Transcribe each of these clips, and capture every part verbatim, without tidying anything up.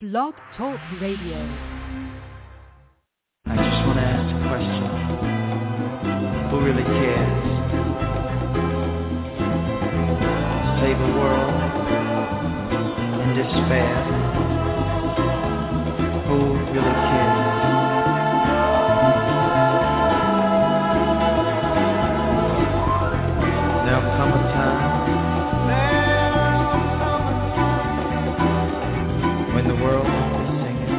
Blog Talk Radio. I just want to ask a question. Who really cares? Save a world in despair. Who really cares? There'll come a time when the world won't be singing.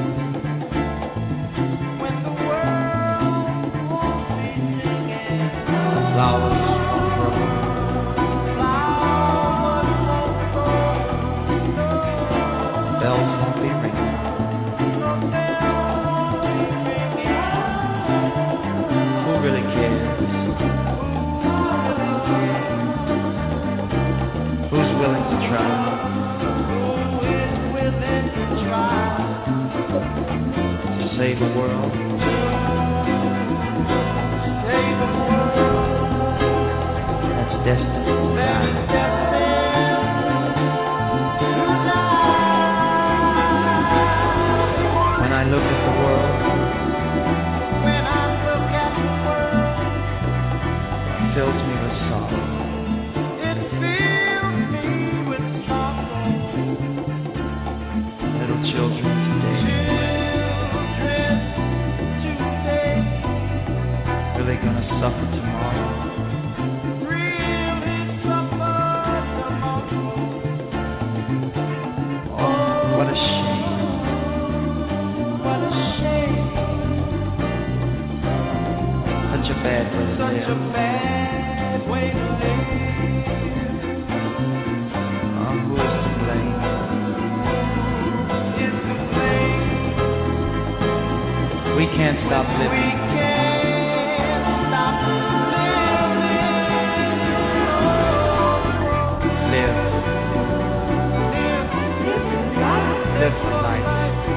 When the world won't be singing. The flowers won't grow. Flowers won't grow. Bells won't be ringing. No bells won't be ringing. Who really cares? Who's willing to try? To save the world. Save the world. That's destined to die. When I look at the world, when I look at the world, it fills me with sorrow. It fills me with sorrow. Little children today. Really gonna suffer tomorrow. Really suffer tomorrow. Oh, what a shame. What a shame. Such a bad way to live. Such a bad way to live. Oh, who is to blame? Is to blame. We can't stop living. We can't. Live for life.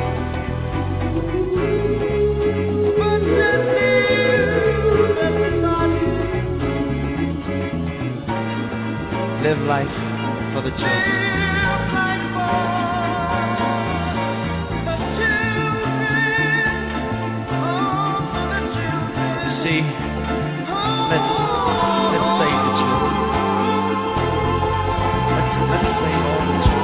Live life for the children. You see, let's let's save the children. Let's let's save all the children.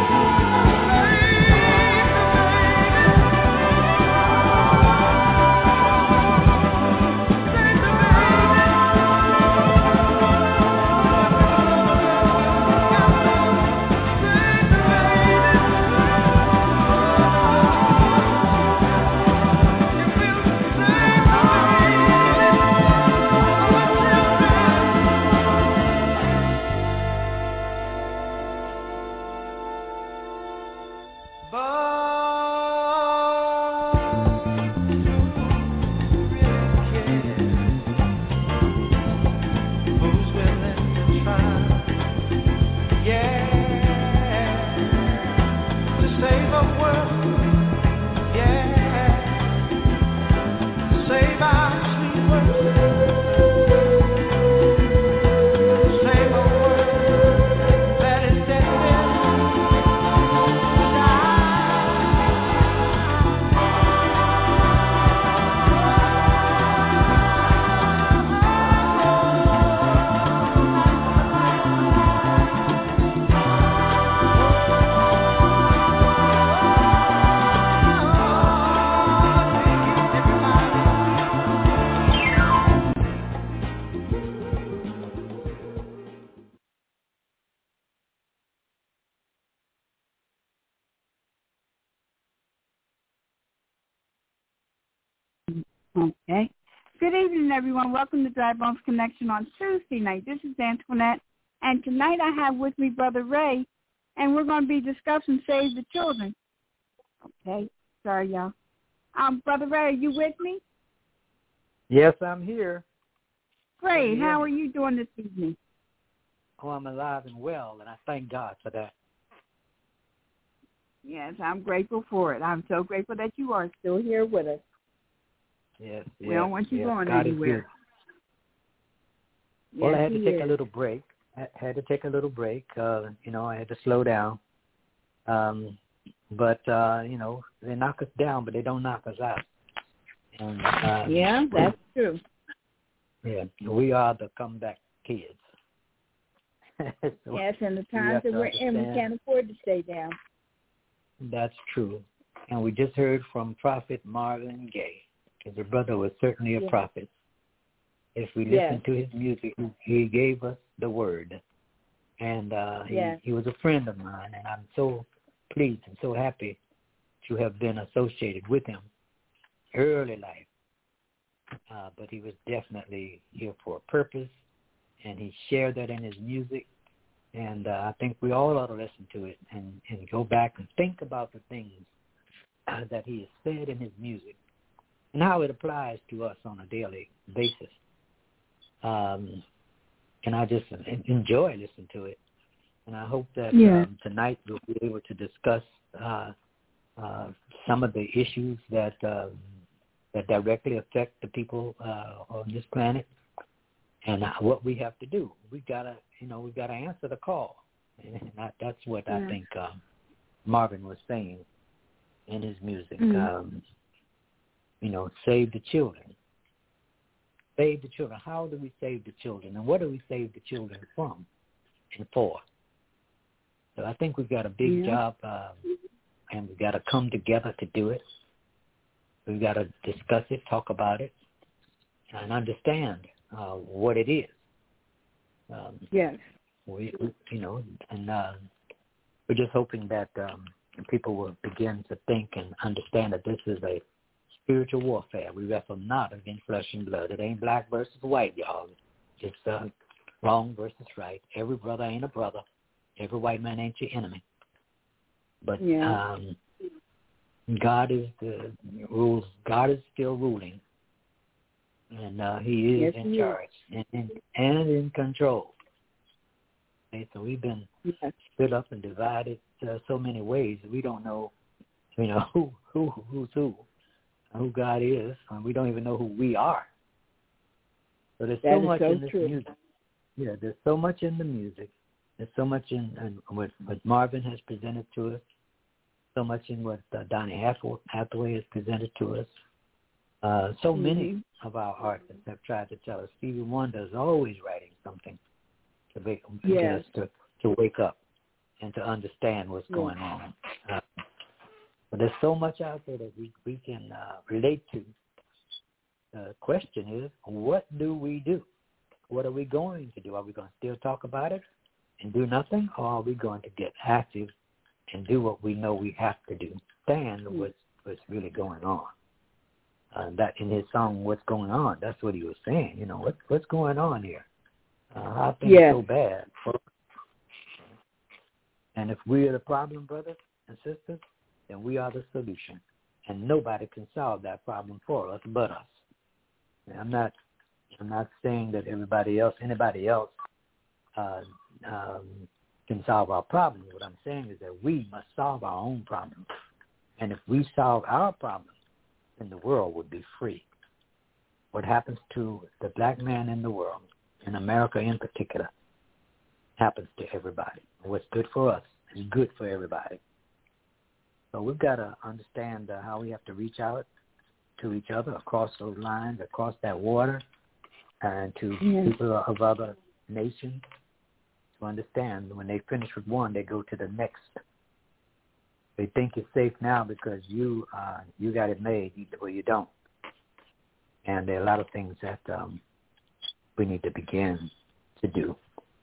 Okay. Good evening, everyone. Welcome to Dry Bones Connection on Tuesday night. This is Antoinette, and tonight I have with me Brother Ray, and we're going to be discussing Save the Children. Okay. Sorry, y'all. Um, Brother Ray, are you with me? Yes, I'm here. Great. How are you doing this evening? Oh, I'm alive and well, and I thank God for that. Yes, I'm grateful for it. I'm so grateful that you are still here with us. Yes, we yes, don't want you yes. going God anywhere. Well, yes, I had to take is. a little break. I had to take a little break. Uh, you know, I had to slow down. Um, but uh, you know, they knock us down, but they don't knock us out. And, uh, yeah, that's true. Yeah, we are the comeback kids. So yes, and the times that we're in, we can't afford to stay down. That's true. And we just heard from Prophet Marvin Gaye, because your brother was certainly a yeah. prophet. If we listen yes. to his music, he gave us the word. And uh, he, yes. he was a friend of mine, and I'm so pleased and so happy to have been associated with him early life. Uh, but he was definitely here for a purpose, and he shared that in his music. And uh, I think we all ought to listen to it and, and go back and think about the things uh, that he has said in his music and how it applies to us on a daily basis. Um, and I just enjoy listening to it. And I hope that yeah. um, tonight we'll be able to discuss uh, uh, some of the issues that uh, that directly affect the people uh, on this planet, and uh, what we have to do. We gotta, you know, we gotta answer the call, and that, that's what yeah. I think um, Marvin was saying in his music. Mm-hmm. Um, you know, save the children. Save the children. How do we save the children, and what do we save the children from and for? So I think we've got a big yeah. job, um, and we've got to come together to do it. We've got to discuss it, talk about it, and understand uh, what it is. Um, yes. We, you know, and uh, we're just hoping that um, people will begin to think and understand that this is a spiritual warfare. We wrestle not against flesh and blood. It ain't black versus white, y'all. It's uh, wrong versus right. Every brother ain't a brother. Every white man ain't your enemy. But yeah. um, God is the rules. God is still ruling, and uh, He is yes, in he charge is. and, and and in control. Okay, so we've been yes. split up and divided uh, so many ways. We don't know, you know, who who who's who, who God is, and we don't even know who we are. So there's that so much so in this true. music. Yeah, there's so much in the music. There's so much in, in what, what Marvin has presented to us. So much in what uh, Donny Hathaway has presented to us. Uh, so mm-hmm. many of our artists have tried to tell us. Stevie Wonder is always writing something to make to yes. get us to, to wake up and to understand what's yes. going on. Uh, but there's so much out there that we, we can uh, relate to. The question is, what do we do? What are we going to do? Are we going to still talk about it and do nothing, or are we going to get active and do what we know we have to do, stand what's, what's really going on? Uh, that in his song, What's Going On, that's what he was saying. You know, what, what's going on here? Uh, how things yes. so bad? And if we are the problem, brothers and sisters, then we are the solution. And nobody can solve that problem for us but us. And I'm not I'm not saying that everybody else, anybody else, uh, um, can solve our problems. What I'm saying is that we must solve our own problems. And if we solve our problems, then the world would be free. What happens to the black man in the world, in America in particular, happens to everybody. What's good for us is good for everybody. So we've got to understand uh, how we have to reach out to each other across those lines, across that water, and to yes. people of other nations to understand when they finish with one, they go to the next. They think it's safe now because you uh, you got it made, well, you don't. And there are a lot of things that um, we need to begin to do.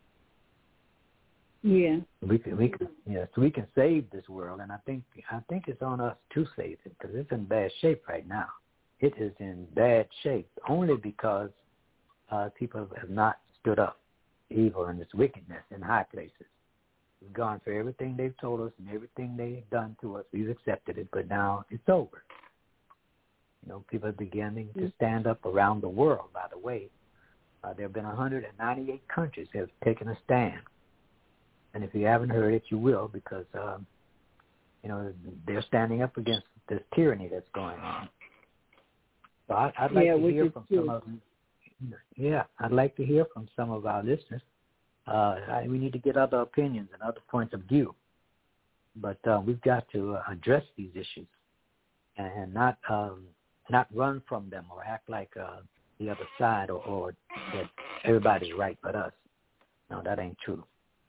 Yeah, we can, we can, yeah, so we can save this world, and I think I think it's on us to save it because it's in bad shape right now. It is in bad shape only because uh, people have not stood up evil and its wickedness in high places. We've gone for everything they've told us and everything they've done to us. We've accepted it, but now it's over. You know, people are beginning to stand up around the world, by the way. Uh, there have been one hundred ninety-eight countries that have taken a stand. And if you haven't heard it, you will, because, um, you know, they're standing up against this tyranny that's going on. So I, I'd like yeah, to hear from true. some of them. Yeah, I'd like to hear from some of our listeners. Uh, I, we need to get other opinions and other points of view. but uh, we've got to uh, address these issues and not um, not run from them or act like uh, the other side or, or that everybody's right but us. No, that ain't true.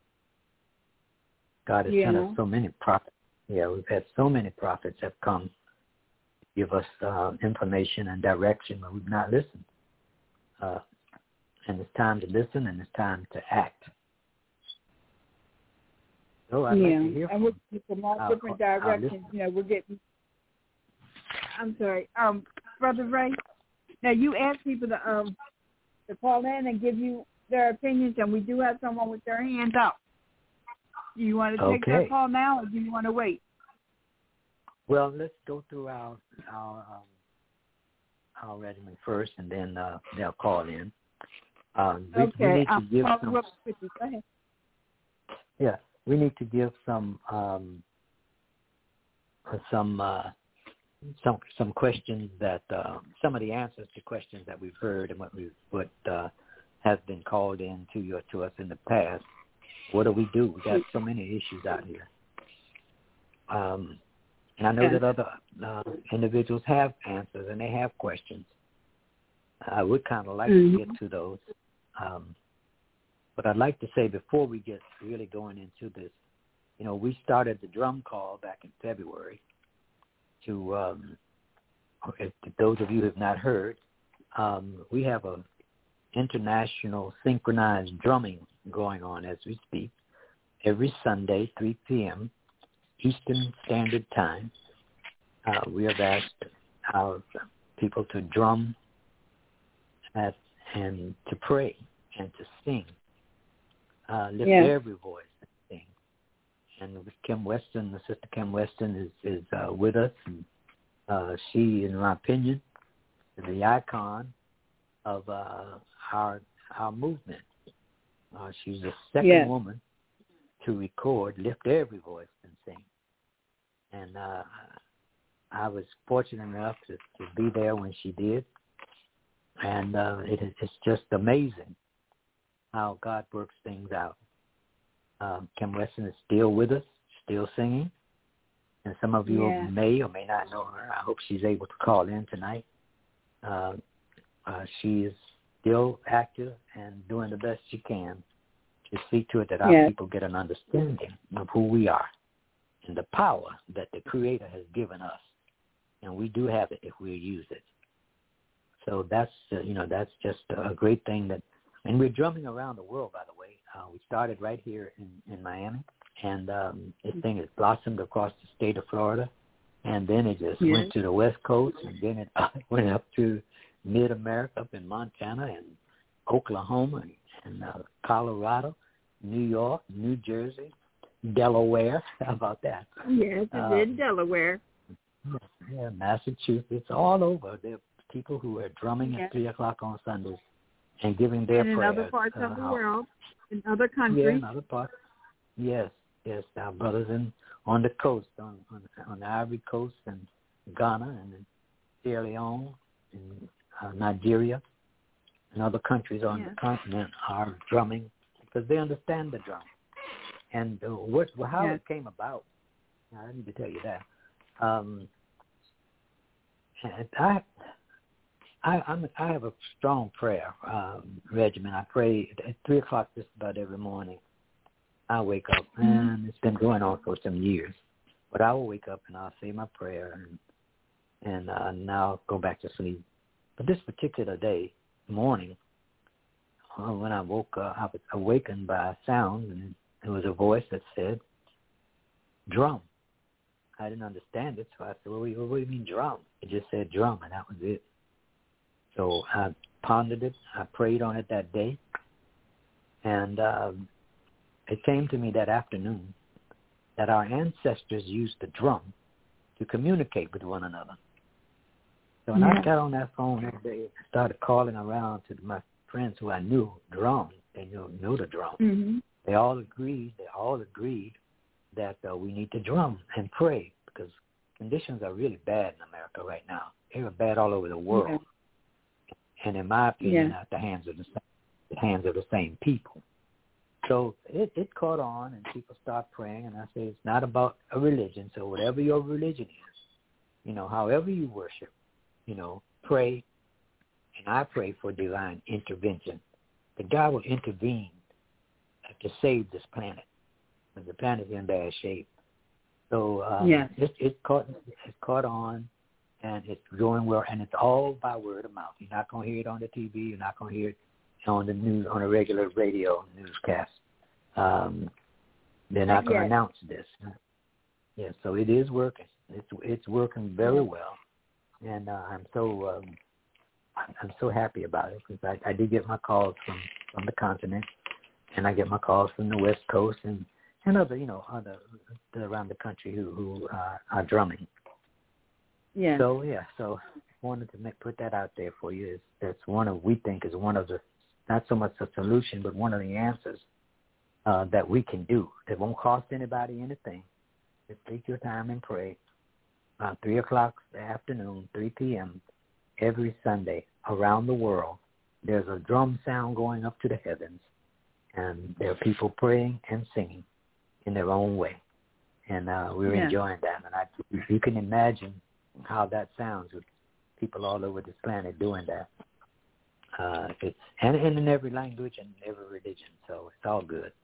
God has yeah. sent us so many prophets. Yeah, we've had so many prophets have come to give us uh, information and direction, but we've not listened. Uh, and it's time to listen, and it's time to act. So I'd yeah, like to hear and from, we're from all uh, different directions. You know, we're getting. I'm sorry, um, Brother Ray. Now you asked people to um to call in and give you their opinions, and we do have someone with their hand up. Do you want to take okay. that call now, or do you want to wait? Well, let's go through our our um, our regimen first, and then uh, they'll call in. Um, we, okay, we need to I'll give follow some. up with you. Go ahead. Yeah, we need to give some um, some uh, some some questions that uh, some of the answers to questions that we've heard and what we what uh, has been called in to you to us in the past. What do we do? We got so many issues out here, um, and I know yeah. that other uh, individuals have answers and they have questions. I would kind of like mm-hmm. to get to those. Um, but I'd like to say before we get really going into this, you know, we started the drum call back in February to, um, if those of you who have not heard, um, we have a international synchronized drumming going on as we speak every Sunday, three p.m. Eastern Standard Time. Uh, we have asked our people to drum at, and to pray and to sing. Uh, lift yeah. every voice and sing. And with Kim Weston, the sister Kim Weston is, is uh, with us. And, uh, she, in my opinion, is the icon of uh, our our movement. Uh, she's the second yeah. woman to record Lift Every Voice and Sing. And uh, I was fortunate enough to, to be there when she did. And uh, it, it's just amazing how God works things out. Um, Kim Weston is still with us, still singing. And some of you yeah. may or may not know her. I hope she's able to call in tonight. Uh, uh, she is still active and doing the best she can to see to it that our yeah. people get an understanding of who we are and the power that the Creator has given us. And we do have it if we use it. So that's, uh, you know, that's just a great thing that, and we're drumming around the world, by the way. Uh, we started right here in, in Miami, and um, this thing has blossomed across the state of Florida, and then it just yes. went to the West Coast, and then it went up to mid-America, up in Montana and Oklahoma and, and uh, Colorado, New York, New Jersey, Delaware. How about that? Yes, it um, did, Delaware. Yeah, Massachusetts, all over. There are people who are drumming yes. at three o'clock on Sundays and giving their and in prayers. other parts uh, of the out. world, in other countries. Yeah, in other parts. Yes, yes. Our brothers in on the coast, on on, on the Ivory Coast and Ghana and in Sierra Leone and uh, Nigeria and other countries on yes. the continent are drumming because they understand the drum. And uh, what, well, how yes. it came about, I need to tell you that. Um, and I, I, I'm, I have a strong prayer um, regimen. I pray at three o'clock just about every morning. I wake up, and it's been going on for some years. But I will wake up and I'll say my prayer, and and uh, now go back to sleep. But this particular day, morning, uh, when I woke up, I was awakened by a sound, and it was a voice that said, "Drum." I didn't understand it, so I said, well, what, what do you mean drum? It just said drum, and that was it. So I pondered it. I prayed on it that day. And um, it came to me that afternoon that our ancestors used the drum to communicate with one another. So when yeah. I got on that phone that day, I started calling around to my friends who I knew drum. They knew, knew the drum. Mm-hmm. They all agreed. They all agreed that uh, we need to drum and pray because conditions are really bad in America right now. They are bad all over the world. Yeah. And in my opinion, yeah. at the hands of the, the hands of the same people. So it, it caught on, and people start praying, and I say it's not about a religion. So whatever your religion is, you know, however you worship, you know, pray, and I pray for divine intervention. That God will intervene to save this planet, because the planet is in bad shape. So um, yes. it, it caught it's caught on, and it's going well, and it's all by word of mouth. You're not going to hear it on the T V. You're not going to hear it on the news, on a regular radio newscast. Um, they're not going to announce this. Yeah, so it is working. It's it's working very well, and uh, I'm so um, I'm so happy about it, because I, I do get my calls from, from the continent, and I get my calls from the West Coast and, and other you know other around the country who who uh, are drumming. Yeah. So yeah, so wanted to make, put that out there for you. Is that's one of we think is one of the, not so much a solution, but one of the answers uh, that we can do. It won't cost anybody anything. Just take your time and pray. Uh, three o'clock the afternoon, three p.m. every Sunday around the world. There's a drum sound going up to the heavens, and there are people praying and singing in their own way, and uh, we're yeah. enjoying that. And I, if you can imagine how that sounds with people all over this planet doing that. Uh, it's and, and in every language and every religion, so it's all good.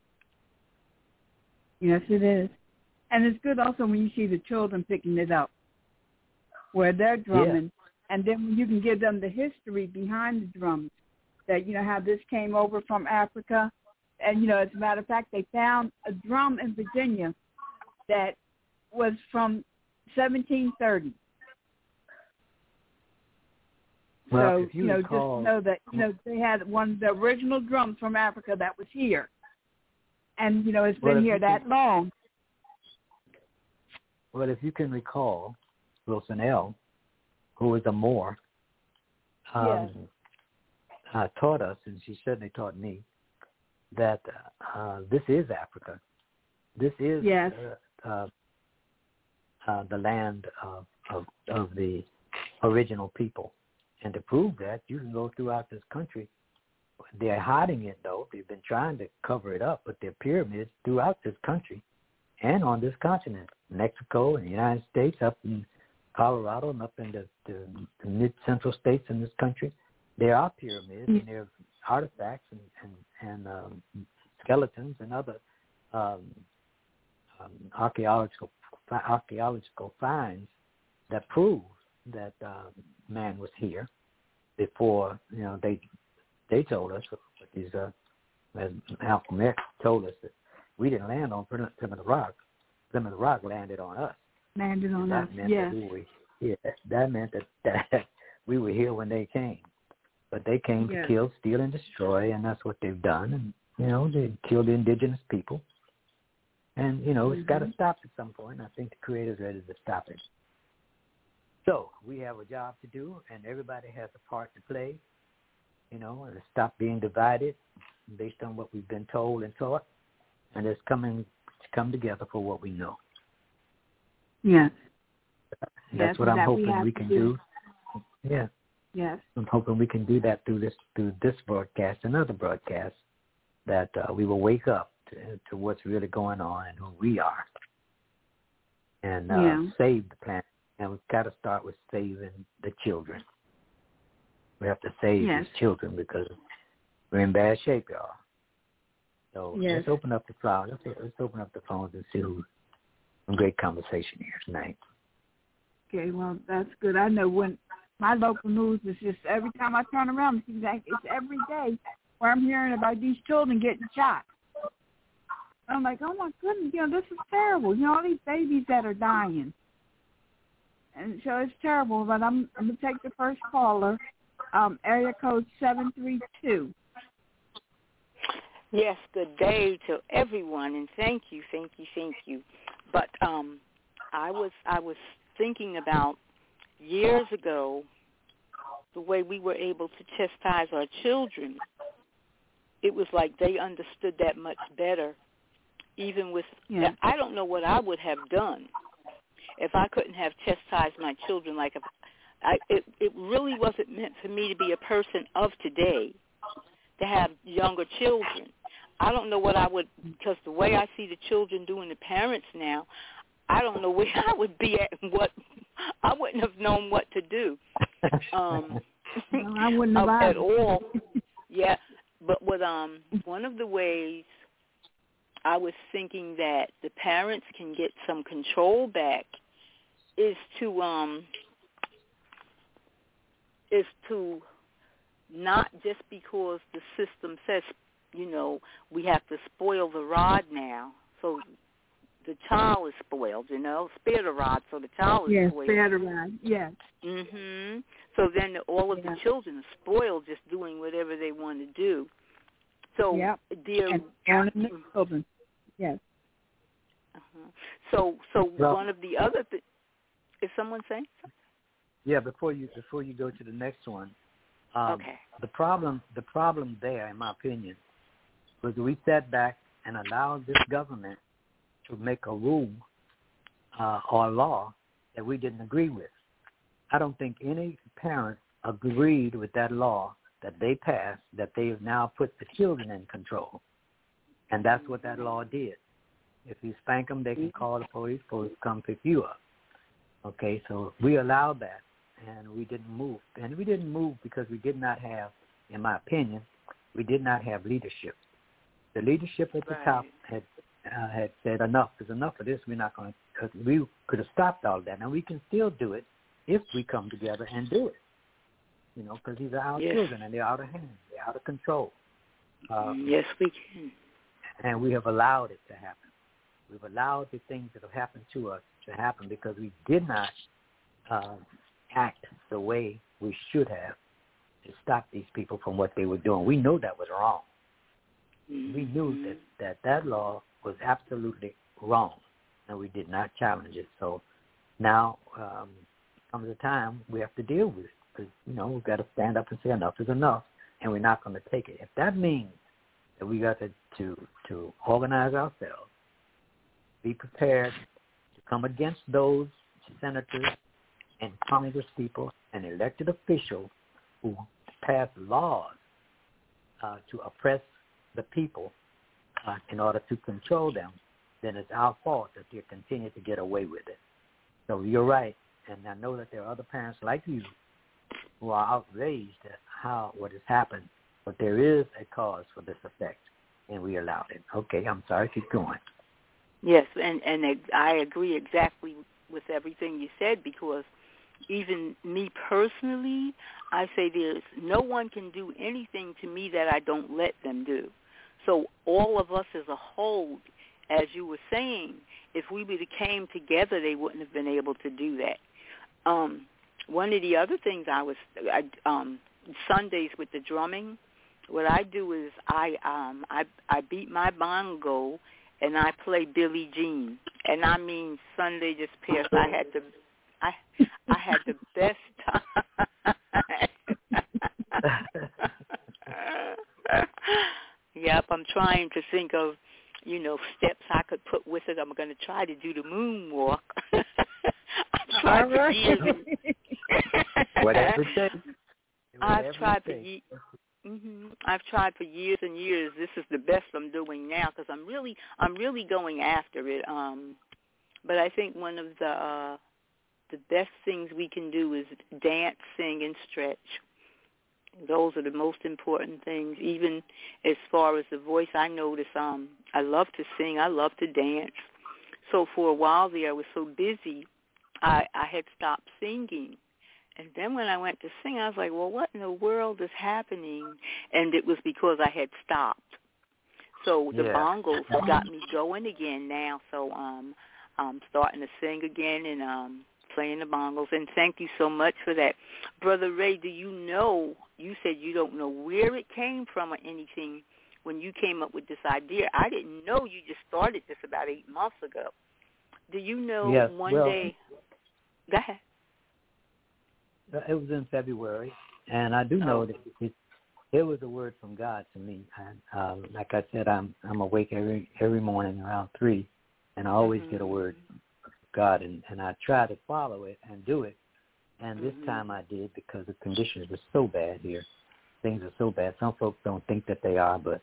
Yes, it is. And it's good also when you see the children picking it up, where they're drumming, yeah. and then you can give them the history behind the drums, that, you know, how this came over from Africa. And, you know, as a matter of fact, they found a drum in Virginia that was from seventeen thirty. Well, so, if you, you know, recall, just know that, you know, they had one of the original drums from Africa that was here. And, you know, it's been well, here that can, long. Well, if you can recall, Wilson L., who was a Moor, um, yes. uh, taught us, and she certainly taught me, that uh, this is Africa. This is yes. uh, uh, uh, the land of, of, of the original people. And to prove that, you can go throughout this country. They're hiding it, though. They've been trying to cover it up, but there are pyramids throughout this country and on this continent, Mexico and the United States, up in Colorado and up in the, the, the mid-central states in this country. There are pyramids, and there are artifacts and, and, and um, skeletons and other um, um, archaeological archaeological finds that prove that uh, man was here before, you know, they they told us, these, uh, as Malcolm X told us, that we didn't land on Plymouth Rock. Plymouth Rock landed on us. Landed on that us, meant yes. That we were, yeah, that meant that, that we were here when they came. But they came yes. to kill, steal, and destroy, and that's what they've done. And, you know, they killed the indigenous people. And, you know, it's mm-hmm. got to stop at some point. I think the Creator's ready to stop it. So we have a job to do, and everybody has a part to play, you know, and stop being divided based on what we've been told and taught, and it's coming to come together for what we know. Yes. That's yes, what I'm that hoping we, we can do. do. Yeah. Yes. I'm hoping we can do that through this through this broadcast and other broadcasts, that uh, we will wake up to, to what's really going on and who we are, and uh, yeah. save the planet. And we've got to start with saving the children. We have to save yes. these children because we're in bad shape, y'all. So yes. let's open up the flowers. Let's, let's open up the phones and see who's some great conversation here tonight. Okay, well, that's good. I know when my local news is just every time I turn around, it's, like, it's every day where I'm hearing about these children getting shot. I'm like, oh, my goodness, you know, this is terrible. You know, all these babies that are dying. And so it's terrible, but I'm, I'm going to take the first caller, um, area code seven three two. Yes, good day to everyone, and thank you, thank you, thank you. But um, I was I was thinking about years ago the way we were able to chastise our children. It was like they understood that much better, even with, yeah. I don't know what I would have done if I couldn't have chastised my children. Like, if I, it, it really wasn't meant for me to be a person of today to have younger children. I don't know what I would, because the way I see the children doing the parents now, I don't know where I would be at and what, I wouldn't have known what to do. Um, no, I wouldn't have at all. Yeah, but with um, one of the ways I was thinking that the parents can get some control back is to um, is to not just because the system says, you know, we have to spoil the rod now, so the child is spoiled, you know, spare the rod so the child is yes, spoiled. Yes, spare the rod, yes. Mhm. So then all of yeah. the children are spoiled just doing whatever they want to do. So, yep. dear, and ornament children, yes. Uh-huh. So, so well, one of the other th- is someone saying something? Yeah, before you before you go to the next one, um, okay. The problem the problem there, in my opinion, was we sat back and allowed this government to make a rule uh, or a law that we didn't agree with. I don't think any parent agreed with that law that they passed, that they have now put the children in control. And that's what that law did. If you spank them, they can call the police, police come pick you up. Okay, so we allowed that, and we didn't move. And we didn't move because we did not have, in my opinion, we did not have leadership. The leadership at the right. top had uh, had said, enough is enough of this. We're not going to, we could have stopped all that. Now, we can still do it if we come together and do it, you know, because these are our yes. children, and they're out of hand. They're out of control. Um, yes, we can. And we have allowed it to happen. We've allowed the things that have happened to us to happen because we did not uh, act the way we should have to stop these people from what they were doing. We knew that was wrong. Mm-hmm. We knew that, that that law was absolutely wrong, and we did not challenge it. So now um, comes a time we have to deal with it because, you know, we've got to stand up and say enough is enough, and we're not going to take it. If that means that we got to, to, to organize ourselves, be prepared to come against those senators and Congress people and elected officials who pass laws uh, to oppress the people uh, in order to control them, then it's our fault that they continue to get away with it. So you're right, and I know that there are other parents like you who are outraged at how what has happened, but there is a cause for this effect, and we allowed it. Okay, I'm sorry, keep going. Yes, and, and I agree exactly with everything you said because even me personally, I say there's no one can do anything to me that I don't let them do. So all of us as a whole, as you were saying, if we would have came together, they wouldn't have been able to do that. Um, one of the other things I was, I, um, Sundays with the drumming, what I do is I, um, I, I beat my bongo and I play Billie Jean. And I mean, Sunday just passed. I had the, I, I had the best time. Yep, I'm trying to think of, you know, steps I could put with it. I'm going to try to do the moonwalk. I've tried for years. Whatever it takes. I've tried for years. Mm-hmm. I've tried for years and years. This is the best I'm doing now because I'm really, I'm really going after it. Um, but I think one of the uh, the best things we can do is dance, sing, and stretch. Those are the most important things. Even as far as the voice, I notice um, I love to sing. I love to dance. So for a while there, I was so busy, I, I had stopped singing. And then when I went to sing, I was like, well, what in the world is happening? And it was because I had stopped. So the yeah. bongos got me going again now. So um, I'm starting to sing again and um, playing the bongos. And thank you so much for that. Brother Ray, do you know, you said you don't know where it came from or anything when you came up with this idea. I didn't know you just started this about eight months ago. Do you know yes, one well, day? Go ahead. It was in February, and I do know oh. that it, it was a word from God to me. And, um, like I said, I'm I'm awake every every morning around three, and I always mm-hmm. get a word from God, and, and I try to follow it and do it. And this mm-hmm. time I did because the conditions were so bad here. Things are so bad. Some folks don't think that they are, but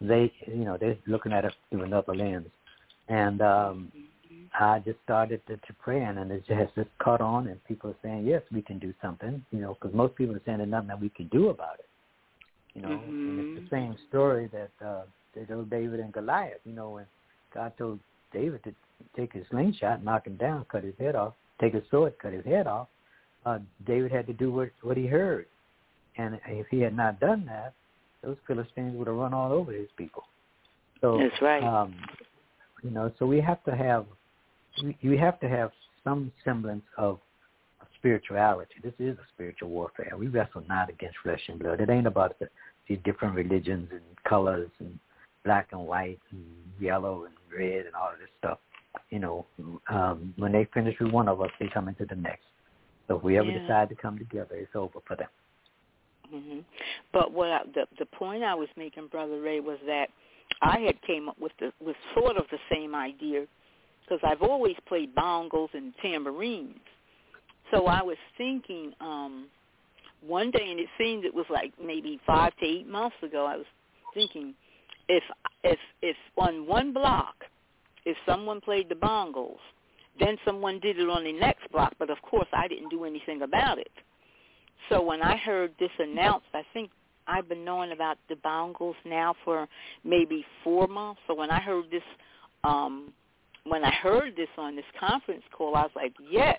they, you know, they're looking at us through another lens. And um, I just started to, to praying, and it has just caught on, and people are saying, yes, we can do something, you know, because most people are saying there's nothing that we can do about it, you know. Mm-hmm. And it's the same story that uh, they told David and Goliath, you know, when God told David to take his slingshot, knock him down, cut his head off, take his sword, cut his head off. Uh, David had to do what, what he heard. And if he had not done that, those Philistines would have run all over his people. So, that's right. Um, you know, so we have to have, we have to have some semblance of spirituality. This is a spiritual warfare. We wrestle not against flesh and blood. It ain't about the, the different religions and colors and black and white and yellow and red and all of this stuff. You know, um, when they finish with one of us, they come into the next. So if we ever yeah. decide to come together, it's over for them. Mm-hmm. But what I, the the point I was making, Brother Ray, was that I had came up with the with sort of the same idea, because I've always played bongos and tambourines. So I was thinking um, one day, and it seemed it was like maybe five to eight months ago, I was thinking if if if on one block, if someone played the bongos, then someone did it on the next block, but of course I didn't do anything about it. So when I heard this announced, I think I've been knowing about the bongos now for maybe four months. So when I heard this, um, when I heard this on this conference call, I was like, yes.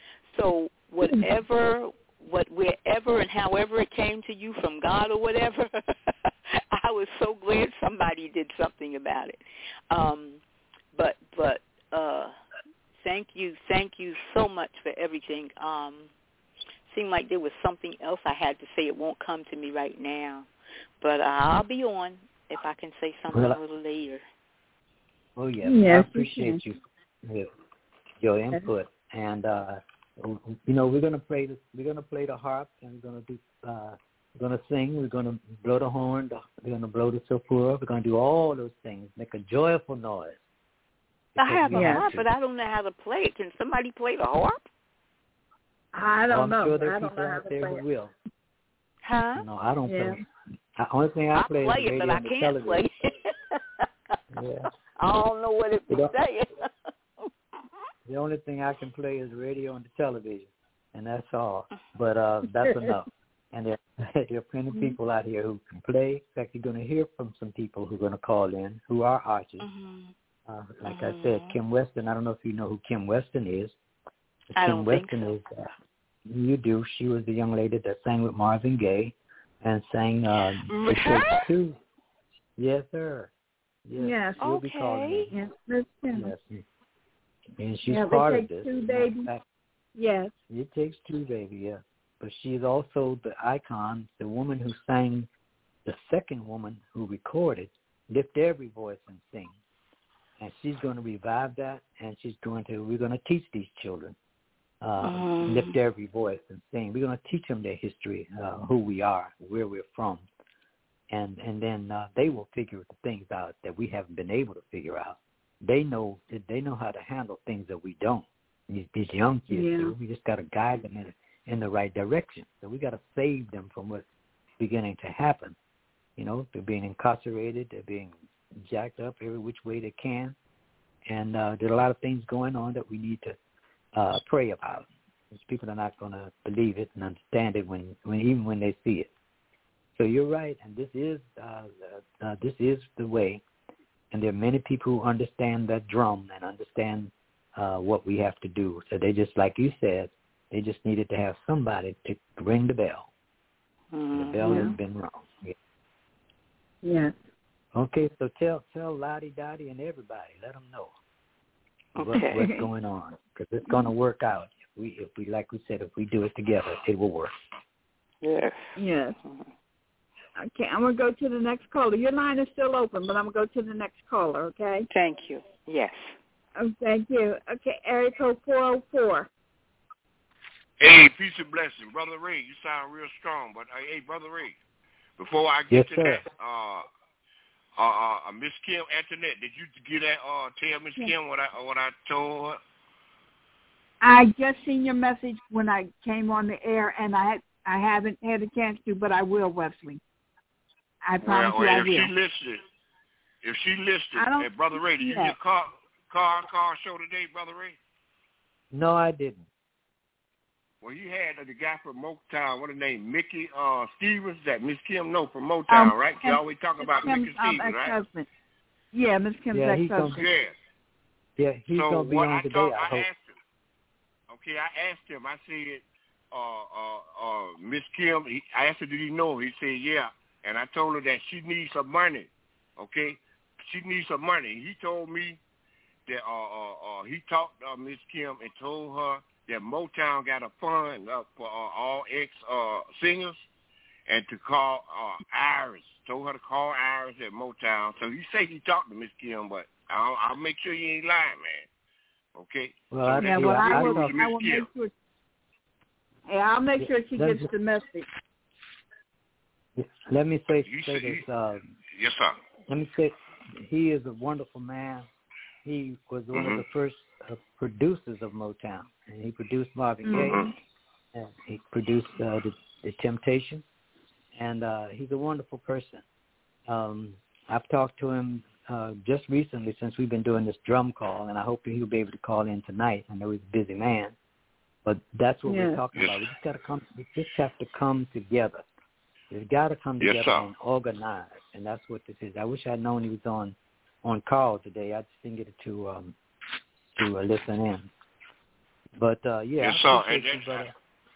So whatever, what, wherever and however it came to you from God or whatever, I was so glad somebody did something about it. Um, but but uh, thank you, thank you so much for everything. Um, seemed like there was something else I had to say. It won't come to me right now, but uh, I'll be on if I can say something well, a little later. Oh yeah, yes, I appreciate you, you your input, and uh, you know we're gonna play the we're gonna play the harp, and we're gonna do uh, we're gonna sing, we're gonna blow the horn, we're gonna blow the shofar, we're gonna do all those things, make a joyful noise. I have a harp, but I don't know how to play it. Can somebody play the harp? I don't well, I'm know. sure there I are don't people know how out to there play who it. will. Huh? No, I don't yeah. play. The only thing I, I play, play is the it, radio but I and the can't television. play it. Yeah. I don't know what it be saying. The only thing I can play is the radio and the television, and that's all. But uh, that's enough. And there, there are plenty of people out here who can play. In fact, you're going to hear from some people who are going to call in who are artists. Mm-hmm. Uh, like mm-hmm. I said, Kim Weston. I don't know if you know who Kim Weston is. I Kim don't Weston think so. is. Uh, you do. She was the young lady that sang with Marvin Gaye and sang. Uh, Her? Too. Yes, sir. Yes. Yes. She'll okay. be calling Yes, that's true. Yes. And she's yeah, part it of takes this. two, baby. Fact, yes. It takes two, baby, yeah. But she's also the icon, the woman who sang, the second woman who recorded, Lift Every Voice and Sing. And she's going to revive that, and she's going to, we're going to teach these children, uh, um. lift every voice and sing. We're going to teach them their history, uh, who we are, where we're from. And and then uh, they will figure the things out that we haven't been able to figure out. They know they know how to handle things that we don't. These, these young kids yeah. do. We just got to guide them in, in the right direction. So we got to save them from what's beginning to happen. You know, they're being incarcerated. They're being jacked up every which way they can. And uh, there's a lot of things going on that we need to uh, pray about. These people are not going to believe it and understand it when, when even when they see it. So you're right, and this is uh, uh, this is the way. And there are many people who understand that drum and understand uh, what we have to do. So they just, like you said, they just needed to have somebody to ring the bell. Mm-hmm. The bell has been rung. Yeah. Yes. Okay, so tell tell Lottie Dottie and everybody, let them know okay. what, what's going on, because it's going to work out. If we, if we, like we said, if we do it together, it will work. Yes. Yes. Okay, I'm going to go to the next caller. Your line is still open, but I'm going to go to the next caller, okay? Thank you. Yes. Oh, thank you. Okay, area code four oh four. Hey, peace and blessing. Brother Ray, you sound real strong. But, uh, hey, Brother Ray, before I get yes, to sir. that, uh, uh, uh, Miss Kim Antoinette, did you get that, uh, tell Miss yes. Kim what I, what I told her? I just seen your message when I came on the air, and I I haven't had a chance to, but I will, Wesley. I promise well, you I if will. she missed it, if she listed, hey, Brother Ray, did you get car car car show today, Brother Ray? No, I didn't. Well, you had uh, the guy from Motown, what his name, Mickey uh, Stevens, that Miss Kim know from Motown, um, right? You always talk about Kim's, Mickey um, Stevens, right? Yeah, Miss Kim's yeah, ex-husband. Yeah. Yeah, he's so going to be what on I today, thought, I, I hope. Asked him, okay, I asked him, I said, uh, uh, uh, Miss Kim, he, I asked her, did he know? He said, yeah. And I told her that she needs some money, okay? She needs some money. He told me that uh, uh, uh, he talked to uh, Miss Kim and told her that Motown got a fund up for uh, all ex-singers uh, and to call uh, Iris. Told her to call Iris at Motown. So you say he talked to Miss Kim, but I'll, I'll make sure you ain't lying, man. Okay? Well, so I, yeah, well, I, I, will, I, I will make sure. Yeah, I'll make sure she gets the message. Let me say, you say say, this. Uh, yes, sir. Let me say, he is a wonderful man. He was one mm-hmm. of the first uh, producers of Motown, and he produced Marvin mm-hmm. Gaye, and he produced uh, the, the Temptations, and uh, he's a wonderful person. Um, I've talked to him uh, just recently since we've been doing this drum call, and I hope he'll be able to call in tonight. I know he's a busy man, but that's what yes. we're talking about. We just got to come. We just have to come together. We've got to come yes, together sir. and organize, and that's what this is. I wish I'd known he was on on call today. I just didn't get to um, to uh, listen in. But uh, yeah, yes, I sir. appreciate And you, brother.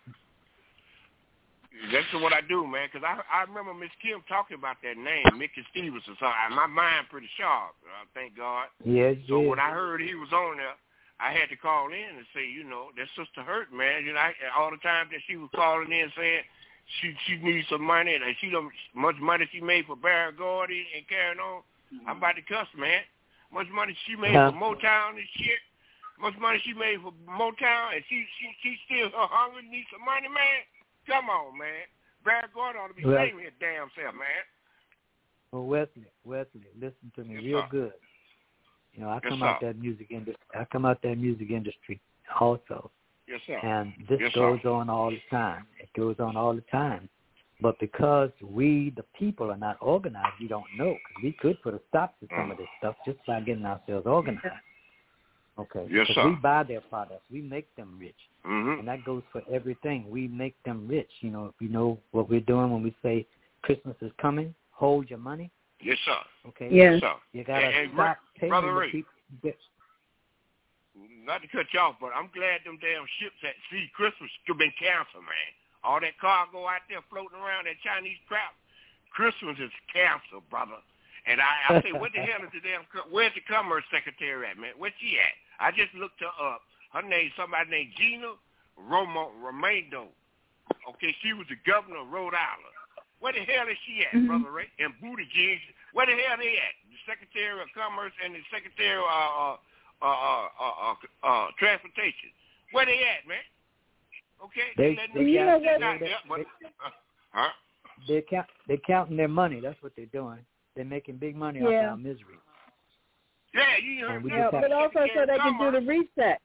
That's what I do, man, because I I remember Miss Kim talking about that name, Mickey Stevens or something. My mind pretty sharp, uh, thank God. Yes, so yes. when I heard he was on there, I had to call in and say, you know, that sister hurt, man. You know, I, all the time that she was calling in saying she she needs some money and she don't much money she made for Barry Gordy and carrying on. Mm-hmm. I'm about to cuss, man. Much money she made uh-huh. for Motown and shit. Much money she made for Motown and she she she still hungry, needs some money, man. Come on, man. Barry Gordy ought to be well, saving his damn self, man. Well, Wesley, Wesley, listen to me yes, real sir. good. You know, I yes, come sir. out that music industry. I come out that music industry also. Yes, sir. And this yes, goes sir. on all the time. It goes on all the time. But because we, the people, are not organized, we don't know. Because we could put a stop to some mm. of this stuff just by getting ourselves organized. Okay. Yes, because sir. we buy their products. We make them rich. Mm-hmm. And that goes for everything. We make them rich. You know, if you know what we're doing when we say Christmas is coming, hold your money. Yes, sir. Okay. Yes, sir. You got to and, stop and paying Brother the Ray, people. Yes. Not to cut you off, but I'm glad them damn ships at sea Christmas have been canceled, man. All that cargo out there floating around, that Chinese crap, Christmas is canceled, brother. And I, I say, what the hell is the damn, where's the Commerce Secretary at, man? Where's she at? I just looked her up. Her name, somebody named Gina Romo, Romando. Okay, she was the governor of Rhode Island. Where the hell is she at, mm-hmm. Brother Ray? And Buttigieg, where the hell they at? The Secretary of Commerce and the Secretary of uh, uh, uh, uh, uh, uh, Transportation. Where they at, man? Okay, they, they, they, they, got, they, they, they, but, they, uh, huh? They're, count, they're counting their money. That's what they're doing. They're making big money yeah. off our misery. Yeah, you heard yeah, but also so they can do the reset.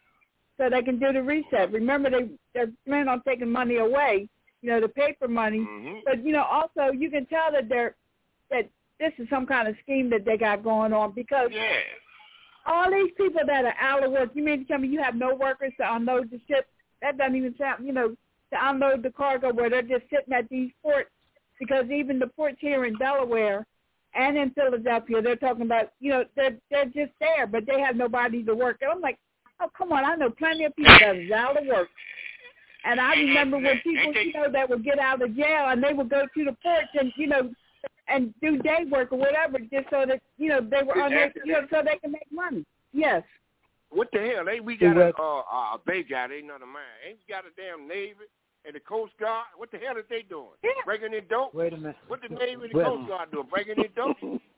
So they can do the reset. Remember, they they're planning on taking money away, you know, the paper money. Mm-hmm. But you know, also you can tell that they're that this is some kind of scheme that they got going on because yeah. all these people that are out of work. You mean to tell me you have no workers to unload the ship? That doesn't even sound, you know, to unload the cargo where they're just sitting at these ports because even the ports here in Delaware and in Philadelphia, they're talking about, you know, they're they're just there, but they have nobody to work. And I'm like, oh, come on, I know plenty of people that is out of work. And I remember when people, you know, that would get out of jail and they would go to the ports and, you know, and do day work or whatever just so that, you know, they were on their, you know, so they can make money. Yes. What the hell? Ain't we got a, uh, uh, they got, ain't none of mine. Ain't we got a damn Navy and the Coast Guard? What the hell are they doing? Yeah. Breaking in dope? Wait a minute. What the Navy and the Wesley. Coast Guard doing? Breaking in dope?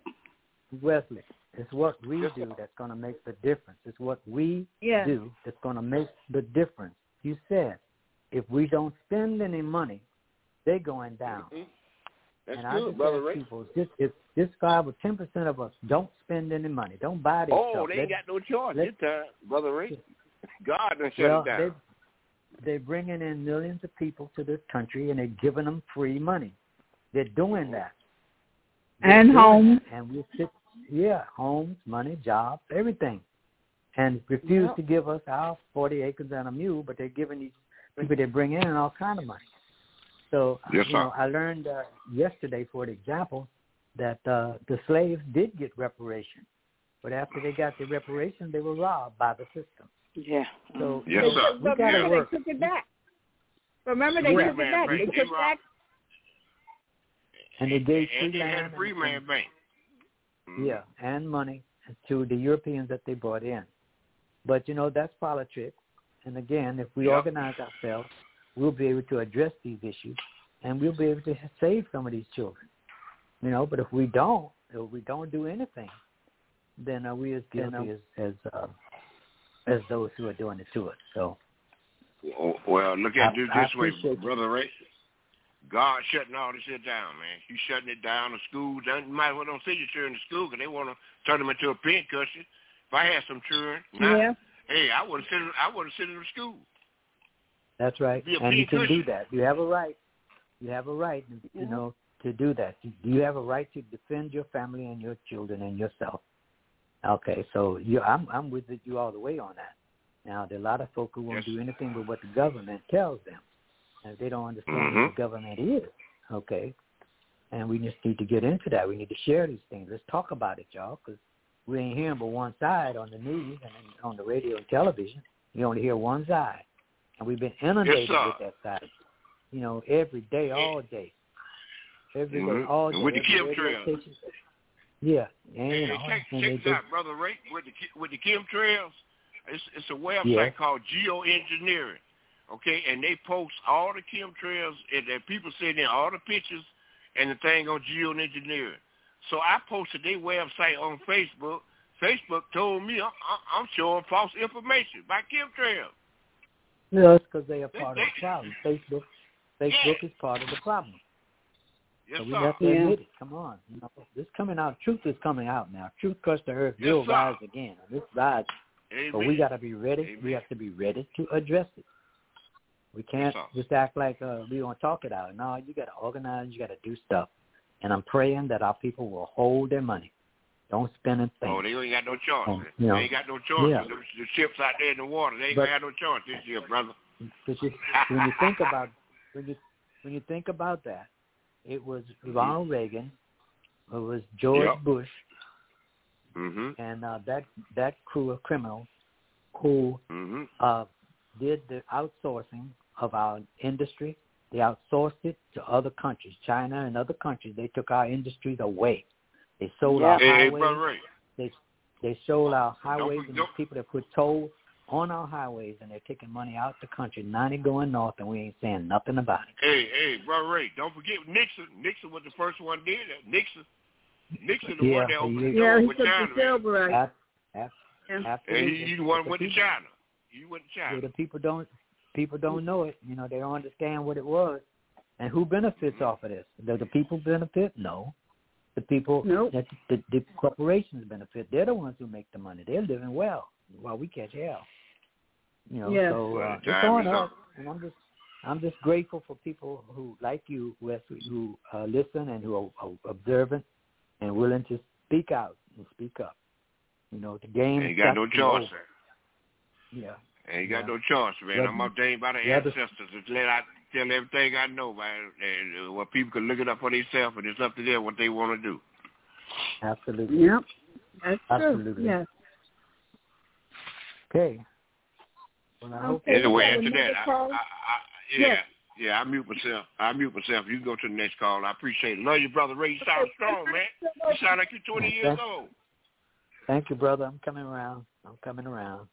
Wesley, it's what we yes, do sir. that's going to make the difference. It's what we yeah. do that's going to make the difference. You said if we don't spend any money, they're going down. Mm-hmm. That's and good, I just Brother Ray. People, just, if just five or ten percent of us don't spend any money, don't buy their Oh, stuff. they ain't let, got no choice let, this time, Brother Ray. God done shut well, it down. They, they're bringing in millions of people to this country, and they're giving them free money. They're doing that. They're and doing home. That. And we're, sit, Yeah, homes, money, jobs, everything. And refuse yep. to give us our forty acres and a mule, but they're giving these people they bring in all kind of money. So, yes, you know, I learned uh, yesterday, for example, that uh, the slaves did get reparations. But after they got the reparations, they were robbed by the system. Yeah. So, yes, so sir. we got to yeah. work. They took it back. Remember, they yeah. took it back. They took it back. And they gave and free they land. had a free man and, bank. Mm-hmm. Yeah, and money to the Europeans that they brought in. But, you know, that's politics. And, again, if we yep. organize ourselves, we'll be able to address these issues, and we'll be able to save some of these children. You know, but if we don't, if we don't do anything, then uh, we as guilty as as, uh, as those who are doing it to us. So, well, look at it this way, you. Brother Ray. God shutting all this shit down, man. He's shutting it down. The schools, you might as well don't send your children to school because they want to turn them into a pincushion. If I had some children, now, yeah. hey, I wouldn't send them. I wouldn't send them to school. That's right, and you can do that. You have a right. You have a right, you mm-hmm. know, to do that. You have a right to defend your family and your children and yourself. Okay, so you, I'm I'm with you all the way on that. Now, there are a lot of folk who won't yes. do anything but what the government tells them, and they don't understand mm-hmm. what the government is. Okay, and we just need to get into that. We need to share these things. Let's talk about it, y'all, because we ain't hearing but one side on the news and on the radio and television. You only hear one side, and we've been inundated yes, with that side. You know, every day, all day, every mm-hmm. day, all day. And with the chemtrails. Yeah, and, hey, you know, check, and check they, this out, Brother Ray. With the with the chemtrails, it's it's a website yeah. called Geoengineering. Okay, and they post all the chemtrails and that people send in all the pictures and the thing on geoengineering. So I posted their website on Facebook. Facebook told me I'm, I'm showing false information about chemtrails. No, it's because they are part they, of the problem. Facebook, Facebook yeah. is part of the problem. Yes, so we sir. have to yeah. admit it. Come on, you know, this coming out. Truth is coming out now. Truth crushed the earth. Yes, will sir. rise again. This rise. Amen. But we got to be ready. Amen. We have to be ready to address it. We can't yes, just act like uh, we want to talk it out. No, you got to organize. You got to do stuff. And I'm praying that our people will hold their money. Don't spend and think. Oh, they ain't got no choice. Oh, you know, they ain't got no choice. yeah. The, the ships out there in the water, they ain't But, gonna have no choice this year, brother. But you, when you think about when you when you think about that, it was Ronald Reagan, it was George yep. Bush, mm-hmm. and uh, that that crew of criminals who mm-hmm. uh, did the outsourcing of our industry. They outsourced it to other countries, China and other countries. They took our industries away. They sold yeah. our hey, highways. Hey, Brother Ray. They they sold our highways don't, and don't. the people that put tolls on our highways, and they're taking money out the country, ninety going north, and we ain't saying nothing about it. Hey, hey, Brother Ray, don't forget Nixon. Nixon was the first one did it. Nixon. Nixon the yeah, one that opened the yeah, door he with took China. the silver right. Ab- ab- Yeah. Absolutely. Hey, he, he the one But went the to people, China. He went to China. The people don't people don't know it. You know, they don't understand what it was. And who benefits mm-hmm. off of this? Do the people benefit? No. The people, nope. the, the, the corporations benefit. They're the ones who make the money. They're living well while we catch hell. You know, yes. so well, uh, it's time on is up. up. And I'm just, I'm just grateful for people who, like you, Wesley, who uh, listen and who are, are observant and willing to speak out and speak up. You know, the game. Ain't got no choice, sir. Yeah. Ain't got yeah. no choice, man. Yeah. I'm ordained by the Yeah, ancestors. Just let I tell everything I know, man. And uh, what people can look it up for themselves, and it's up to them what they want to do. Absolutely. Yep. That's Absolutely. true. Yes. Okay. Well, I hope Okay. Anyway, Yeah, after that, another I, call? I, I, yeah, Yes. yeah, I mute myself. I mute myself. You can go to the next call. I appreciate it. Love you, Brother Ray. You sound strong, man. You sound like you're twenty years old. Thank you, brother. I'm coming around. I'm coming around.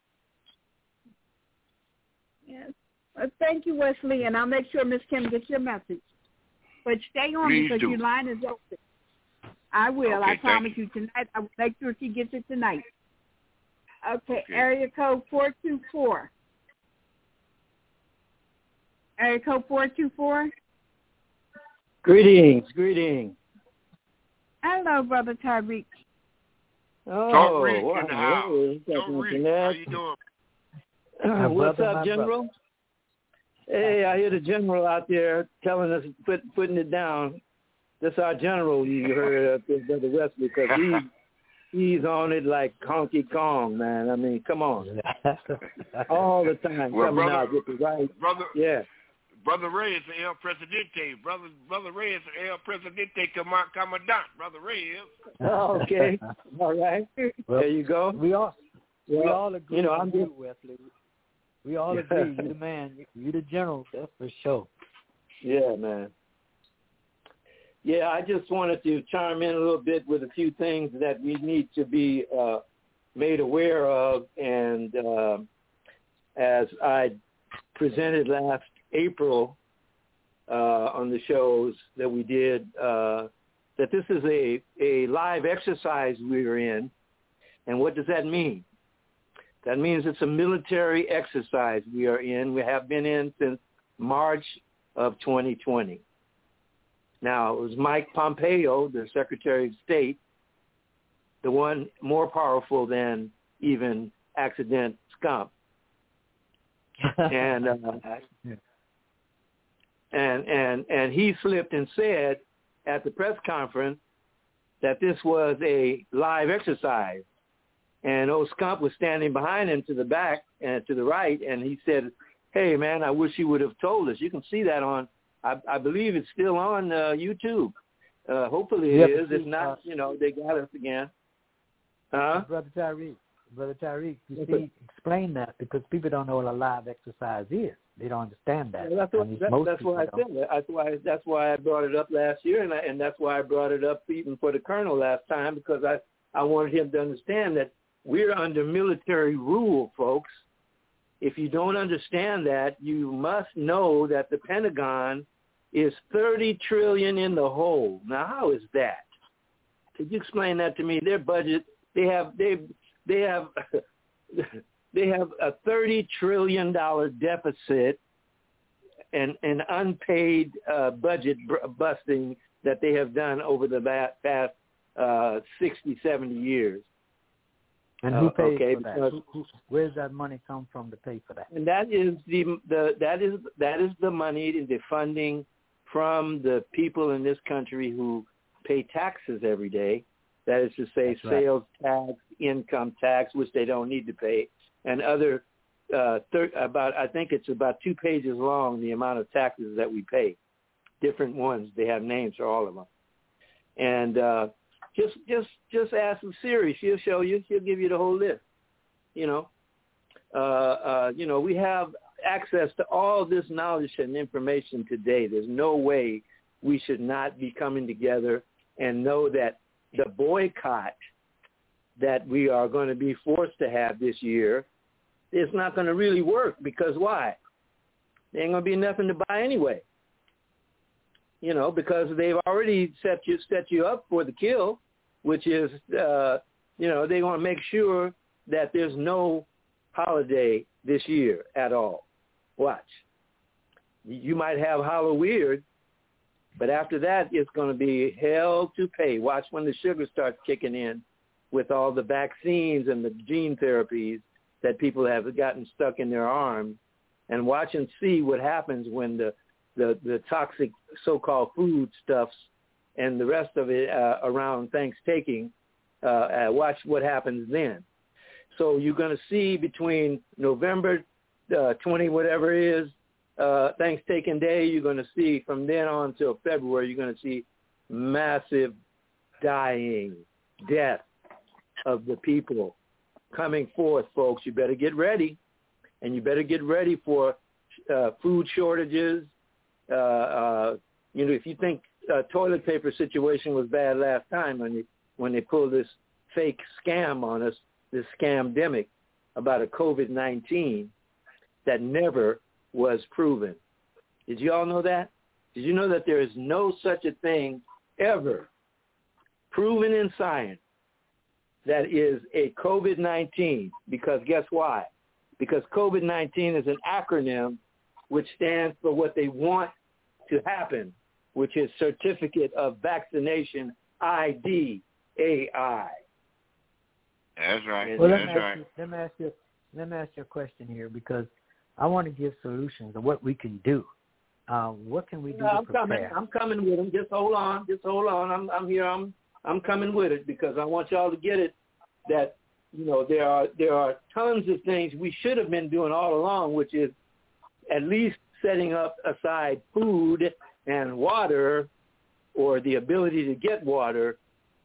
Yes. Well, thank you, Wesley, and I'll make sure Miss Kim gets your message. But stay on Please because do. your line is open. I will. Okay, I promise you. you tonight. I will make sure she gets it tonight. Okay, Okay. area code four two four. Area code four two four. Greetings, greetings. Hello, Brother Tyreek. Oh, Talk Reek wow. in the house. Hey, Talk Reek. How you doing? Uh, what's brother, up, my General? brother. Hey, I hear the General out there telling us, put, putting it down. That's our General you heard, uh, Brother Wesley, because he He's on it like Donkey Kong, man. I mean, come on. All the time well, coming brother, out with the right. Brother, yeah. Brother Ray is the El Presidente. Brother Brother Ray is the El Presidente Commandant. Brother Ray is. Oh, okay. All right. Well, there you go. We all well, we all agree you know, with I'm you, just, Wesley. We all agree. You the man. You the general. That's for sure. Yeah, man. Yeah, I just wanted to chime in a little bit with a few things that we need to be uh, made aware of. And uh, as I presented last April uh, on the shows that we did, uh, that this is a, a live exercise we're in. And what does that mean? That means it's a military exercise we are in. We have been in since March of twenty twenty. Now, it was Mike Pompeo, the Secretary of State, the one more powerful than even Accident Scump. and, uh, and and and he slipped and said at the press conference that this was a live exercise. And old Scump was standing behind him to the back and to the right, and he said, hey, man, I wish you would have told us. You can see that on, I, I believe it's still on uh, YouTube. Uh, hopefully it yep, is. If not, uh, you know, they got us again. Huh? Brother Tariq, Brother Tariq, you see, explain that because people don't know what a live exercise is. They don't understand that. Yeah, that's what, that, that's why I said that. That's why, that's why I brought it up last year, and, I, and that's why I brought it up even for the colonel last time, because I, I wanted him to understand that we're under military rule, folks. If you don't understand that, you must know that the Pentagon is thirty trillion dollars in the hole. Now, how is that? Could you explain that to me? Their budget, they have they they have they have a thirty trillion dollars deficit and an unpaid uh, budget busting that they have done over the past uh, sixty, seventy years. And who pays okay, for that? Who, who, where does that money come from to pay for that? And that is the the that is that is the money, the funding from the people in this country who pay taxes every day. That is to say, That's right. sales tax, income tax, which they don't need to pay, and other uh, thir- about I think it's about two pages long, the amount of taxes that we pay. Different ones. They have names for all of them, and. Uh, Just, just, just ask Siri. She'll show you. She'll give you the whole list. You know, uh, uh, you know, we have access to all this knowledge and information today. There's no way we should not be coming together and know that the boycott that we are going to be forced to have this year is not going to really work because why? There ain't going to be nothing to buy anyway. You know, because they've already set you set you up for the kill, which is, uh, you know, they want to make sure that there's no holiday this year at all. Watch. You might have Halloween, but after that, it's going to be hell to pay. Watch when the sugar starts kicking in with all the vaccines and the gene therapies that people have gotten stuck in their arms, and watch and see what happens when the The, the toxic so-called food stuffs and the rest of it uh, around Thanksgiving, uh, uh, watch what happens then. So you're going to see between November uh, twentieth, whatever it is, uh, Thanksgiving Day, you're going to see from then on till February, you're going to see massive dying, death of the people coming forth, folks. You better get ready, and you better get ready for uh, food shortages. Uh, uh, you know, if you think uh, toilet paper situation was bad last time when they, when they pulled this fake scam on us, this scamdemic about a COVID nineteen that never was proven. Did you all know that? Did you know that there is no such a thing ever proven in science that is a COVID nineteen? Because guess why? Because COVID nineteen is an acronym which stands for what they want to happen, which is Certificate of Vaccination I D, A I. That's right. Well, That's let me right. ask you, let me ask you, let me ask you a question here because I want to give solutions of what we can do. Uh, what can we do no, to I'm prepare? coming. I'm coming with them. Just hold on. Just hold on. I'm, I'm here. I'm, I'm coming with it because I want y'all to get it that, you know, there are there are tons of things we should have been doing all along, which is at least setting up aside food and water, or the ability to get water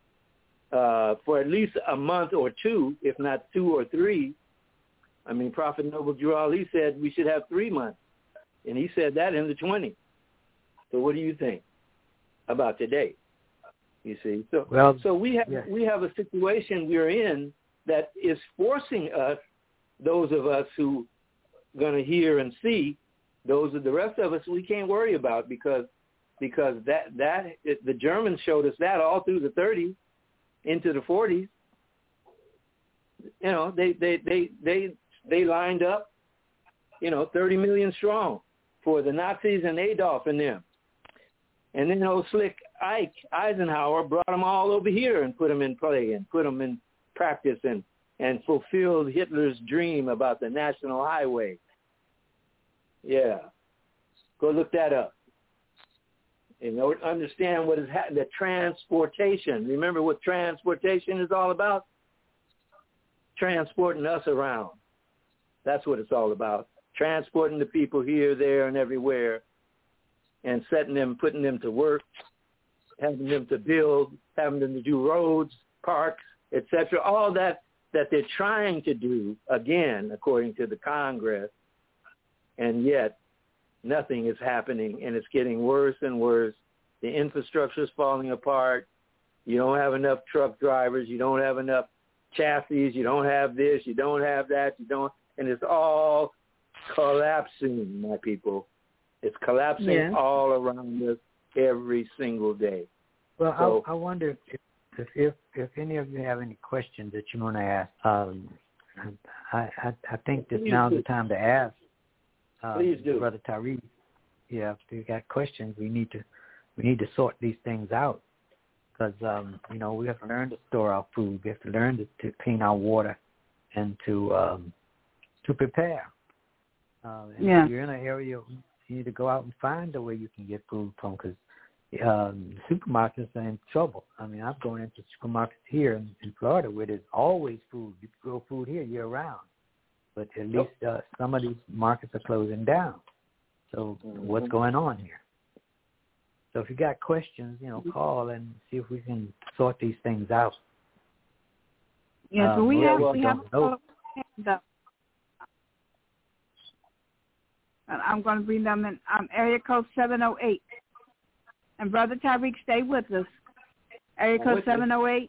uh, for at least a month or two, if not two or three. I mean, Prophet Noble Drew Ali said we should have three months, and he said that in the twenties. So what do you think about today? You see, so well, so we have yeah. we have a situation we're in that is forcing us, those of us who going to hear and see, those of the rest of us we can't worry about because because that that it, the Germans showed us that all through the thirties into the forties. You know, they they they they they lined up, you know, thirty million strong for the Nazis and Adolf and them. And then old slick Ike Eisenhower brought them all over here and put them in play and put them in practice and, and fulfilled Hitler's dream about the national highway. Yeah. Go look that up. You know, understand what is happening, the transportation. Remember what transportation is all about? Transporting us around. That's what it's all about. Transporting the people here, there, and everywhere, and setting them, putting them to work, having them to build, having them to do roads, parks, et cetera. All that that they're trying to do, again, according to the Congress, and yet nothing is happening, and it's getting worse and worse. The infrastructure is falling apart. You don't have enough truck drivers. You don't have enough chassis. You don't have this. You don't have that. You don't, and it's all collapsing, my people. It's collapsing yeah. all around us every single day. Well, so, I, I wonder if, if if if any of you have any questions that you want to ask. Um, I, I I think that now's the time to ask. Um, Please do, Brother Tariq. Yeah, if you got questions, we need to we need to sort these things out because um, you know we have to learn to store our food. We have to learn to, to clean our water and to um, to prepare. Uh, and yeah. if you're in an area, you need to go out and find a way you can get food from because um, the supermarkets are in trouble. I mean, I'm going into supermarkets here in, in Florida where there's always food. You can grow food here year round. But at least uh, some of these markets are closing down. So mm-hmm. what's going on here? So if you got questions, you know, call and see if we can sort these things out. Yeah, so um, we have we have know. the, I'm going to bring them in. Um, area code seven oh eight. And Brother Tariq, stay with us. Area code seven oh eight.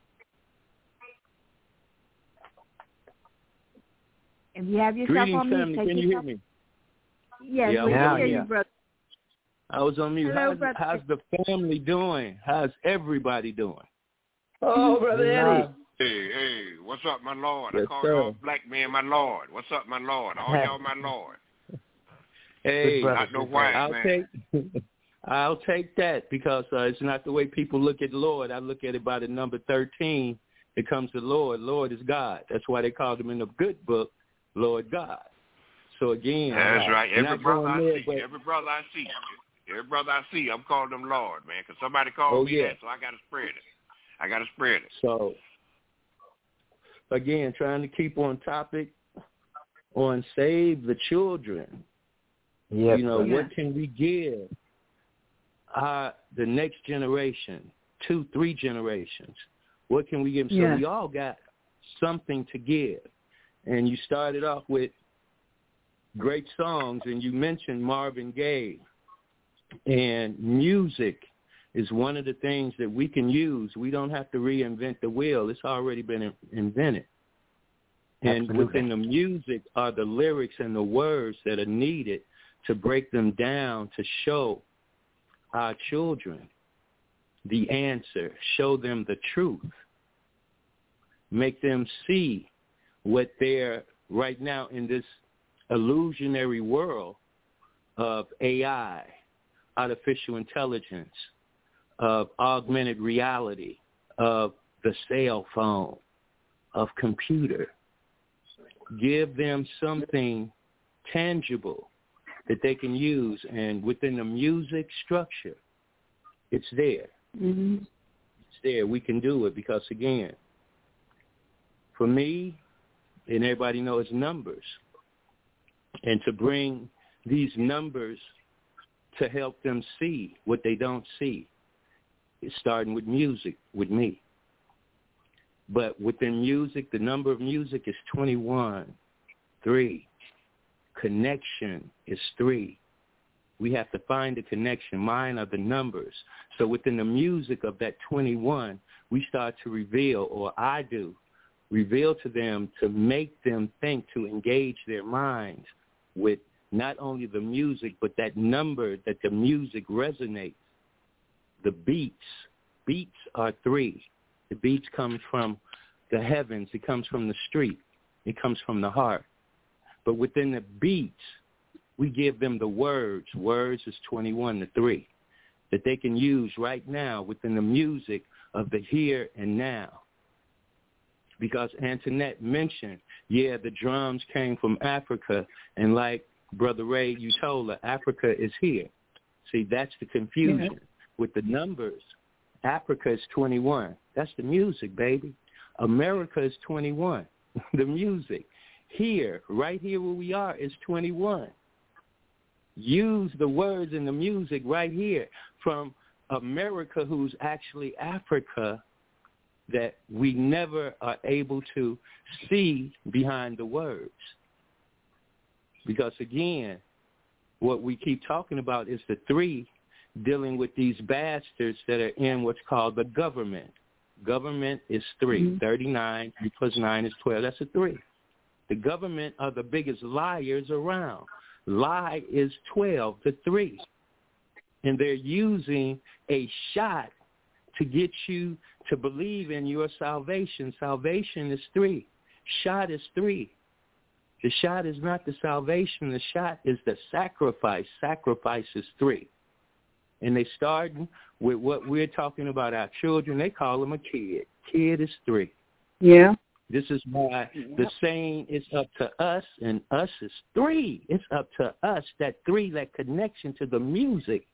If you have yourself Greetings, on mute, family. take Can you yourself... hear me? Yes, yeah, we can hear yeah. you, brother. I was on mute. Hello, how's, brother. how's the family doing? How's everybody doing? Oh, Brother Eddie. Hey, hey, what's up, my Lord? Yes, I call sir. y'all black men my Lord. What's up, my Lord? All y'all my Lord. Hey, Not no white I'll man. take I'll take that because uh, it's not the way people look at Lord. I look at it by the number thirteen. It comes to Lord. Lord is God. That's why they called him in the good book, Lord God. So again, that's uh, right. Every not brother I there, see, but, every brother I see, every brother I see, I'm calling them Lord, man, because somebody called oh, me yeah. that, so I got to spread it. I got to spread it. So again, trying to keep on topic on save the children. Yes, you know, yeah. what can we give uh, the next generation, two, three generations? What can we give them? So Yeah. we all got something to give. And you started off with great songs, and you mentioned Marvin Gaye. And music is one of the things that we can use. We don't have to reinvent the wheel. It's already been in- invented. And Absolutely. within the music are the lyrics and the words that are needed to break them down, to show our children the answer, show them the truth, make them see what they're right now in this illusionary world of A I, artificial intelligence, of augmented reality, of the cell phone, of computer. Give them something tangible that they can use, and within the music structure, it's there. Mm-hmm. It's there. We can do it because, again, for me, and everybody knows numbers, and to bring these numbers to help them see what they don't see, it's starting with music with me. But within music, the number of music is twenty-one, three. Connection is three. We have to find the connection. Mine are the numbers. So within the music of that twenty-one, we start to reveal, or I do, reveal to them to make them think, to engage their minds with not only the music, but that number that the music resonates. The beats. Beats are three. The beats come from the heavens. It comes from the street. It comes from the heart. But within the beats, we give them the words. Words is twenty-one to three that they can use right now within the music of the here and now. Because Antoinette mentioned, yeah, the drums came from Africa, and like Brother Ray, you told her, Africa is here. See, that's the confusion. Mm-hmm. With the numbers, Africa is twenty-one. That's the music, baby. America is twenty-one. The music. Here, right here where we are, is twenty-one. Use the words in the music right here from America, who's actually Africa, that we never are able to see behind the words. Because, again, what we keep talking about is the three dealing with these bastards that are in what's called the government. Government is three. Mm-hmm. thirty-nine plus nine is twelve. That's a three. The government are the biggest liars around. Lie is twelve to three. And they're using a shot to get you to believe in your salvation. Salvation is three. Shot is three. The shot is not the salvation. The shot is the sacrifice. Sacrifice is three. And they starting with what we're talking about, our children. They call them a kid. Kid is three. Yeah. This is why the saying is up to us, and us is three. It's up to us, that three, that connection to the music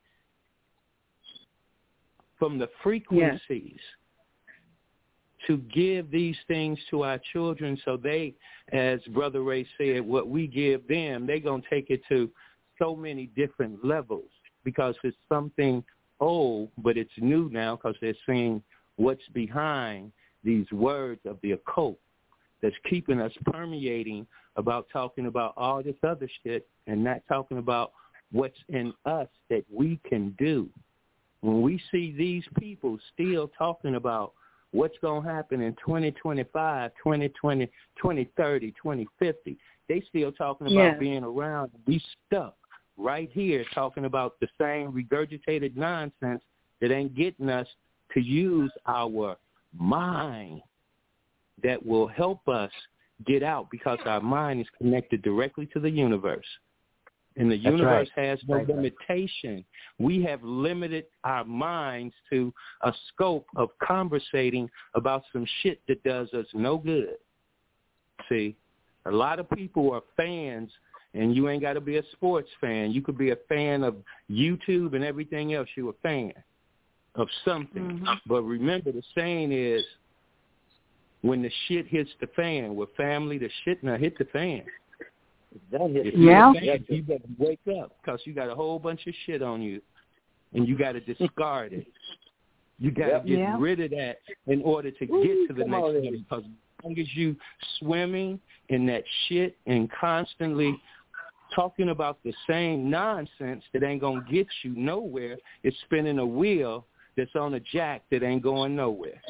from the frequencies, yes, to give these things to our children so they, as Brother Ray said, what we give them, they're going to take it to so many different levels because it's something old, but it's new now because they're seeing what's behind these words of the occult that's keeping us permeating about talking about all this other shit and not talking about what's in us that we can do. When we see these people still talking about what's going to happen in twenty twenty-five, twenty twenty, twenty thirty, twenty fifty, they still talking about yeah. being around. We stuck right here talking about the same regurgitated nonsense that ain't getting us to use our mind that will help us get out because our mind is connected directly to the universe. And the That's universe right. has no right. limitation. We have limited our minds to a scope of conversating about some shit that does us no good. See, a lot of people are fans, and you ain't got to be a sports fan. You could be a fan of YouTube and everything else. You're a fan of something. Mm-hmm. But remember, the saying is, when the shit hits the fan, with family, the shit now hit the fan. If yeah. Fan, you better wake up because you got a whole bunch of shit on you, and you got to discard it. You got to yep. get yeah. rid of that in order to Ooh, get to the next level. Because as long as you swimming in that shit and constantly talking about the same nonsense that ain't going to get you nowhere, it's spinning a wheel that's on a jack that ain't going nowhere.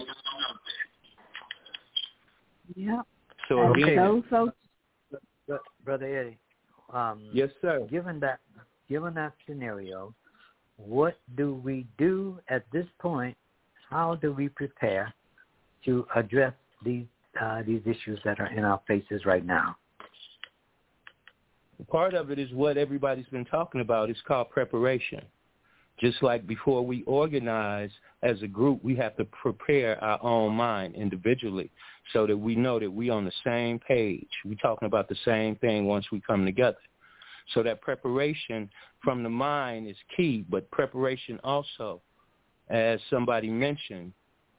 Yeah. So okay. again, so, so, Brother Eddie. Um, yes, sir. Given that, given that scenario, what do we do at this point? How do we prepare to address these uh, these issues that are in our faces right now? Part of it is what everybody's been talking about. It's called preparation. Just like before we organize as a group, we have to prepare our own mind individually so that we know that we're on the same page. We're talking about the same thing once we come together. So that preparation from the mind is key, but preparation also, as somebody mentioned,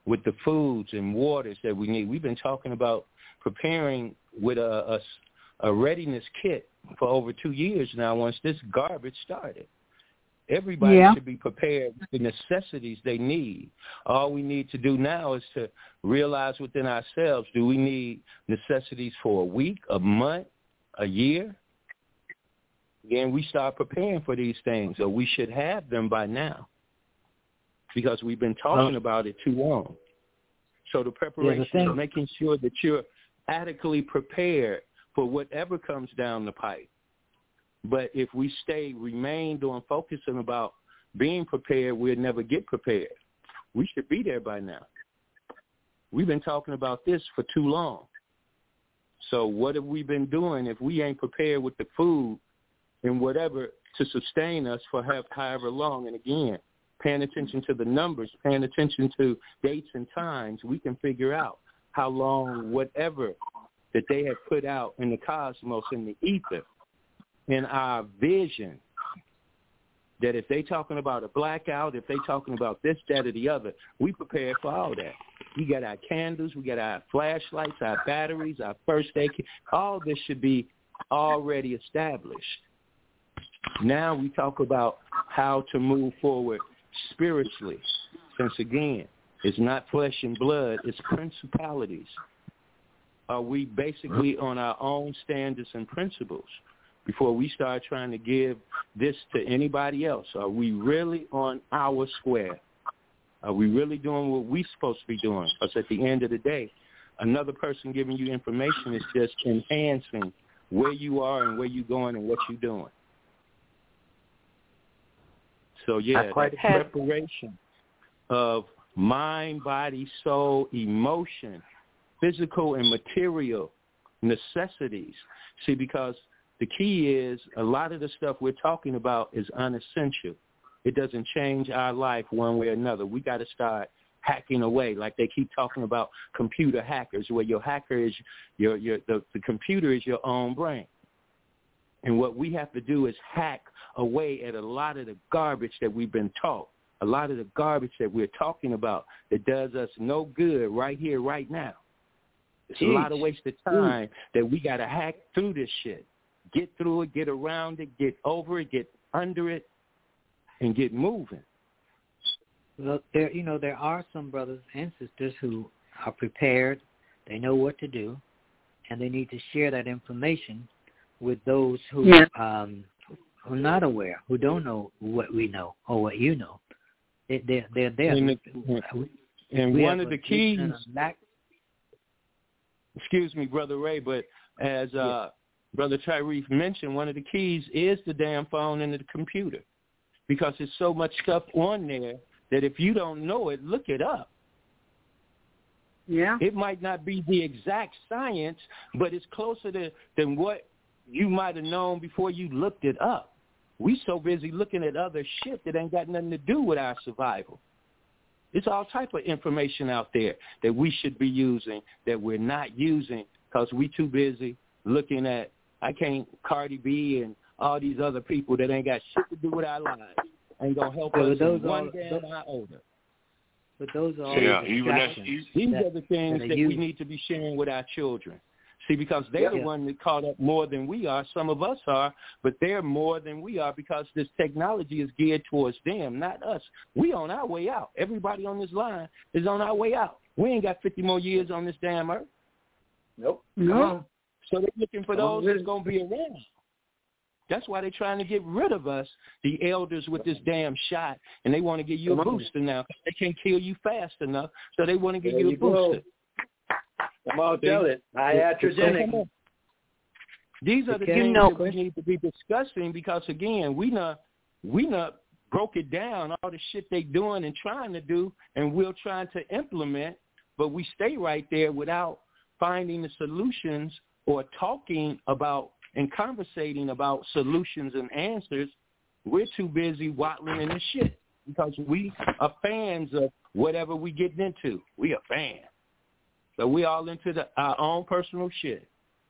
with the foods and waters that we need. We've been talking about preparing with a, a, a readiness kit for over two years now once this garbage started. Everybody yeah. should be prepared with the necessities they need. All we need to do now is to realize within ourselves, do we need necessities for a week, a month, a year? Then we start preparing for these things, or we should have them by now because we've been talking about it too long. So the preparation yeah, the is making sure that you're adequately prepared for whatever comes down the pipe. But if we stay, remained on focusing about being prepared, we'll never get prepared. We should be there by now. We've been talking about this for too long. So what have we been doing if we ain't prepared with the food and whatever to sustain us for however long? And again, paying attention to the numbers, paying attention to dates and times, we can figure out how long whatever that they have put out in the cosmos, in the ether, in our vision, that if they talking about a blackout, if they talking about this, that, or the other, we prepare for all that. We got our candles, we got our flashlights, our batteries, our first aid kit. All this should be already established. Now we talk about how to move forward spiritually, since again, it's not flesh and blood, it's principalities. Are we basically on our own standards and principles before we start trying to give this to anybody else? Are we really on our square? Are we really doing what we're supposed to be doing? Because at the end of the day, another person giving you information is just enhancing where you are and where you're going and what you're doing. So, yeah, that preparation of mind, body, soul, emotion, physical and material necessities. See, because the key is a lot of the stuff we're talking about is unessential. It doesn't change our life one way or another. We got to start hacking away, like they keep talking about computer hackers, where your hacker is your your the, the computer is your own brain. And what we have to do is hack away at a lot of the garbage that we've been taught, a lot of the garbage that we're talking about that does us no good right here, right now. It's Jeez. a lot of wasted time that we got to hack through this shit. Get through it, get around it, get over it, get under it, and get moving. Well, there, you know, there are some brothers and sisters who are prepared. They know what to do, and they need to share that information with those who yeah. um, who are not aware, who don't know what we know or what you know. They, they're they're there. And, we, and we one of the keys. Lack. Excuse me, Brother Ray, but as uh, yeah. Brother Tyrese mentioned, one of the keys is the damn phone and the computer, because there's so much stuff on there that if you don't know it, look it up. Yeah. It might not be the exact science, but it's closer to than what you might have known before you looked it up. We so busy looking at other shit that ain't got nothing to do with our survival. It's all type of information out there that we should be using that we're not using because we too busy looking at, I can't, Cardi B and all these other people that ain't got shit to do with our lives. Ain't going to help so us those one are, damn iota. But those are all yeah, the even that's, These that, are the things that, that we need to be sharing with our children. See, because they're yeah. the one that caught up more than we are. Some of us are, but they're more than we are because this technology is geared towards them, not us. We on our way out. Everybody on this line is on our way out. We ain't got fifty more years on this damn earth. Nope. No. So they're looking for those that's going to be around. That's why they're trying to get rid of us, the elders, with this damn shot, and they want to give you a booster now. They can't kill you fast enough, so they want to give there you a you booster. Go. Come on, tell it. Iatrogenic. These are the you things know, that we need to be discussing because, again, we not we not broke it down, all the shit they doing and trying to do, and we're trying to implement, but we stay right there without finding the solutions or talking about and conversating about solutions and answers. We're too busy waddling in the shit because we are fans of whatever we getting into. We are fans. So we all into the, our own personal shit.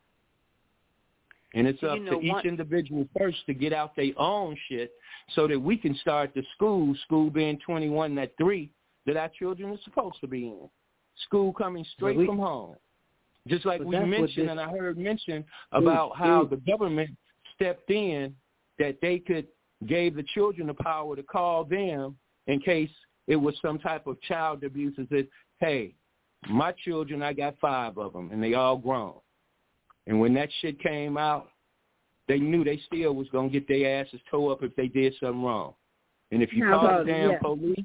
And it's up you know, to each one, individual first to get out their own shit so that we can start the school, school being twenty-one at three, that our children are supposed to be in. School coming straight we, from home. Just like we that's mentioned, this, and I heard mention about how the government stepped in, that they could gave the children the power to call them in case it was some type of child abuse and said, hey, my children, I got five of them, and they all grown. And when that shit came out, they knew they still was going to get their asses towed up if they did something wrong. And if you How call about- the damn yeah. police,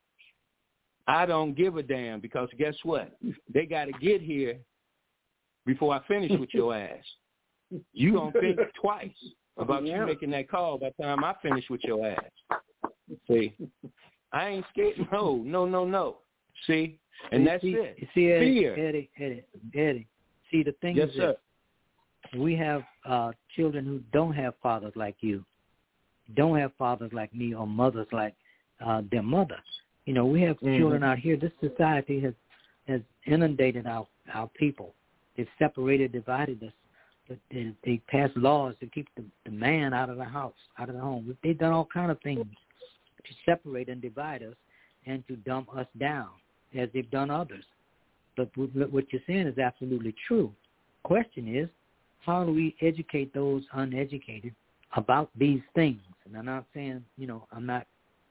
I don't give a damn, because guess what? They got to get here before I finish with your ass. You going to think twice about Yeah. you making that call by the time I finish with your ass. See? I ain't scared. No, no, no, no. See? And that's see, it. See, Eddie, Fear. Eddie, Eddie, Eddie. See, the thing Yes, is sir. that we have uh, children who don't have fathers like you, don't have fathers like me, or mothers like uh, their mother. You know, we have Mm-hmm. children out here. This society has has inundated our our people. They've separated, divided us. They, they pass laws to keep the, the man out of the house, out of the home. They've done all kind of things to separate and divide us and to dumb us down, as they've done others. But what you're saying is absolutely true. Question is, how do we educate those uneducated about these things? And I'm not saying, you know, I'm not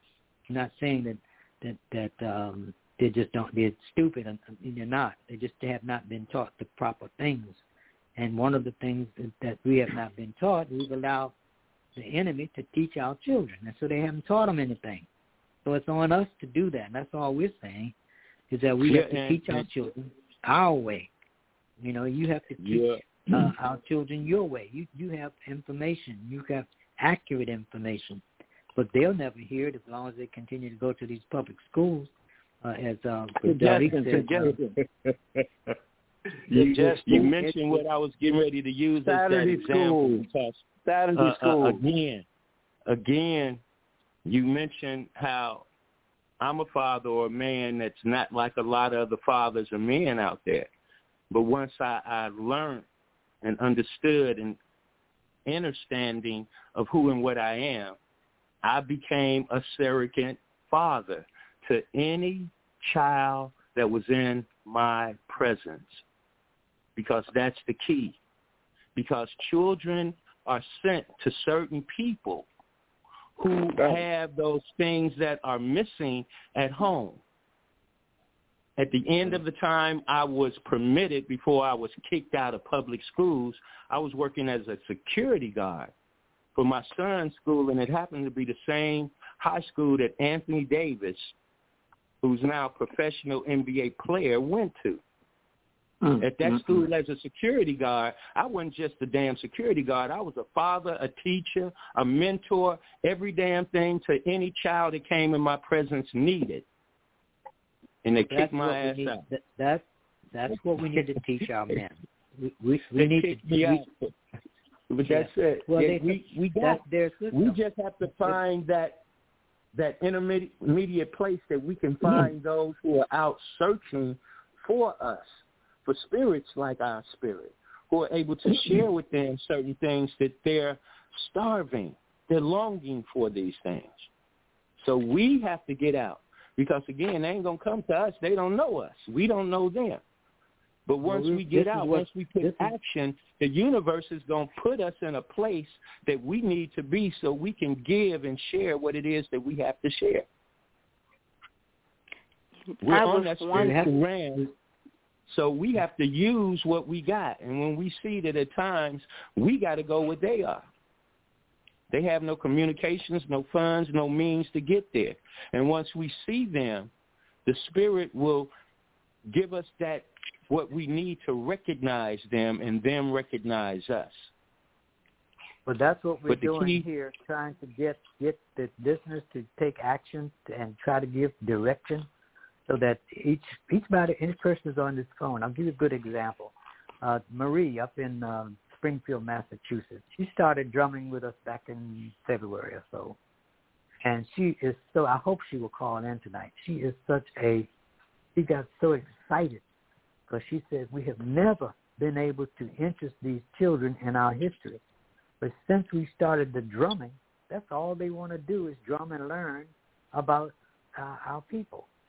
not saying that that that um, they just don't, they're stupid, and, and they're not. They just have not been taught the proper things. And one of the things that, that we have not been taught, we've allowed the enemy to teach our children, and so they haven't taught them anything. So it's on us to do that. And that's all we're saying, is that we Yeah, have to and, teach our and, children our way. You know, you have to teach yeah. uh, our children your way. You you have information. You have accurate information. But they'll never hear it as long as they continue to go to these public schools. Uh, as uh, Darek said, uh, you, Just you mentioned what I was getting ready to use Saturday as that example. school. Because, Saturday uh, school. Uh, again, again, you mentioned how I'm a father or a man that's not like a lot of other fathers or men out there. But once I, I learned and understood and understanding of who and what I am, I became a surrogate father to any child that was in my presence, because that's the key. Because children are sent to certain people who have those things that are missing at home. At the end of the time I was permitted, before I was kicked out of public schools, I was working as a security guard for my son's school, and it happened to be the same high school that Anthony Davis, who's now a professional N B A player, went to. Mm-hmm. At that school as a security guard, I wasn't just a damn security guard. I was a father, a teacher, a mentor, every damn thing to any child that came in my presence needed. And they kicked my ass need, out. That, that's, that's what we need to teach our men. We, we, we need to me we, out. But that's yeah. it. Well, yeah, they, we we got. We just have to find that that intermediate place that we can find mm. those who are out searching for us, for spirits like our spirit, who are able to share with them certain things that they're starving, they're longing for these things. So we have to get out, because again, they ain't gonna come to us. They don't know us. We don't know them. But once well, we get out, what, once we put action, the universe is going to put us in a place that we need to be, so we can give and share what it is that we have to share. We're I on that one... spiritual realm, so we have to use what we got. And when we see that at times, we got to go where they are. They have no communications, no funds, no means to get there. And once we see them, the spirit will give us that what we need to recognize them, and them recognize us. Well, that's what we're but doing key, here, trying to get get the listeners to take action and try to give direction, so that each each body, each person is on this phone. I'll give you a good example. Uh, Marie up in um, Springfield, Massachusetts. She started drumming with us back in February or so, and she is so. I hope she will call in tonight. She is such a. She got so excited. Because she said, we have never been able to interest these children in our history. But since we started the drumming, that's all they want to do is drum and learn about uh, our people.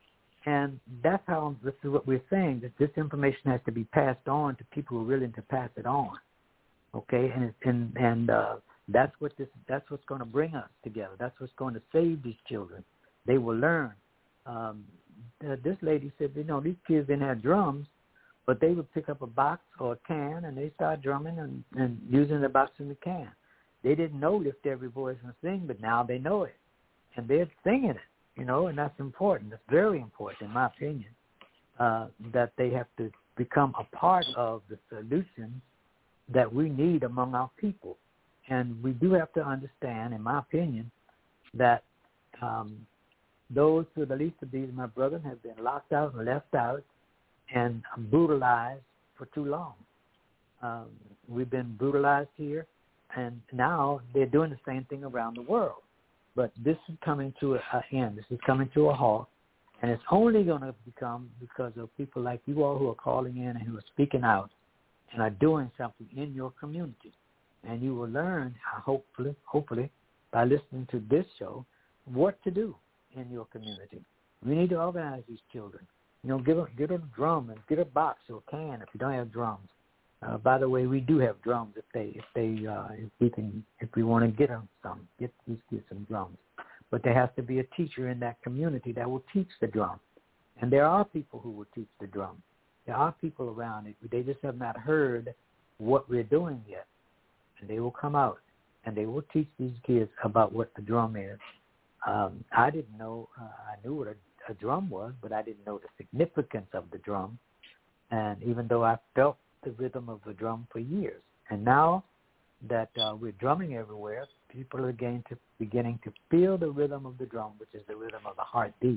And that's how, this is what we're saying, that this information has to be passed on to people who are willing to pass it on. Okay, and and and uh, that's what this that's what's going to bring us together. That's what's going to save these children. They will learn. Um, uh, this lady said, you know, these kids didn't have drums, but they would pick up a box or a can and they start drumming and, and using the box and the can. They didn't know lift every voice and sing, but now they know it, and they're singing it. You know, and that's important. It's very important, in my opinion, uh, that they have to become a part of the solutions that we need among our people. And we do have to understand, in my opinion, that um, those who are the least of these, my brethren, have been locked out and left out and brutalized for too long. Um, we've been brutalized here, and now they're doing the same thing around the world. But this is coming to an end. This is coming to a halt, and it's only going to become because of people like you all who are calling in and who are speaking out and are doing something in your community. And you will learn, hopefully, hopefully, by listening to this show, what to do in your community. We need to organize these children. You know, get a, get a drum and get a box or a can if you don't have drums. Uh, by the way, we do have drums if they if they uh, if we can if we want to get them some get these kids some drums. But there has to be a teacher in that community that will teach the drum, and there are people who will teach the drum. There are people around it. They just have not heard what we're doing yet, and they will come out and they will teach these kids about what the drum is. Um, I didn't know. Uh, I knew what a, a drum was, but I didn't know the significance of the drum. And even though I felt the rhythm of the drum for years, and now that uh, we're drumming everywhere, people are beginning to beginning to feel the rhythm of the drum, which is the rhythm of the heartbeat,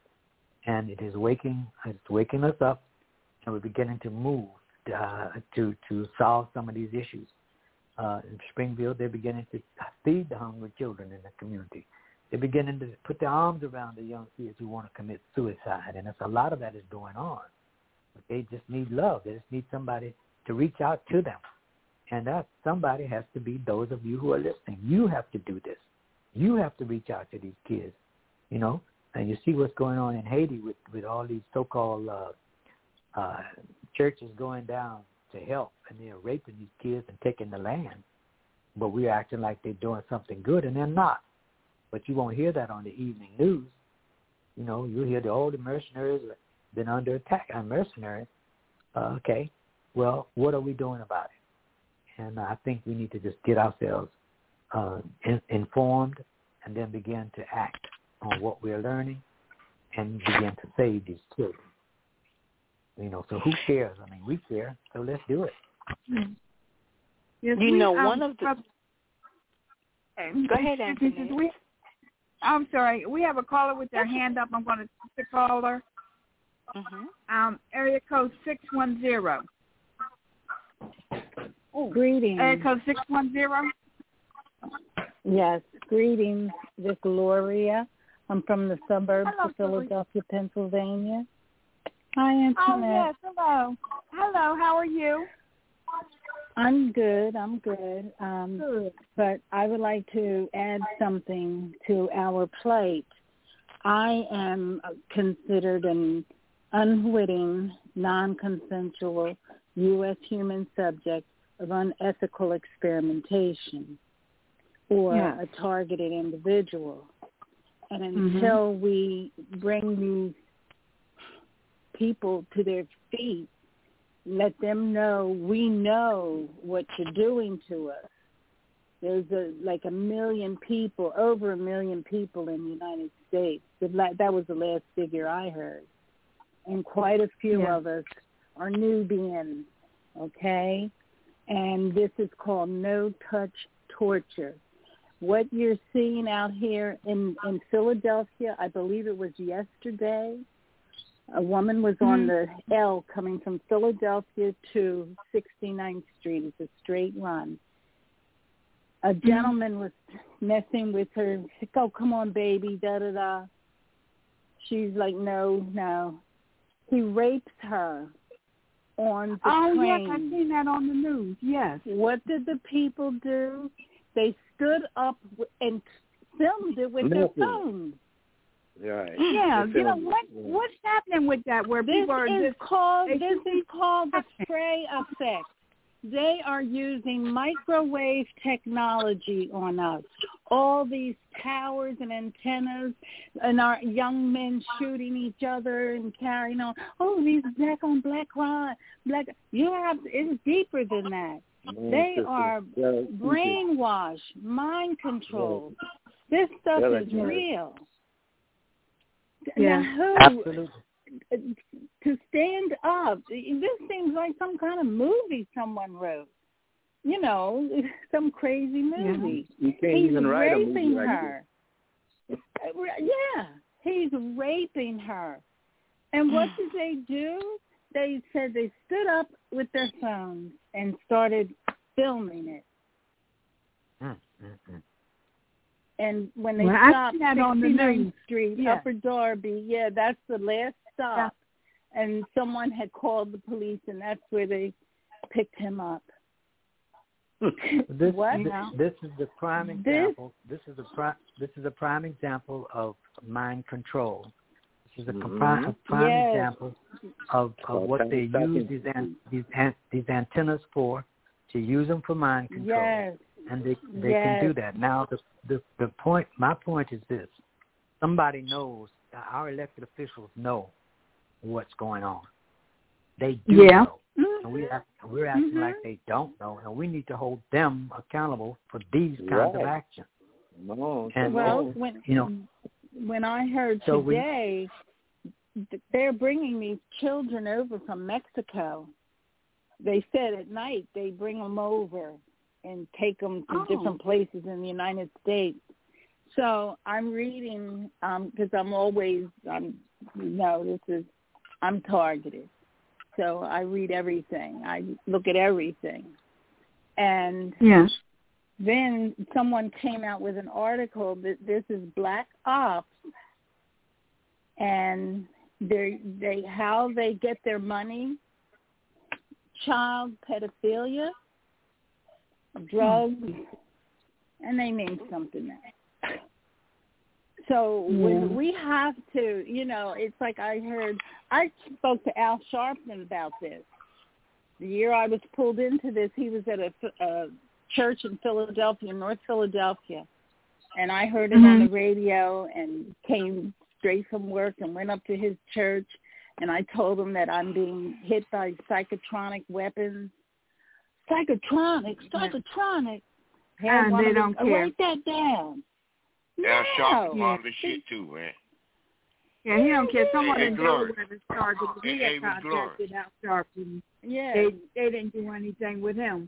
and it is waking. It's waking us up, and we're beginning to move uh, to to solve some of these issues. Uh, in Springfield, they're beginning to feed the hungry children in the community. They're beginning to put their arms around the young kids who want to commit suicide, and it's a lot of that is going on. But they just need love. They just need somebody to reach out to them. And that somebody has to be those of you who are listening. You have to do this. You have to reach out to these kids, you know. And you see what's going on in Haiti with, with all these so-called uh, uh, churches going down to help, and they're raping these kids and taking the land. But we're acting like they're doing something good, and they're not. But you won't hear that on the evening news. You know, you'll hear the old mercenaries have been under attack. I'm mercenaries. Uh, okay, well, what are we doing about it? And I think we need to just get ourselves uh, in, informed and then begin to act on what we're learning and begin to save these children. You know, so who cares? I mean, we care, so let's do it. Yes, you we, know, um, one of the... Um, Go ahead, Anthony. We, I'm sorry. We have a caller with their hand up. I'm going to take the caller. Mm-hmm. Um, area code six one zero. Oh, greetings. Area code six one zero. Yes, greetings. This is Gloria. I'm from the suburbs Hello, of Philadelphia, Gloria. Pennsylvania. Hi, Antoinette. Oh, yes. Hello. Hello. How are you? I'm good. I'm good. Um, Good. But I would like to add something to our plate. I am considered an unwitting, non-consensual U S human subject of unethical experimentation or yes. a targeted individual. And Mm-hmm. until we bring these people to their feet, let them know we know what you're doing to us. There's a, like a million people, over a million people in the United States. That was the last figure I heard. And quite a few yeah. of us are Nubians, okay? And this is called no-touch torture. What you're seeing out here in, in Philadelphia, I believe it was yesterday, a woman was mm-hmm. on the L coming from Philadelphia to sixty-ninth Street. It's a straight run. A gentleman mm-hmm. was messing with her. She said, oh, come on, baby, da-da-da. She's like, no, no. He rapes her on the oh, train. Oh, yes, I've seen that on the news, yes. What did the people do? They stood up and filmed it with Nothing. their phones. Right. Yeah, They you know film- what? yeah. What's happening with that? Where This people are is just called they this just- is called the spray effect. They are using microwave technology on us. All these towers and antennas, and our young men shooting each other and carrying on. Oh, these black on black crime, black. You have it's deeper than that. Man, They sister. are Yeah, brainwashed, mind control. This stuff Yeah, is that's right. real. Yeah. Now, who Absolutely. to stand up? This seems like some kind of movie someone wrote. You know, some crazy movie. You can't He's even write a movie raping like her. Yeah, he's raping her. And what did they do? They said they stood up with their phones and started filming it. Mm, mm, mm. And when they Well, I stopped see that on the sixty-ninth news. Street, Yeah. Upper Darby, yeah, that's the last stop. And someone had called the police, and that's where they picked him up. This, What? this, this is the prime This- example. This is a prime. This is a prime example of mind control. This is a, Mhm. prime, a prime Yes. example of, of what they use these an, these an, these antennas for, to use them for mind control, Yes. and they they Yes. can do that. Now the, the the point. My point is this: somebody knows. Our elected officials know what's going on. They do Yeah. know. And we act, we're acting Mhm. like they don't know, and we need to hold them accountable for these kinds of Right. actions. No, And- Well, when You know, when I heard So we- today, th- they're bringing these children over from Mexico. They said at night they bring them over and take them to Oh. different places in the United States. So I'm reading because um, I'm always, I'm, you know, this is, I'm targeted. So I read everything. I look at everything. And Yes. then someone came out with an article that this is Black Ops, and they they how they get their money: child pedophilia, drugs, and they named something else. So Yeah. when we have to, you know, it's like I heard. I spoke to Al Sharpton about this. The year I was pulled into this, he was at a, a church in Philadelphia, North Philadelphia, and I heard it Mm-hmm. on the radio and came straight from work and went up to his church, and I told him that I'm being hit by psychotronic weapons. Psychotronic, psychotronic. And one they of the- don't care. Write that down. Al Sharpton No. all this shit too, man. Yeah, he don't care. Someone Hey, in Glory. Delaware started. Hey, He hey, had Miss Glory. contacted Al Sharpton. Yeah. They they didn't do anything with him.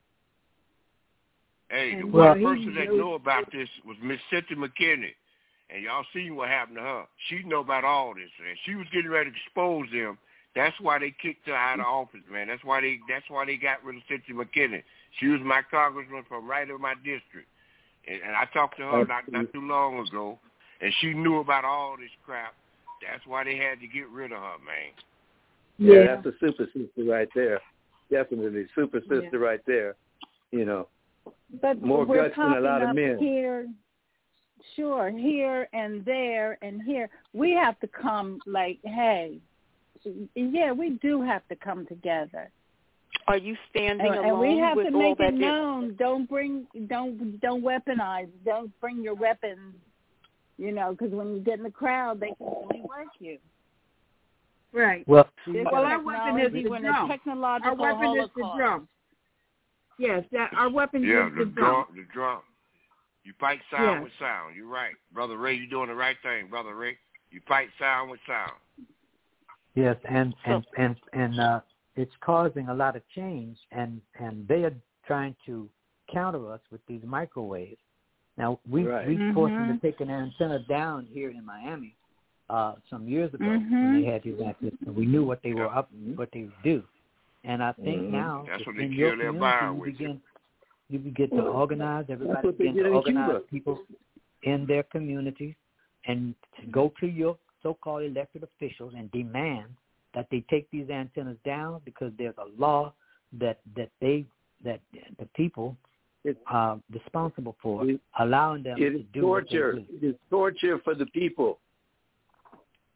Hey, the And one well, he person that knows- knew about this was Miss Cynthia McKinney. And y'all seen what happened to her. She know about all this, man. She was getting ready to expose them. That's why they kicked her out of office, man. That's why they that's why they got rid of Cynthia McKinney. She was my congressman from right in my district. And, and I talked to her not, not too long ago, and she knew about all this crap. That's why they had to get rid of her, man. Yeah, Yeah. that's a super sister right there. Definitely super sister Yeah. right there. You know, But More we're guts than a lot of popping up men. Here, sure, here and there and here. We have to come like, hey, yeah, we do have to come together. Are you standing And, alone and we have with to all make that? it is- known. Don't bring, don't, don't weaponize. Don't bring your weapons. You know, because when you get in the crowd, they can only work you. Right. well, There's Well, a our weapon is technology the when drum. a technological Our weapon is the holocaust. drum. Yes, that our weapon Yeah, is the the drum, drum. the drum. You fight sound Yes. with sound. You're right. Brother Ray, you're doing the right thing, Brother Ray. You fight sound with sound. yes, and and and and uh, it's causing a lot of change, and and they are trying to counter us with these microwaves. Now we Right. we forced them Mhm. to take an antenna down here in Miami uh, some years ago Mhm. when they had these antennas. And we knew what they were up, Mhm. what they would do, and I think Mhm. now That's if what they in kill your their community vibe you with. begin you begin to organize, everybody what they begin did to in organize Cuba. people in their communities and to go to your so-called elected officials and demand that they take these antennas down because there's a law that that they that the people It's, are responsible for It- allowing them it to is do what they torture. do. It is torture for the people.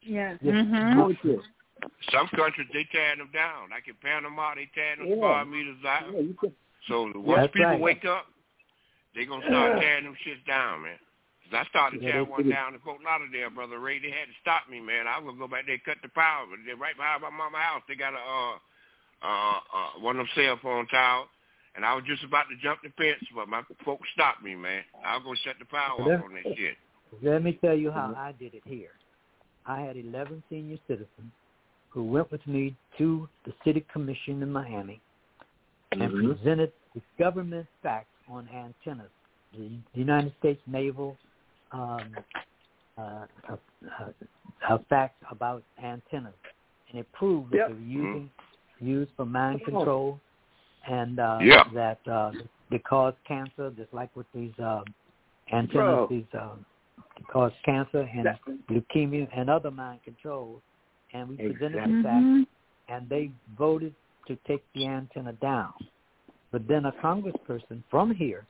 Yeah. Yes. Mm-hmm. Some countries, they tearing them down. Like in Panama, they tearing them Yeah. square meters out. Yeah, you can- So once That's people right. wake up, they going to start tearing them shits down, man. 'Cause I started Yeah, tearing they one do. down in Fort Lauderdale, Brother Ray. They had to stop me, man. I was going to go back there and cut the power. But they're right behind my mama's house. They got a uh, uh, uh, one of them cell phone towers. And I was just about to jump the fence, but my folks stopped me, man. I was going to shut the power Well, off on that shit. Let me tell you how I did it here. I had eleven senior citizens who went with me to the city commission in Miami and Mhm. presented the government facts on antennas. The United States Naval um, uh, uh, uh, facts about antennas, and it proved that Yep. they were using used for mind control, and uh, Yeah. that uh, they cause cancer, just like with these uh, antennas, Bro. these uh, cause cancer and That- leukemia and other mind controls. And we presented Exactly. the facts, Mm-hmm. and they voted to take the antenna down. But then a congressperson from here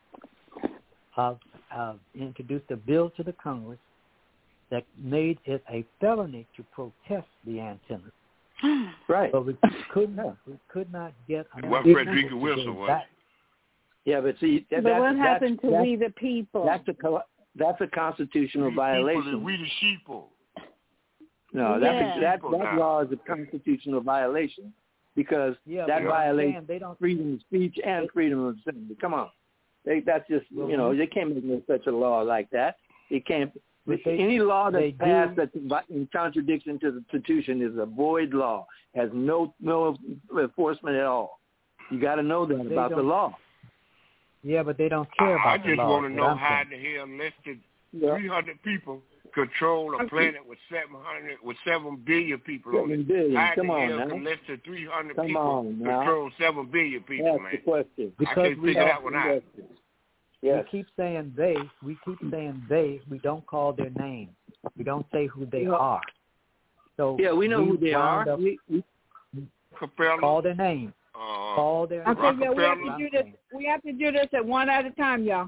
uh, uh, introduced a bill to the Congress that made it a felony to protest the antennas. Right. But we couldn't, we could not get It enough wasn't people Frederica to Wilson, go was back. Yeah, but see, that, But that's, what happened that's, to that's, we the people? That's a co- that's a constitutional We the people, violation. we the sheeple. No, that's Yeah. a, that People that now. law is a constitutional violation because Yeah, that but violates man, they don't. freedom of speech and freedom of assembly. Come on, they, that's just Well, you know they can't make no such a law like that. It can't. But they- Any law they that's passed do- that's vi- in contradiction to the Constitution is a void law. Has no no enforcement at all. You got to know that They about the don't- law. Yeah, but they don't care I about just the law. want to know how the hell less than Yeah. three hundred people control a Okay. planet with seven hundred with seven billion people on Seven it. billion. How Come the on hell now. can less than three hundred Come people on now. control seven billion people, That's man? the question. I Because can't we figure don't- that one out. Yes. We keep saying they. We keep saying they. We don't call their names. We don't say who they Yeah. are. So Yeah, we know who they wound are. up- We, we, Capella, call their name. uh, Call their Okay, name. yeah, we have Rockefeller. to do this. We have to do this at one at a time, y'all.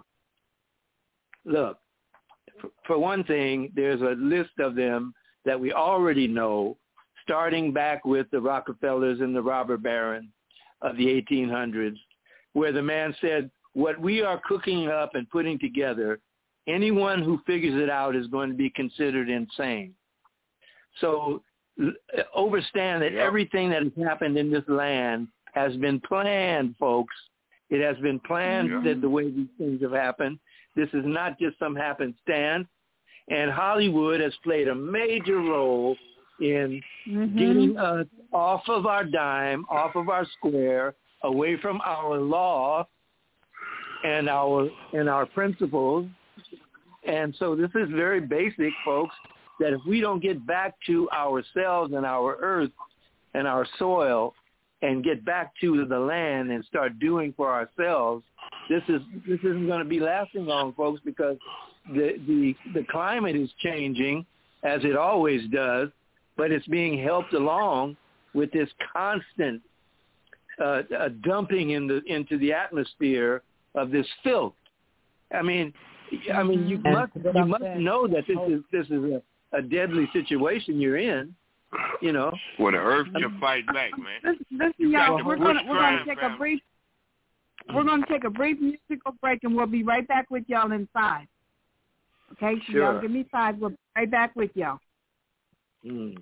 look, for, for one thing, there's a list of them that we already know, starting back with the Rockefellers and the robber baron of the eighteen hundreds, where the man said, what we are cooking up and putting together, anyone who figures it out is going to be considered insane. So l- understand that Yep. everything that has happened in this land has been planned, folks. It has been planned Yeah. that the way these things have happened. This is not just some happenstance. And Hollywood has played a major role in Mm-hmm. getting us off of our dime, off of our square, away from our law and our and our principles. And so this is very basic, folks, that if we don't get back to ourselves and our earth and our soil and get back to the land and start doing for ourselves, this is this isn't going to be lasting long, folks, because the the the climate is changing as it always does, but it's being helped along with this constant uh, uh, dumping in the into the atmosphere of this filth. I mean, I mean, you And must what you I'm must saying- know that this is this is a, a deadly situation you're in. You know. Well, the earth just fight back, man. Listen, listen You got y'all. the We're Bush gonna we're gonna crime take a family. brief. We're gonna take a brief musical break, and we'll be right back with y'all in five. Okay, so Sure. y'all give me five. We'll be right back with y'all. Mm.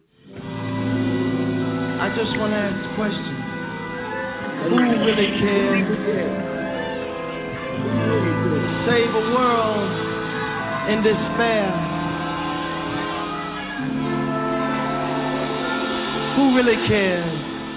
I just want to ask a question. Who really cares? Save a world in despair. Who really cares?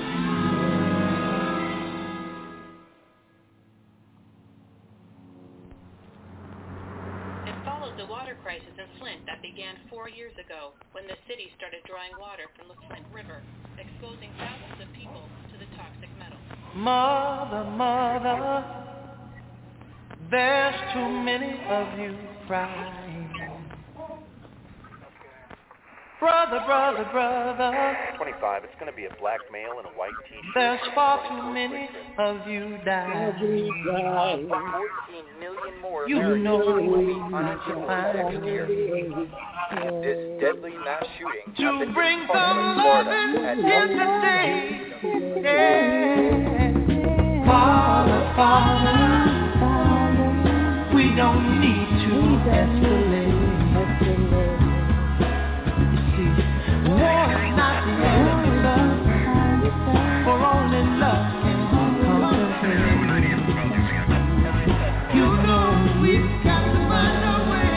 It followed the water crisis in Flint that began four years ago when the city started drawing water from the Flint River, exposing thousands of people to the toxic metals. Mother, mother, there's too many of you crying. Brother, brother, brother. twenty-five, it's going to be a black male in a white t-shirt. There's far too many of you dying. fourteen million more You know we find find year. This deadly mass shooting to bring some loving here today. Yeah. Father, Father, we don't need to escalate. You see, war is not the end of love, for only love can conquer hate. You know we've got to find a way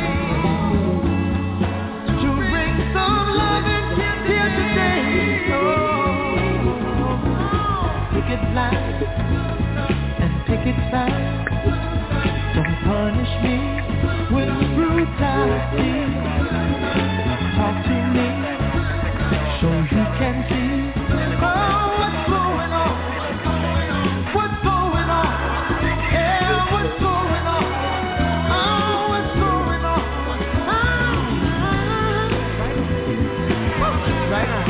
to bring some loving here today. Oh, picket lines and picket signs. Don't punish me with brutality. Talk to me so you can see oh, what's going on. What's going on? Yeah, what's going on? Oh, what's going on? Oh, right on.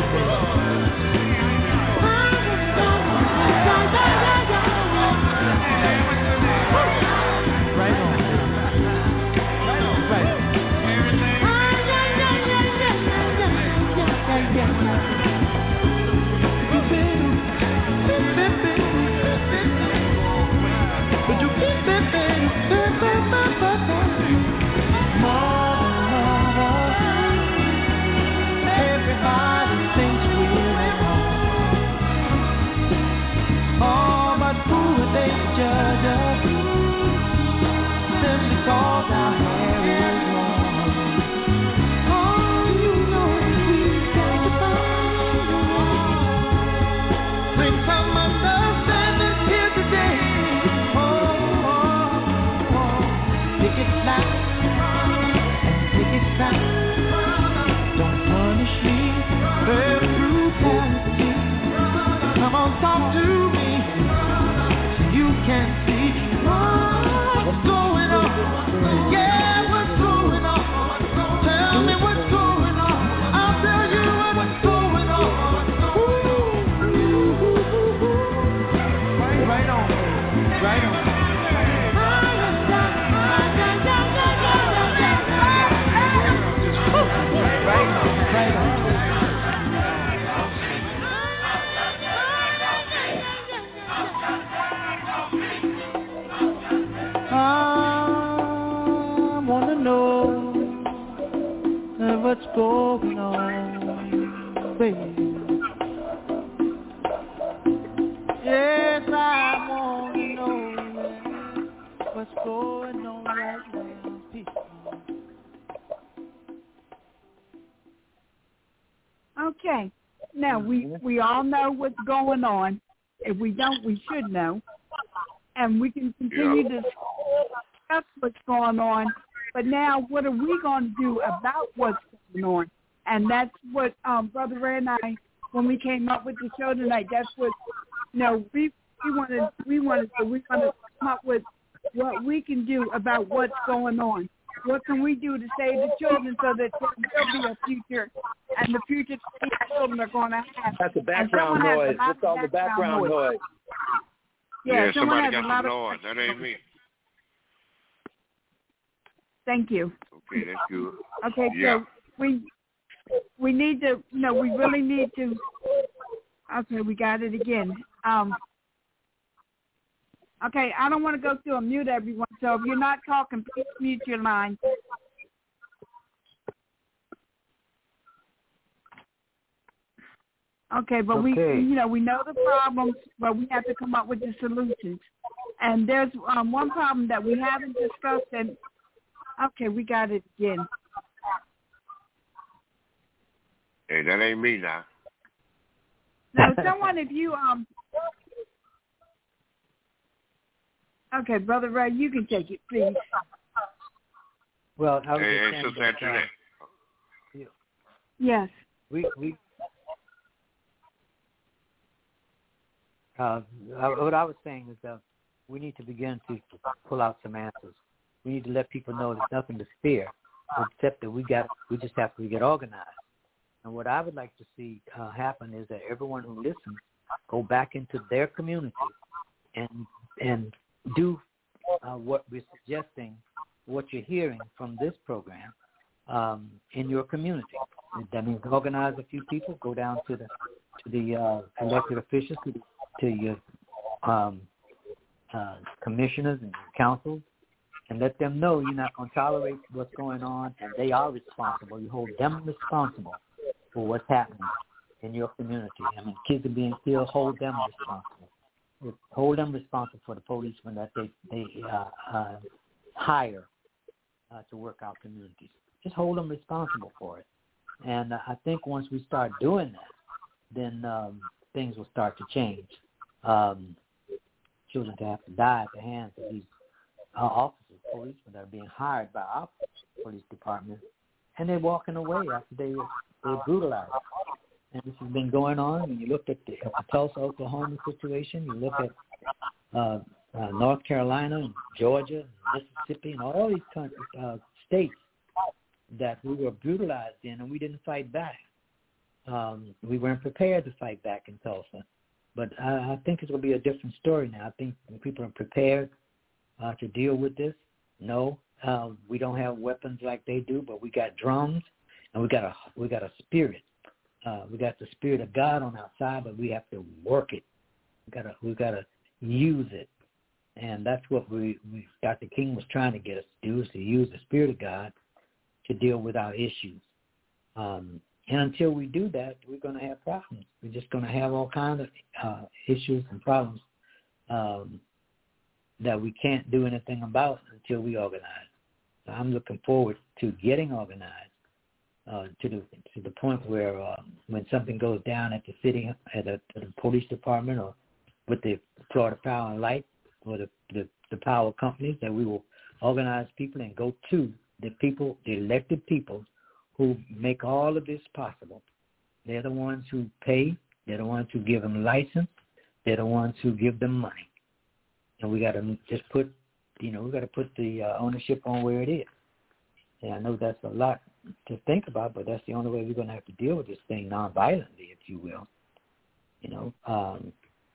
Everybody thinks we're wrong. Oh, but who would they judge us? Simply cause our hair is long. Oh, you know we've got to find a way. Bring some understanding here today. Oh, oh, oh. Picket lines and picket signs. Don't punish me for brutality. Come on, talk to me so you can see what's going on. Yeah, what's going on? Tell me what's going on. I'll tell you what's going on. Ooh, right on, right on. Right on, right on. I wanna know what's going on, baby. Yes, I wanna know what's going on right now, people. Okay. Now, we, we all know what's going on. If we don't, we should know. And we can continue Yeah. to discuss what's going on. But now, what are we going to do about what's going on? And that's what um, Brother Ray and I, when we came up with the show tonight, that's what, you know, we, we wanted, we wanted to, we wanted to come up with what we can do about what's going on. What can we do to save the children so that there will be a future, and the future the children are going to have? That's the background noise. That's all the background noise. noise. Yeah, yeah somebody somebody has got a lot some of noise. That ain't me. Thank you. Okay, that's good. Okay, Yeah. so we we need to, no, we really need to, okay, we got it again. Um, okay, I don't want to go through and mute everyone, so if you're not talking, please mute your line. Okay, but Okay. we, you know, we know the problems, but we have to come up with the solutions. And there's um, one problem that we haven't discussed, and okay, we got it again. Hey, that ain't me now. Now, someone, if you um, okay, Brother Ray, you can take it, please. Well, I was Hey, just hey, saying Sister that, Antoinette. uh, Yes. we we uh, what I was saying is that we need to begin to pull out some answers. We need to let people know there's nothing to fear, except that we got we just have to get organized. And what I would like to see uh, happen is that everyone who listens go back into their community and and do uh, what we're suggesting, what you're hearing from this program um, in your community. That means organize a few people, go down to the to the uh, elected officials, to, to your um, uh, commissioners and councils, and let them know you're not going to tolerate what's going on, and they are responsible. You hold them responsible for what's happening in your community. I mean, kids are being killed, hold them responsible. Hold them responsible for the policemen that they, they uh, uh, hire uh, to work out communities. Just hold them responsible for it. And uh, I think once we start doing that, then um, things will start to change. Um, children have to die at the hands of these uh, officers, policemen that are being hired by our police department, and they're walking away after they they're brutalized. And this has been going on. When you look at the, at the Tulsa, Oklahoma situation, you look at uh, uh, North Carolina, and Georgia, and Mississippi, and all these countries, uh, states that we were brutalized in, and we didn't fight back. Um, we weren't prepared to fight back in Tulsa. But I, I think it's going to be a different story now. I think people are prepared uh, to deal with this. No, uh, we don't have weapons like they do, but we got drums, and we got a we got a spirit. Uh, we got the spirit of God on our side, but we have to work it. We got to we got to use it, and that's what we, we Doctor King was trying to get us to do, is to use the spirit of God to deal with our issues. Um, and until we do that, we're going to have problems. We're just going to have all kinds of uh, issues and problems um, that we can't do anything about until we organize. So I'm looking forward to getting organized uh, to the to the point where uh, when something goes down at the city, at the, at the police department, or with the Florida Power and Light, or the, the, the power companies, that we will organize people and go to the people, the elected people who make all of this possible. They're the ones who pay. They're the ones who give them license. They're the ones who give them money. And we got to just put, you know, we got to put the uh, ownership on where it is. And I know that's a lot to think about, but that's the only way we're going to have to deal with this thing nonviolently, if you will. You know, um,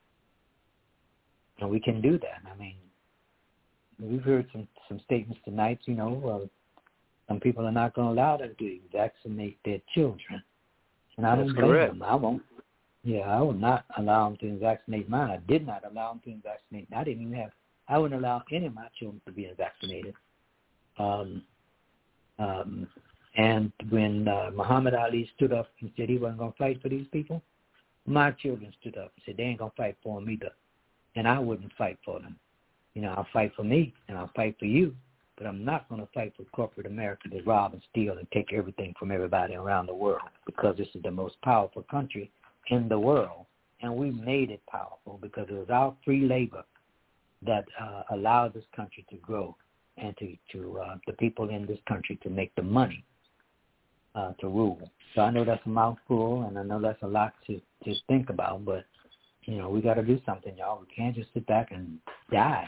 and we can do that. I mean, we've heard some, some statements tonight, you know, uh, some people are not going to allow them to vaccinate their children. And I don't blame them. I won't. Yeah, I will not allow them to vaccinate mine. I did not allow them to vaccinate. I didn't even have, I wouldn't allow any of my children to be vaccinated. Um, um, and when uh, Muhammad Ali stood up and said he wasn't going to fight for these people, my children stood up and said they ain't going to fight for them either. And I wouldn't fight for them. You know, I'll fight for me and I'll fight for you. But I'm not going to fight for corporate America to rob and steal and take everything from everybody around the world, because this is the most powerful country in the world. And we made it powerful because it was our free labor that uh, allowed this country to grow, and to, to uh, the people in this country to make the money uh, to rule. So I know that's a mouthful, and I know that's a lot to, to think about, but, you know, we got to do something, y'all. We can't just sit back and die.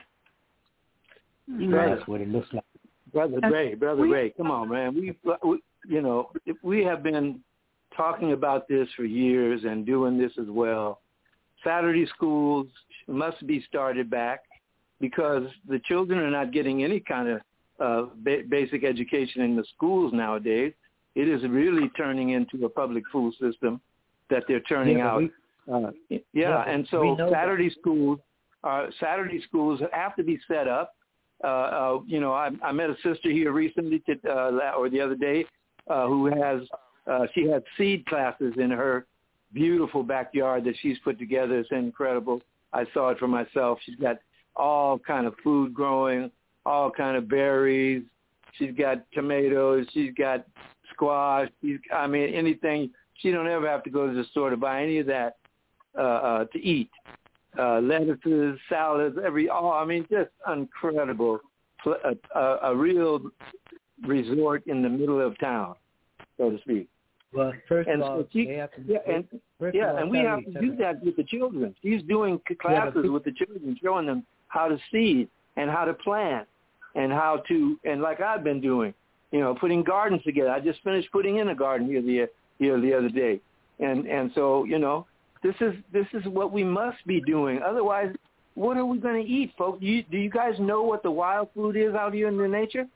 Brother, that's what it looks like. Brother Ray, Brother Ray, come on, man. We, we, you know, we have been talking about this for years and doing this as well. Saturday schools must be started back because the children are not getting any kind of uh, ba- basic education in the schools nowadays. It is really turning into a public school system that they're turning yeah, out. We, uh, yeah, yeah, and so Saturday that. schools, uh, Saturday schools have to be set up. Uh, uh, you know, I, I met a sister here recently, to, uh, or the other day, uh, who has, uh, she has seed classes in her beautiful backyard that she's put together. It's incredible. I saw it for myself. She's got all kind of food growing, all kind of berries. She's got tomatoes. She's got squash. She's, I mean, anything. She don't ever have to go to the store to buy any of that uh, uh, to eat. Uh, lettuces, salads, every, oh, I mean, just incredible. A, a, a real resort in the middle of town, so to speak. Well, first and of all, so she, they have to, yeah, and, yeah, all, and we have to do that with the children. She's doing classes yeah, with the children, showing them how to seed and how to plant and how to, and like I've been doing, you know, putting gardens together. I just finished putting in a garden here the here the other day. And and so, you know, this is this is what we must be doing. Otherwise, what are we going to eat, folks? Do you, do you guys know what the wild food is out here in the nature?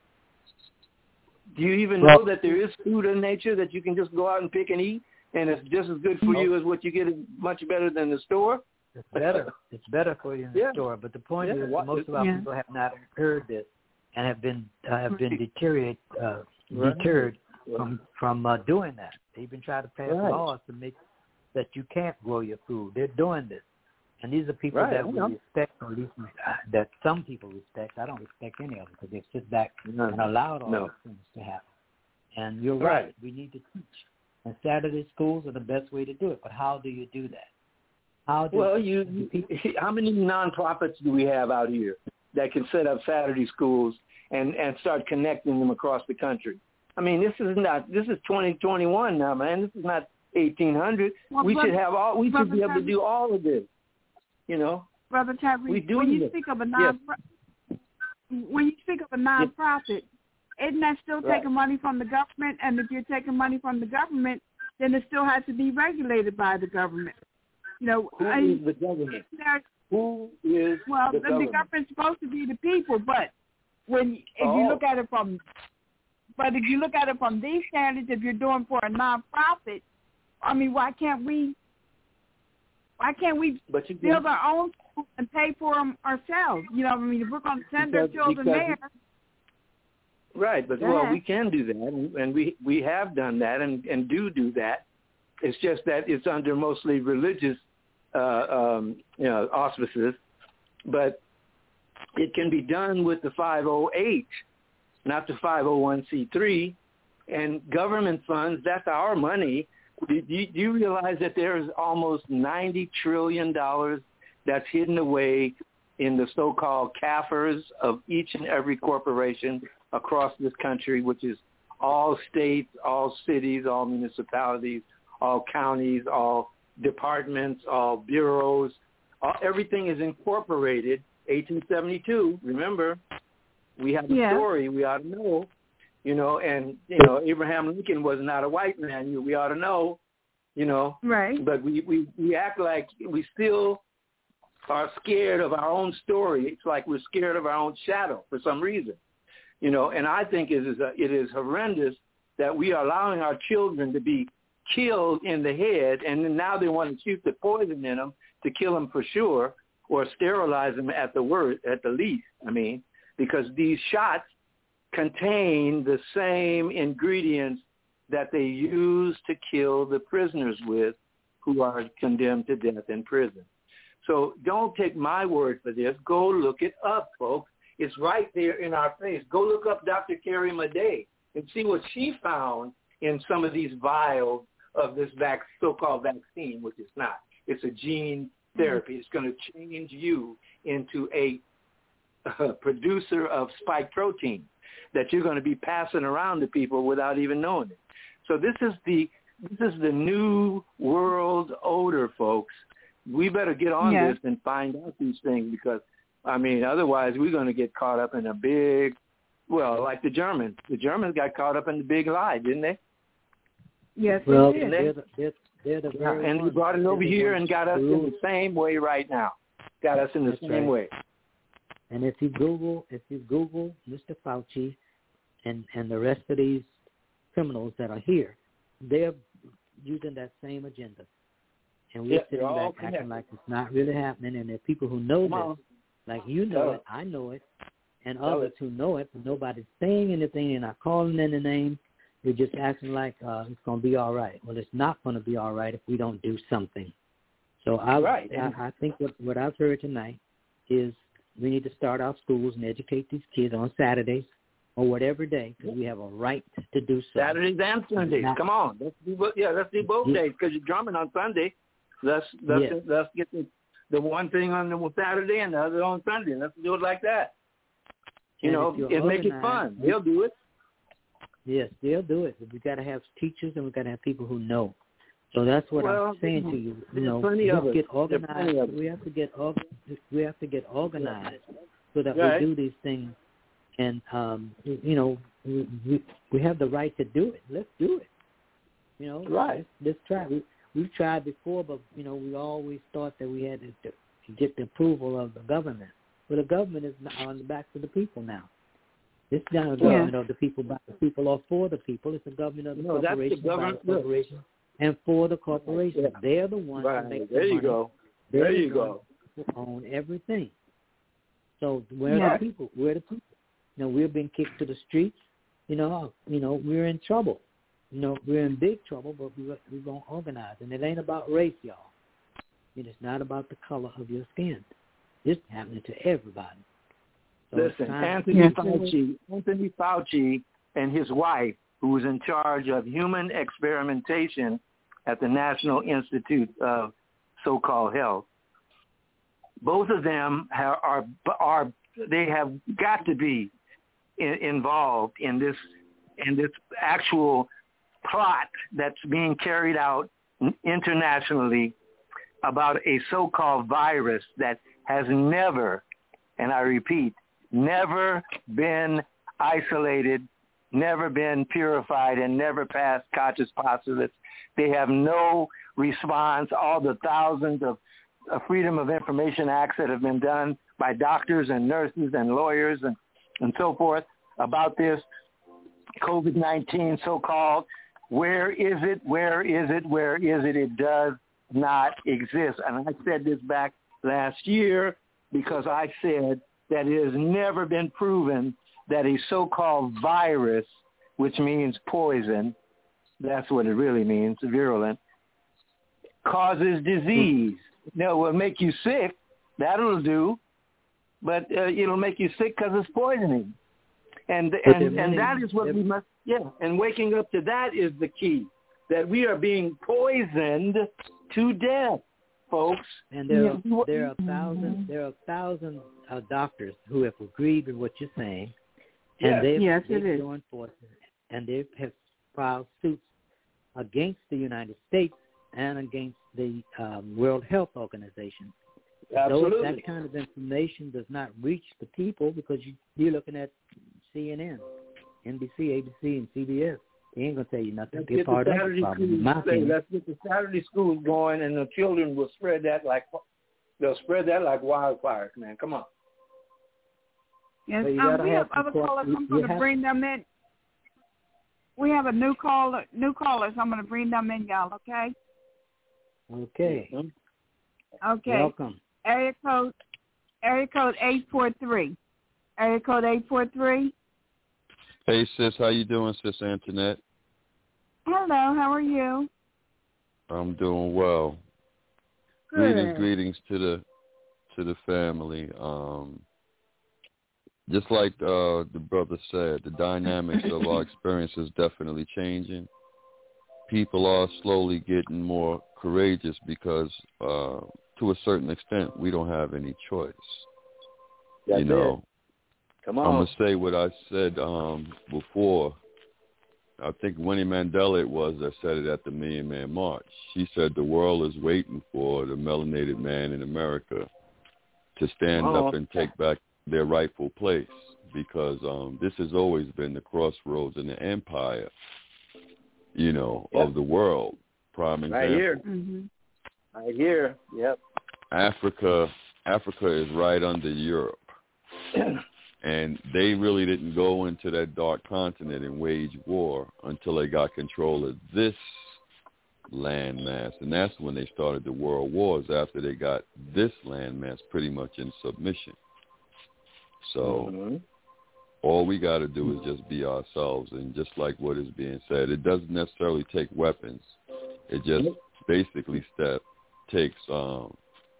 Do you even know that there is food in nature that you can just go out and pick and eat, and it's just as good for you as what you get, is much better than the store? It's better. It's better for you in the yeah. store. But the point yeah. is, most of our yeah. people have not heard this and have been uh, have been deteriorated, uh, right. deterred right. from from uh, doing that. They even try to pass right. laws to make that you can't grow your food. They're doing this, and these are people right. that we respect, or at least uh, that some people respect. I don't respect any of them because they sit back no. and allowed all no. these things to happen. And you're right. right. We need to teach. And Saturday schools are the best way to do it. But how do you do that? How do well, you, you people, how many nonprofits do we have out here that can set up Saturday schools and, and start connecting them across the country? I mean, this is not this is twenty twenty-one now, man. This is not eighteen hundred. Well, we brother, should have all. We should be able Tyree, to do all of this. You know, Brother Tyree, we do when you this. speak of a non, yes. when you speak of a nonprofit, yes. isn't that still right. taking money from the government? And if you're taking money from the government, then it still has to be regulated by the government. You know, who I, is the government? Who is well, the, the government? government's supposed to be the people, but when if oh. you look at it from, but if you look at it from these standards, if you're doing for a nonprofit, I mean, why can't we? Why can't we but you build our own schools and pay for them ourselves? You know, I mean, if we're going to send because, our children there. Right, but Go well, ahead. we can do that, and, and we we have done that, and, and do do that. It's just that it's under mostly religious, uh, um, you know, auspices, but it can be done with the five oh eight, not the five oh one c three, and government funds. That's our money. Do you, do you realize that there is almost ninety trillion dollars that's hidden away in the so-called CAFRs of each and every corporation across this country, which is all states, all cities, all municipalities, all counties, all departments, all bureaus. All, everything is incorporated. eighteen seventy-two, remember, we have a yeah. story we ought to know, you know, and, you know, Abraham Lincoln was not a white man. You, we ought to know, you know. Right. But we, we, we act like we still are scared of our own story. It's like we're scared of our own shadow for some reason. You know, and I think it is a, it is horrendous that we are allowing our children to be killed in the head, and then now they want to shoot the poison in them to kill them for sure, or sterilize them at the worst, at the least. I mean, because these shots contain the same ingredients that they use to kill the prisoners with, who are condemned to death in prison. So don't take my word for this. Go look it up, folks. It's right there in our face. Go look up Doctor Carrie Madej and see what she found in some of these vials of this vac- so-called vaccine, which it's not. It's a gene therapy. It's going to change you into a, a producer of spike protein that you're going to be passing around to people without even knowing it. So this is the this is the new world order, folks. We better get on yeah. this and find out these things, because I mean, otherwise we're going to get caught up in a big, well, like the Germans. The Germans got caught up in the big lie, didn't they? Yes, well, they did. They're the, they're, they're the yeah, and we brought it over here and got us in the same way right now. Got us in the That's same right. way. And if you Google, if you Google Mister Fauci and, and the rest of these criminals that are here, they're using that same agenda. And we're Yeah, sitting back acting connected. like it's not really happening, and there are people who know Come this. on. Like you know Tell it, I know it, and Tell others it. who know it, but nobody's saying anything and not calling in the name. They're just acting like uh, it's going to be all right. Well, it's not going to be all right if we don't do something. So I, Right. I, I think what, what I've heard tonight is we need to start our schools and educate these kids on Saturdays or whatever day, because we have a right to do so. Saturdays and Sundays. Not, Come on. Let's do, bo- yeah, let's do both yeah. days, because you're drumming on Sunday. Let's let's Yeah. let's get the, the one thing on the Saturday and the other on Sunday. Let's do it like that. You And know, if you're it make it organized, fun. They'll do it. Yes, they'll do it. But we got to have teachers and we got to have people who know. So that's what Well, I'm saying to you. You know, plenty of let's it. get organized. plenty of it. We have to get org- we have to get organized so that Right. we do these things. And um, you know, we, we we have the right to do it. Let's do it. You know, right. This try. We, we've tried before, but, you know, we always thought that we had to, to get the approval of the government. But the government is on the backs of the people now. It's not a government yeah. of the people, by the people, or for the people. It's a government of the no, corporation, the by the corporation, and for the corporation. Yeah. They're the ones right. who make there the you money. Go. They're there the you go. Who own everything. So we're yeah. the people. We're the people. You know, we're being kicked to the streets. You know, you know, we're in trouble. You know, we're in big trouble, but we, we're going to organize. And it ain't about race, y'all. It is not about the color of your skin. It's happening to everybody. So Listen, Anthony yeah. Fauci, Anthony Fauci and his wife, who is in charge of human experimentation at the National Institute of So-Called Health, both of them have, are are they have got to be in, involved in this in this actual plot that's being carried out internationally about a so-called virus that has never, and I repeat, never been isolated, never been purified, and never passed conscious postulates. They have no response. All the thousands of uh, Freedom of Information Acts that have been done by doctors and nurses and lawyers and, and so forth about this COVID nineteen so-called, where is it, where is it, where is it? It does not exist. And I said this back last year because I said that it has never been proven that a so-called virus, which means poison, that's what it really means, virulent, causes disease. Now, it will make you sick. That'll do. But uh, it'll make you sick because it's poisoning. And and, and that is what we must, yeah, and waking up to that is the key, that we are being poisoned to death, folks. And there are, there are thousands, there are thousands of doctors who have agreed with what you're saying, and yes, they've, yes, they've joined forces, and they have filed suits against the United States and against the um, World Health Organization. Absolutely. Those, that kind of information does not reach the people because you, you're looking at C N N, N B C, A B C, and C B S. They ain't going to tell you nothing. Let's get, part the of Saturday schools, say, let's get the Saturday schools going, and the children will spread that like, they'll spread that like wildfire, man. Come on. Yes, um, we have other callers. I'm going to bring them in. We have a new caller, new callers. I'm going to bring them in, y'all, okay? Okay. Okay. Welcome. Area code, area code eight four three. Area code eight four three. Hey, sis. How you doing, sis Antoinette? Hello. How are you? I'm doing well. Good. Greetings, greetings to the to the family. Um, just like uh, the brother said, the dynamics of our experience is definitely changing. People are slowly getting more courageous because, uh, to a certain extent, we don't have any choice. That's you know, it. Come on. I'm gonna say what I said um, before. I think Winnie Mandela it was that said it at the Million Man March. She said the world is waiting for the melanated man in America to stand oh. up and take back their rightful place, because um, this has always been the crossroads in the empire, you know, yep. of the world. Prime example. Right here. Mm-hmm. Right here. Yep. Africa, Africa is right under Europe. And they really didn't go into that dark continent and wage war until they got control of this landmass. And that's when they started the world wars, after they got this landmass pretty much in submission. So mm-hmm. all we got to do is just be ourselves. And just like what is being said, it doesn't necessarily take weapons. It just basically step takes um,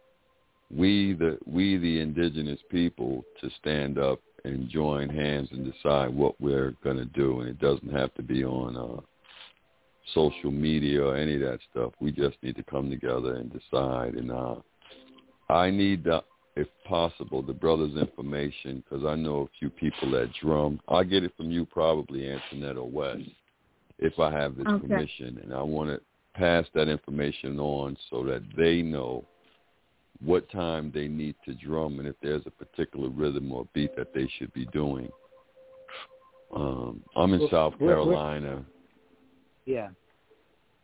we the we the indigenous people to stand up and join hands and decide what we're going to do. And it doesn't have to be on uh, social media or any of that stuff. We just need to come together and decide. And uh, I need, uh, if possible, the brother's information, because I know a few people that drum. I'll get it from you probably, Antoinette or Wes, if I have this okay. permission. And I want to pass that information on so that they know what time they need to drum and if there's a particular rhythm or beat that they should be doing. Um, I'm in well, South we're, Carolina. We're, yeah.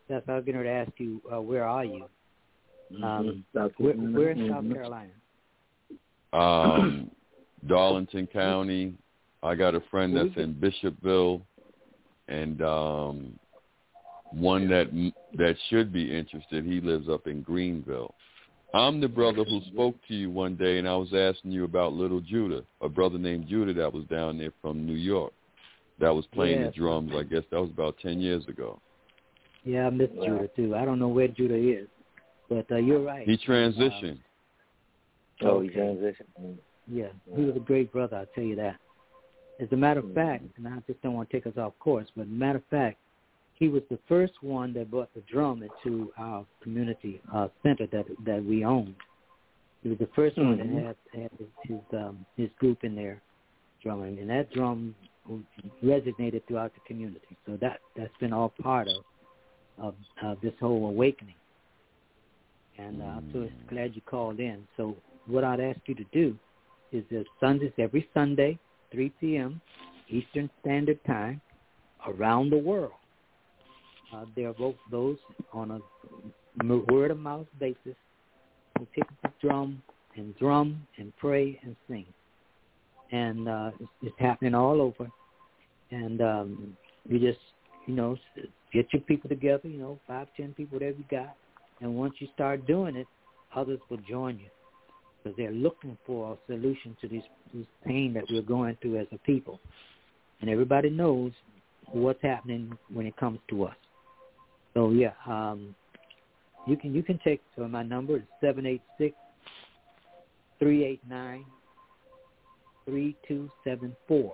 That's I was going to ask you. Uh, where are you? Um, mm-hmm. where, where in South Carolina? Um, Darlington County. I got a friend that's in Bishopville, and um, one that that should be interested. He lives up in Greenville. I'm the brother who spoke to you one day, and I was asking you about Little Judah, a brother named Judah that was down there from New York, that was playing yeah. the drums. I guess that was about ten years ago. Yeah, I miss wow. Judah too. I don't know where Judah is, but uh, you're right. He transitioned. Uh, oh, he transitioned. Yeah, he was a great brother. I'll tell you that. As a matter of fact, and I just don't want to take us off course, but as a matter of fact, he was the first one that brought the drum into our community uh, center that that we owned. He was the first mm-hmm. one that had, had his his, um, his group in there drumming, and that drum resonated throughout the community. So that that's been all part of of uh, this whole awakening. And uh, I'm so glad you called in. So what I'd ask you to do is that Sundays, every Sunday, three p.m. Eastern Standard Time, around the world. Uh, there are both those on a word-of-mouth basis who pick up the drum and drum and pray and sing. And uh, it's, it's happening all over. And um, you just, you know, get your people together, you know, five, ten people, whatever you got. And once you start doing it, others will join you because they're looking for a solution to this, this pain that we're going through as a people. And everybody knows what's happening when it comes to us. So, yeah, um, you can you can take so my number is seven eight six, three eight nine, three two seven four.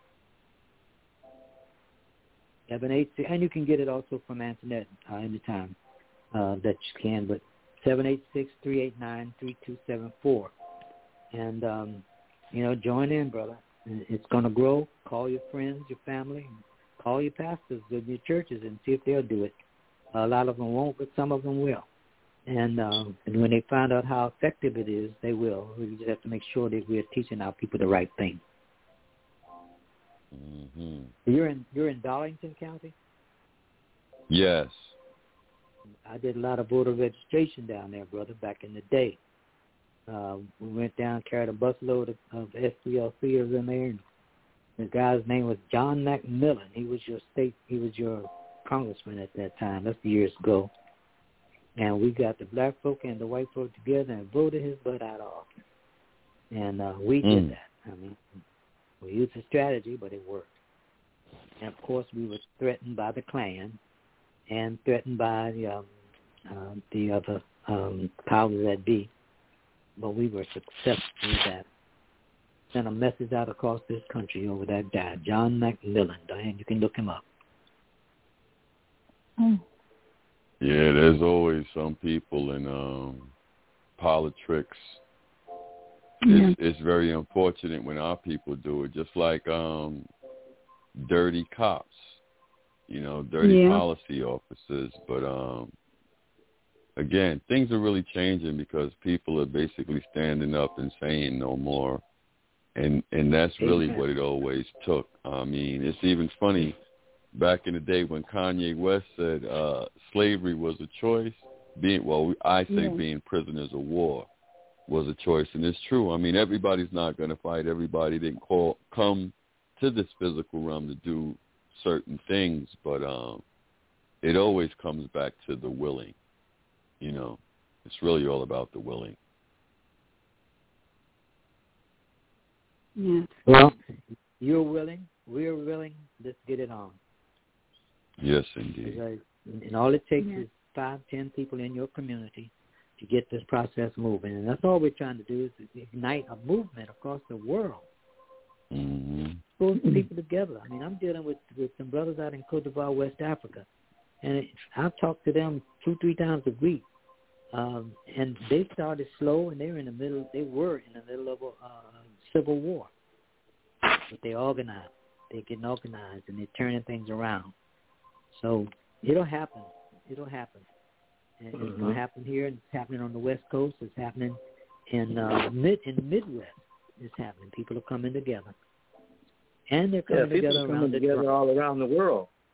seven eight six, and you can get it also from Antoinette uh, anytime uh, that you can, but seven eight six, three eight nine, three two seven four. And, um, you know, join in, brother. It's going to grow. Call your friends, your family, call your pastors of your churches and see if they'll do it. A lot of them won't, but some of them will. And, um, and when they find out how effective it is, they will. We just have to make sure that we're teaching our people the right thing. Mm-hmm. You're in you're in Darlington County? Yes. I did a lot of voter registration down there, brother, back in the day. Uh, we went down, carried a busload of, of S C L Cers in there, and the guy's name was John McMillan. He was your state, he was your congressman at that time. That's years ago. And we got the black folk and the white folk together and voted his butt out off. And uh, we mm. did that. I mean, we used a strategy, but it worked. And, of course, we were threatened by the Klan and threatened by the, um, uh, the other um, powers that be. But we were successful with that. Sent a message out across this country over that guy, John McMillan. Diane, you can look him up. Mm. Yeah, there's always some people in um, politics. Mm-hmm. It's, it's very unfortunate when our people do it, just like um, dirty cops, you know, dirty yeah. policy officers. But, um, again, things are really changing because people are basically standing up and saying no more. And and that's really Amen. what it always took. I mean, it's even funny. Back in the day when Kanye West said uh, slavery was a choice, being well, I say yeah. being prisoners of war was a choice, and it's true. I mean, everybody's not going to fight. Everybody didn't call, come to this physical realm to do certain things, but um, it always comes back to the willing. You know, it's really all about the willing. Yeah. Well, you're willing. We're willing. Let's get it on. Yes, indeed. And all it takes yeah. is five, ten people in your community to get this process moving. And that's all we're trying to do is ignite a movement across the world. Mm-hmm. Pull some people together. I mean, I'm dealing with, with some brothers out in Cote d'Ivoire, West Africa. And it, I've talked to them two, three times a week. Um, and they started slow, and they were in the middle, they were in the middle of a uh, civil war. But they organized. They're getting organized, and they're turning things around. So it'll happen. It'll happen. And it's mm-hmm. going to happen here. It's happening on the West Coast. It's happening in uh, mid in the Midwest. It's happening. People are coming together, and they're coming yeah, together people are around coming the together drum. all around the world.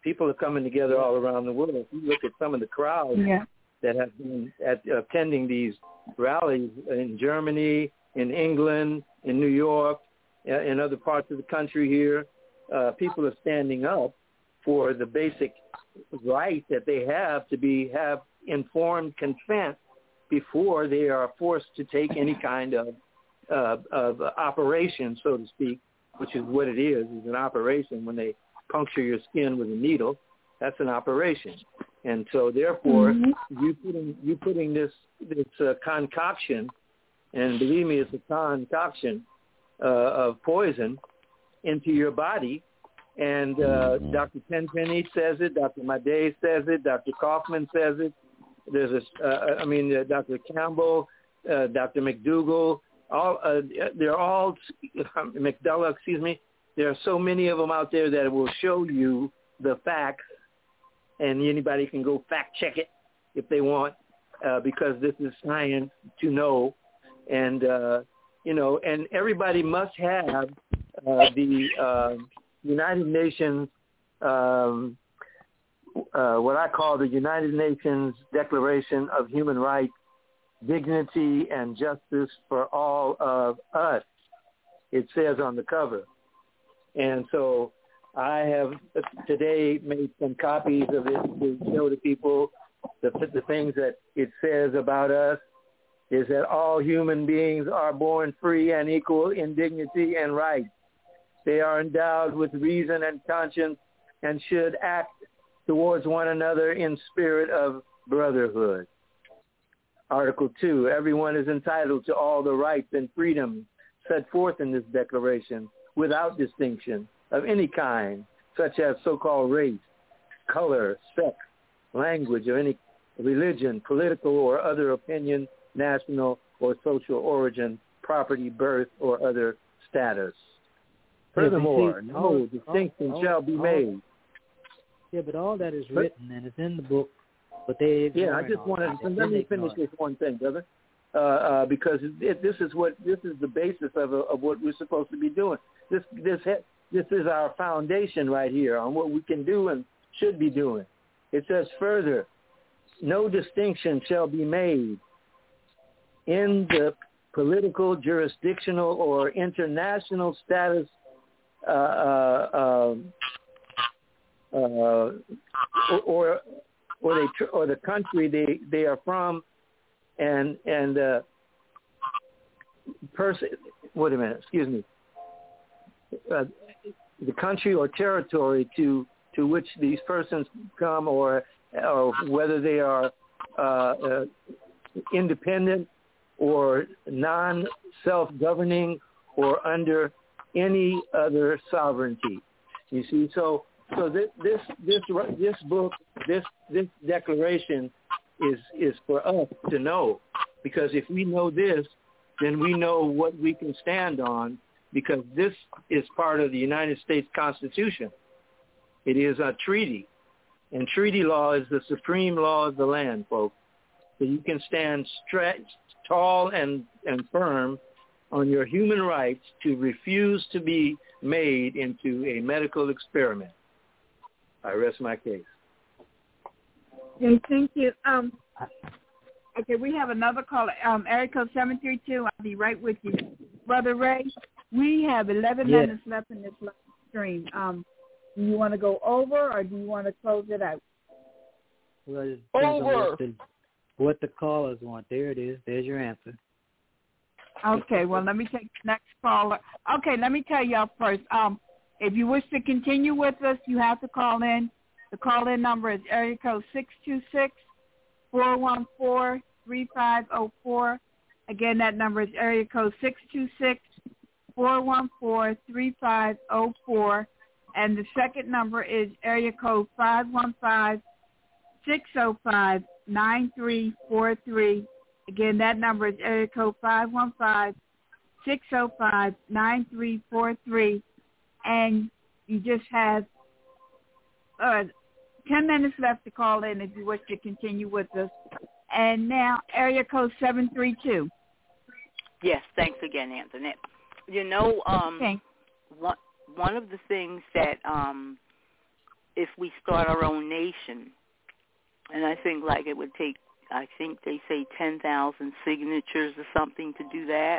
People are coming together all around the world. If you look at some of the crowds yeah. that have been at, attending these rallies in Germany, in England, in New York, uh, in other parts of the country here, uh, people are standing up for the basic right that they have to be have informed consent before they are forced to take any kind of uh, of operation, so to speak, which is what it is, is an operation. When they puncture your skin with a needle, that's an operation. And so therefore, mm-hmm. you putting you putting this this uh, concoction, and believe me, it's a concoction uh, of poison into your body. And uh, Doctor Tenpenny says it, Doctor Madej says it, Doctor Kaufman says it. There's a, uh, I mean, uh, Doctor Campbell, uh, Doctor McDougall, all uh, they're all McDullough, excuse me. There are so many of them out there that will show you the facts, and anybody can go fact check it if they want, uh, because this is science to know, and uh, you know, and everybody must have uh, the uh, United Nations, um, uh, what I call the United Nations Declaration of Human Rights, Dignity and Justice for All of Us. It says on the cover. And so I have today made some copies of it to show to people the, the things that it says about us is that all human beings are born free and equal in dignity and rights. They are endowed with reason and conscience and should act towards one another in spirit of brotherhood. Article two, everyone is entitled to all the rights and freedoms set forth in this declaration without distinction of any kind, such as so-called race, color, sex, language, or any religion, political or other opinion, national or social origin, property, birth, or other status. Furthermore, yeah, no all, distinction all, shall be all, made. Yeah, but all that is written and it's in the book, but they Yeah, I just wanted to, let me finish this one thing, brother, uh, uh, because it, this is what this is the basis of of what we're supposed to be doing. This this this is our foundation right here on what we can do and should be doing. It says further, no distinction shall be made in the political, jurisdictional, or international status uh, uh, uh, uh, or or they or the country they, they are from, and and uh, person. Wait a minute, excuse me. Uh, the country or territory to to which these persons come, or or whether they are uh, uh, independent or non-self-governing or under any other sovereignty. You see, so so this this this this book, this this declaration is is for us to know, because if we know this, then we know what we can stand on, because this is part of the United States Constitution. It is a treaty, and treaty law is the supreme law of the land, folks. So you can stand stretched, tall and, and firm on your human rights to refuse to be made into a medical experiment. I rest my case. Okay, thank you. Um, okay, we have another caller, um, area code seven three two. I'll be right with you. Brother Ray, we have eleven yes. minutes left in this live stream. Um, do you want to go over, or do you want to close it out? Well, it depends on what the, what the callers want. There it is. There's your answer. Okay, well, let me take the next caller. Okay, let me tell y'all first. Um, if you wish to continue with us, you have to call in. The call-in number is area code six two six, four one four, three five zero four. Again, that number is area code six two six, four one four, three five zero four. And the second number is area code five one five, six zero five, nine three four three. Again, that number is area code five one five, six zero five, nine three four three. And you just have uh, ten minutes left to call in if you wish to continue with us. And now, area code seven three two. Yes, thanks again, Antoinette. You know, um, okay. one, one of the things that um, if we start our own nation, and I think like it would take, I think they say ten thousand signatures or something to do that.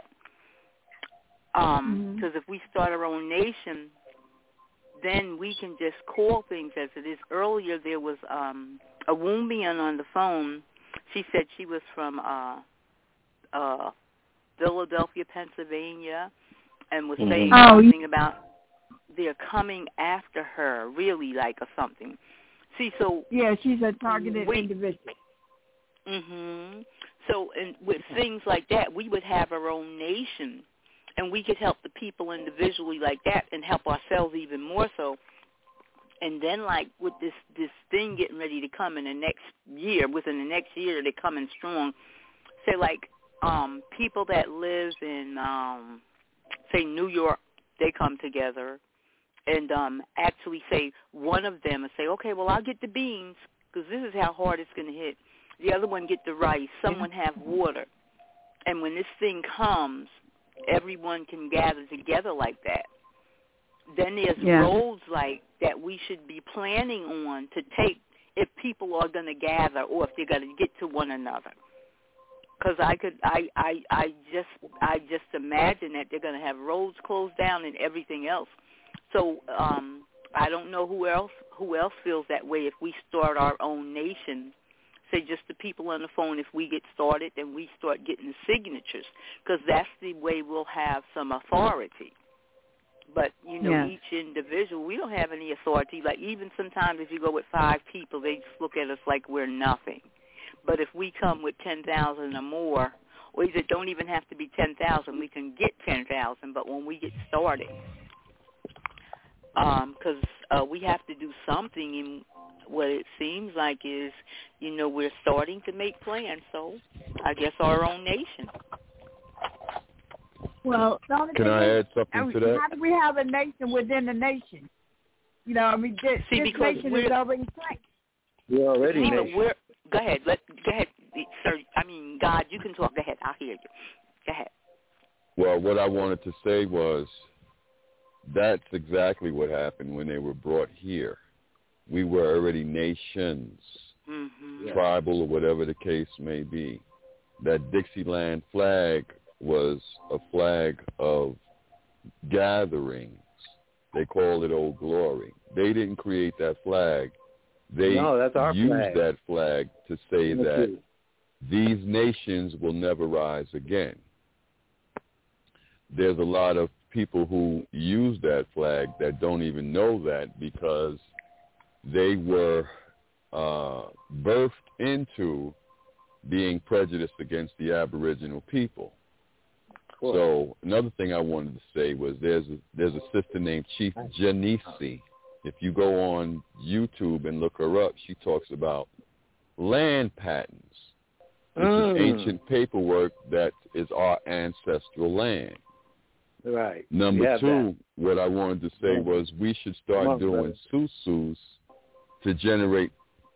Um, because mm-hmm. if we start our own nation, then we can just call things as it is. Earlier there was um, a Wombian on the phone. She said she was from uh, uh, Philadelphia, Pennsylvania, and was mm-hmm. saying oh, something about they're coming after her, really, like, or something. See, so... Yeah, she's a targeted we, individual. Mm-hmm. So and with things like that, we would have our own nation, and we could help the people individually like that and help ourselves even more so. And then, like, with this, this thing getting ready to come in the next year, within the next year, they're coming strong. Say, like, um, people that live in, um, say, New York, they come together and um, actually say one of them and say, okay, well, I'll get the beans because this is how hard it's going to hit. The other one get the rice. Someone have water. And when this thing comes, everyone can gather together like that. Then there's yeah. roads like that we should be planning on to take if people are going to gather or if they're going to get to one another. Because I could, I, I, I just, I just imagine that they're going to have roads closed down and everything else. So um, I don't know who else, who else feels that way. If we start our own nation, say just the people on the phone, if we get started, then we start getting the signatures, because that's the way we'll have some authority. But, you know, yeah. each individual, we don't have any authority. Like, even sometimes if you go with five people, they just look at us like we're nothing. But if we come with ten thousand or more, or it don't even have to be ten thousand, we can get ten thousand. But when we get started, because um, uh, we have to do something, and what it seems like is, you know, we're starting to make plans. So I guess our own nation. Well, can I add something to that? How do we have a nation within a nation? You know, I mean, this, See, this nation is already placed. We're already See, nation. We're, go ahead. Let go ahead, sir. I mean, God, you can talk. Go ahead. I'll hear you. Go ahead. Well, what I wanted to say was that's exactly what happened when they were brought here. We were already nations, mm-hmm. tribal or whatever the case may be. That Dixieland flag was a flag of gatherings. They called it Old Glory. They didn't create that flag. They no, that's our used flag. that flag to say that's that true. These nations will never rise again. There's a lot of people who use that flag that don't even know that because they were uh, birthed into being prejudiced against the Aboriginal people. Cool. So another thing I wanted to say was there's a, there's a sister named Chief Genesi. If you go on YouTube and look her up, she talks about land patents, which mm. is ancient paperwork that is our ancestral land. Right. Number two, that. what I wanted to say was we should start on, doing susus to generate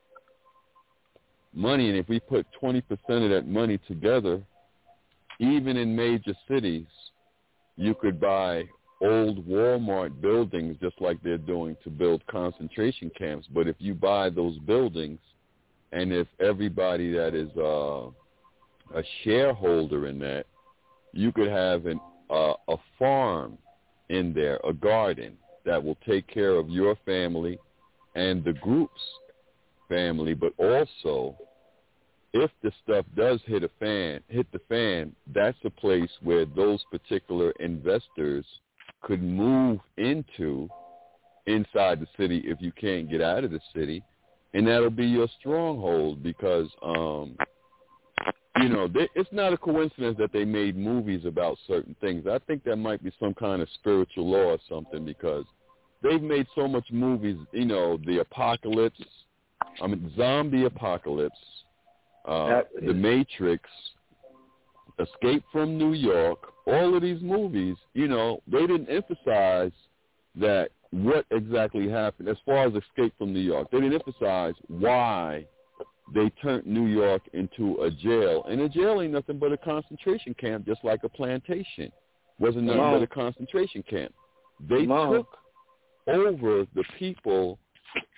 money. And if we put twenty percent of that money together, even in major cities, you could buy old Walmart buildings just like they're doing to build concentration camps. But if you buy those buildings, and if everybody that is uh, a shareholder in that, you could have an, uh, a farm in there, a garden that will take care of your family and the group's family, but also if the stuff does hit a fan, hit the fan, that's a place where those particular investors could move into inside the city if you can't get out of the city, and that'll be your stronghold because, um, you know, they, it's not a coincidence that they made movies about certain things. I think that might be some kind of spiritual law or something because they've made so much movies, you know, the apocalypse, I mean, zombie apocalypse, uh, The Matrix, Escape from New York, all of these movies, you know, they didn't emphasize that what exactly happened as far as Escape from New York. They didn't emphasize why they turned New York into a jail. And a jail ain't nothing but a concentration camp, just like a plantation. Wasn't nothing but a concentration camp. They took over the people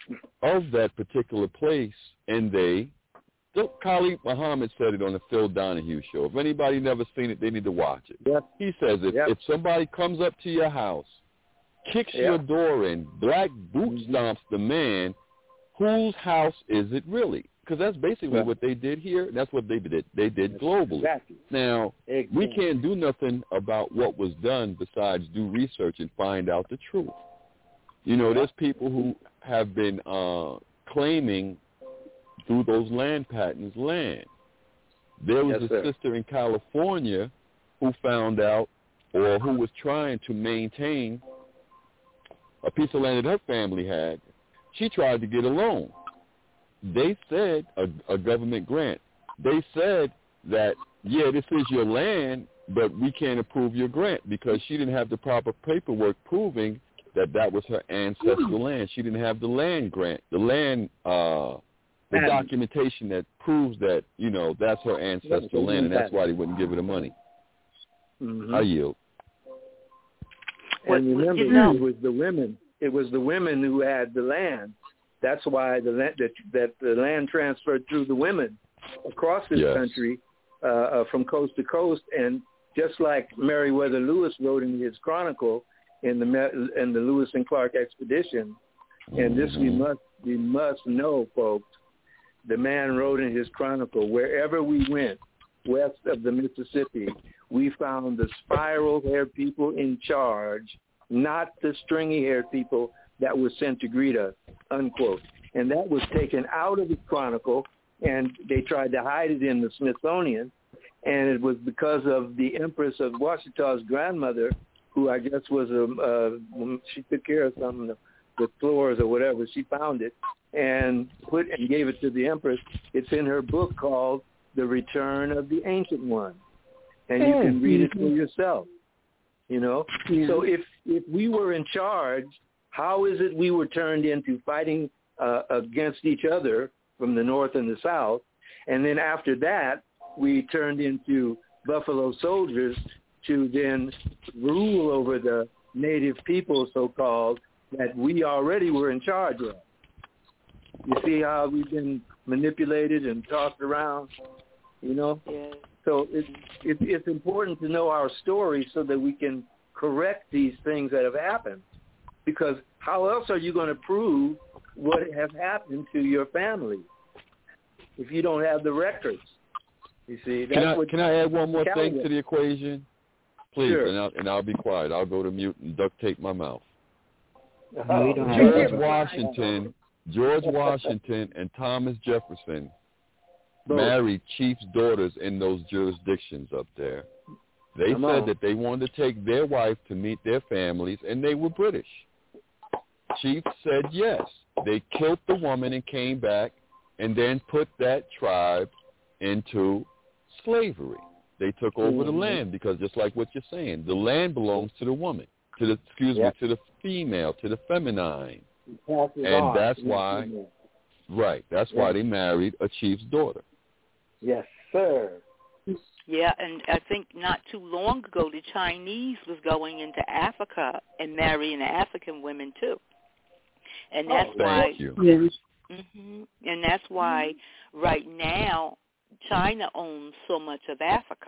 of that particular place, and they, Khalid Muhammad said it on the Phil Donahue show. If anybody never seen it, they need to watch it. Yep. He says if, yep. if somebody comes up to your house, kicks yep. your door in, black boot stomps the man, whose house is it really? Because that's basically yep. what they did here. That's what they did. They did globally. Exactly. Now, exactly. we can't do nothing about what was done besides do research and find out the truth. You know, there's people who have been uh, claiming through those land patents land. There was yes, a sir. sister in California who found out or who was trying to maintain a piece of land that her family had. She tried to get a loan. They said, a, a government grant, they said that, yeah, this is your land, but we can't approve your grant because she didn't have the proper paperwork proving that that was her ancestral land. She didn't have the land grant, the land, uh, the and, documentation that proves that, you know, that's her ancestral land, and that's why they wouldn't give her the money. Mm-hmm. I yield. And remember, you know, it was the women. It was the women who had the land. That's why the land, that, that the land transferred through the women across this yes. country uh, uh, from coast to coast. And just like Meriwether Lewis wrote in his chronicle in the in the Lewis and Clark expedition, and this we must we must know, folks. The man wrote in his chronicle, wherever we went west of the Mississippi, we found the spiral-haired people in charge, not the stringy-haired people that were sent to greet us, unquote. And that was taken out of his chronicle, and they tried to hide it in the Smithsonian. And it was because of the Empress of Washita's grandmother, who I guess was a, uh, she took care of some of the, the floors or whatever. She found it and put and gave it to the Empress. It's in her book called The Return of the Ancient One. And you can read it for yourself, you know. Yeah. So if, if we were in charge, how is it we were turned into fighting uh, against each other from the north and the south? And then after that, we turned into buffalo soldiers to then rule over the native people, so-called, that we already were in charge of. You see how we've been manipulated and tossed around, you know? Yeah. So it's, it, it's important to know our story so that we can correct these things that have happened. Because how else are you going to prove what has happened to your family if you don't have the records? You see, that's can I, what can I add one more thing with. to the equation? Please, sure. and, I'll, and I'll be quiet. I'll go to mute and duct tape my mouth. Oh. George Washington, George Washington and Thomas Jefferson Both. married chiefs' daughters in those jurisdictions up there. They Come said on. that they wanted to take their wife to meet their families, and they were British. Chiefs said yes. They killed the woman and came back and then put that tribe into slavery. They took over mm-hmm. the land because just like what you're saying, the land belongs to the woman, to the, excuse yep. me, to the female, to the feminine. And on. that's why, right, that's yes. why they married a chief's daughter. Yes, sir. Yeah, and I think not too long ago, the Chinese was going into Africa and marrying African women, too. And that's oh, why, thank you. Mm-hmm, and that's why right now China owns so much of Africa.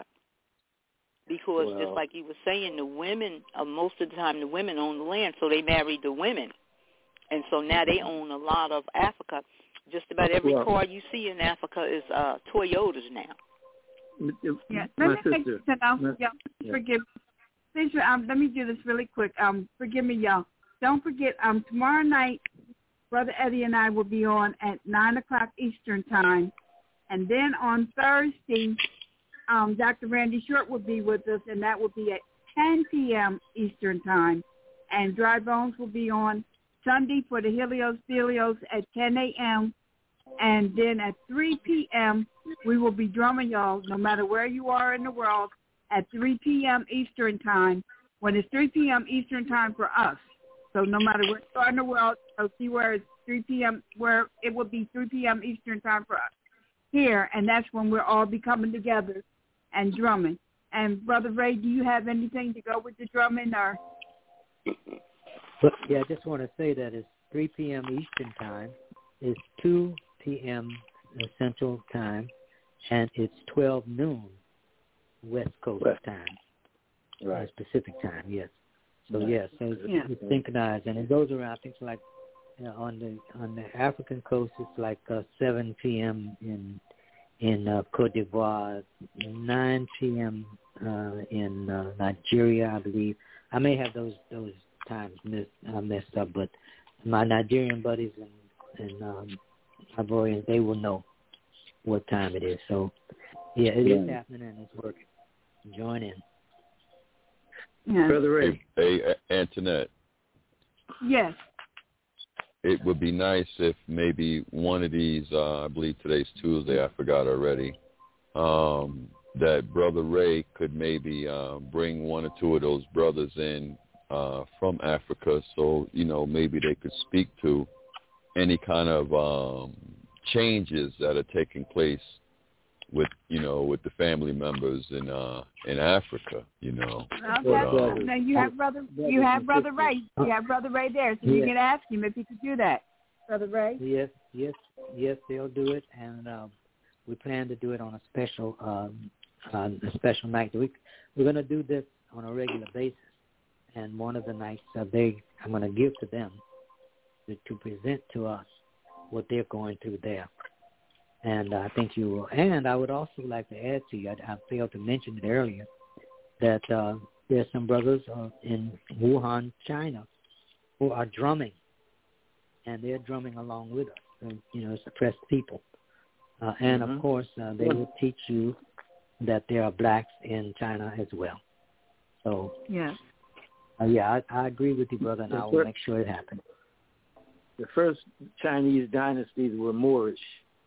Because well, just like you were saying, the women, uh, most of the time the women own the land, so they married the women. And so now they own a lot of Africa. Just about every well, car you see in Africa is uh, Toyotas now. Yeah, let me take this out. Y'all, yeah. Forgive me. Please, um, let me do this really quick. Um, forgive me, y'all. Don't forget, um, tomorrow night, Brother Eddie and I will be on at nine o'clock Eastern Time. And then on Thursday, um, Doctor Randy Short will be with us, and that will be at ten p.m. Eastern Time. And Dry Bones will be on Sunday for the Helios Delios at ten a.m. And then at three p.m., we will be drumming y'all, no matter where you are in the world, at three p.m. Eastern Time, when it's three p.m. Eastern Time for us. So no matter where you are in the world, so see where it's three p.m., where it will be three p.m. Eastern Time for us here, and that's when we'll all be coming together and drumming. And Brother Ray, do you have anything to go with the drumming? Or But, yeah, I just want to say that it's three p.m. Eastern Time. It's two p.m. Central Time, and it's twelve noon West Coast West. Time. Right. Uh, Pacific Time, yes. So, Right. yes, so it's, Yeah. it's synchronized, and it goes around, I think, like you know, on the on the African coast, it's like uh, seven p.m. in in uh, Cote d'Ivoire, nine p.m. Uh, in uh, Nigeria, I believe. I may have those those times missed, uh, messed up, but my Nigerian buddies and, and um, Ivorians, they will know what time it is. So, yeah, it yeah. is happening and it's working. Join in. Yeah. Brother Ray. Hey, hey, Antoinette. Yes. It would be nice if maybe one of these, uh, I believe today's Tuesday, I forgot already, um, that Brother Ray could maybe uh, bring one or two of those brothers in uh, from Africa so, you know, maybe they could speak to any kind of um, changes that are taking place with, you know, with the family members in uh, in Africa, you know. Okay. But, um, now you have brother, you have brother Ray, you have brother Ray there, so you Yeah. can ask him if he could do that, brother Ray. Yes, yes, yes, they'll do it, and um, we plan to do it on a special, um, on a special night. We, we're going to do this on a regular basis, and one of the nights uh, they, I'm going to give to them to, to present to us what they're going through there. And I think you will. And I would also like to add to you, I, I failed to mention it earlier, that uh, there's some brothers uh, in Wuhan, China, who are drumming, and they're drumming along with us. And, you know, it's oppressed people. Uh, and, Mm-hmm. of course, uh, they will teach you that there are blacks in China as well. So, Yeah. uh, yeah, I, I agree with you, brother, and I will make sure it happens. The first Chinese dynasties were Moorish.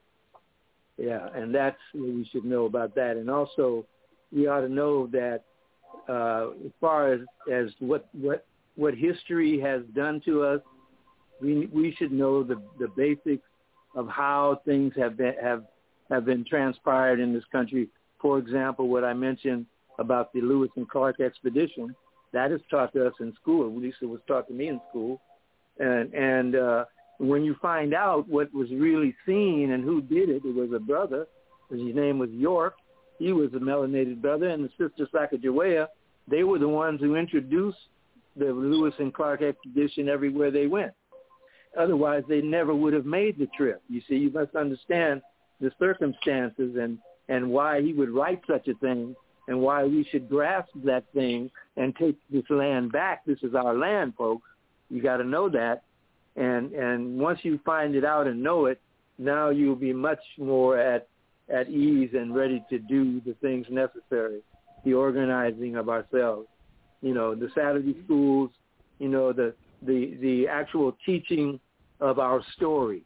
Yeah, and that's what we should know about that. And also, we ought to know that uh, as far as, as what, what what history has done to us, we we should know the, the basics of how things have been have have been transpired in this country. For example, what I mentioned about the Lewis and Clark expedition, that is taught to us in school. At least it was taught to me in school. And and uh, when you find out what was really seen and who did it, it was a brother. His name was York. He was a melanated brother, and the sister Sacagawea, they were the ones who introduced the Lewis and Clark expedition everywhere they went. Otherwise, they never would have made the trip. You see, you must understand the circumstances and, and why he would write such a thing and why we should grasp that thing and take this land back. This is our land, folks. You got to know that. And and once you find it out and know it, now you'll be much more at at ease and ready to do the things necessary, the organizing of ourselves. You know, the Saturday schools, you know, the the, the actual teaching of our story,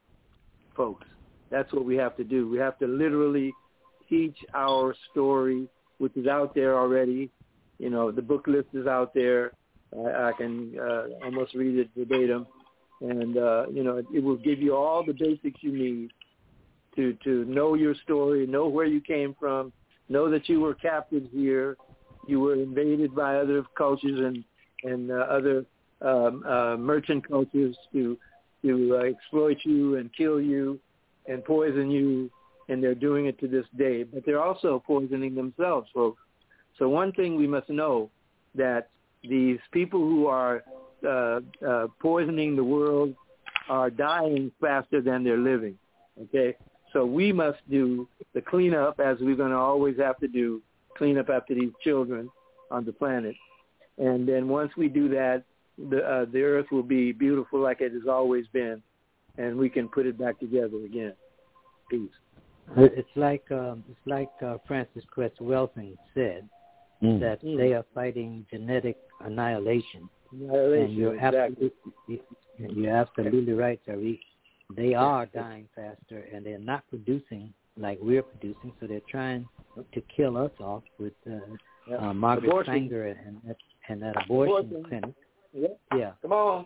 folks. That's what we have to do. We have to literally teach our story, which is out there already. You know, the book list is out there. I, I can uh, almost read it verbatim. And, uh, you know, it, it will give you all the basics you need to, to know your story, know where you came from, know that you were captive here, you were invaded by other cultures and, and uh, other um, uh, merchant cultures to, to uh, exploit you and kill you and poison you, and they're doing it to this day. But they're also poisoning themselves, folks. So one thing we must know, that these people who are uh, uh, poisoning the world are dying faster than they're living, okay? So we must do the cleanup, as we're going to always have to do, clean up after these children on the planet. And then once we do that, the, uh, the earth will be beautiful like it has always been, and we can put it back together again. Peace. It's like um, it's like uh, Francis Cress Welsing said, mm. that mm. they are fighting genetic annihilation. annihilation and you're exactly. absolutely, you're absolutely right, Tariq. They are dying faster, and they're not producing like we're producing, so they're trying to kill us off with uh, yep. uh, Margaret abortion. Sanger and that, and that abortion, abortion. clinic. Yep. Yeah. Come on.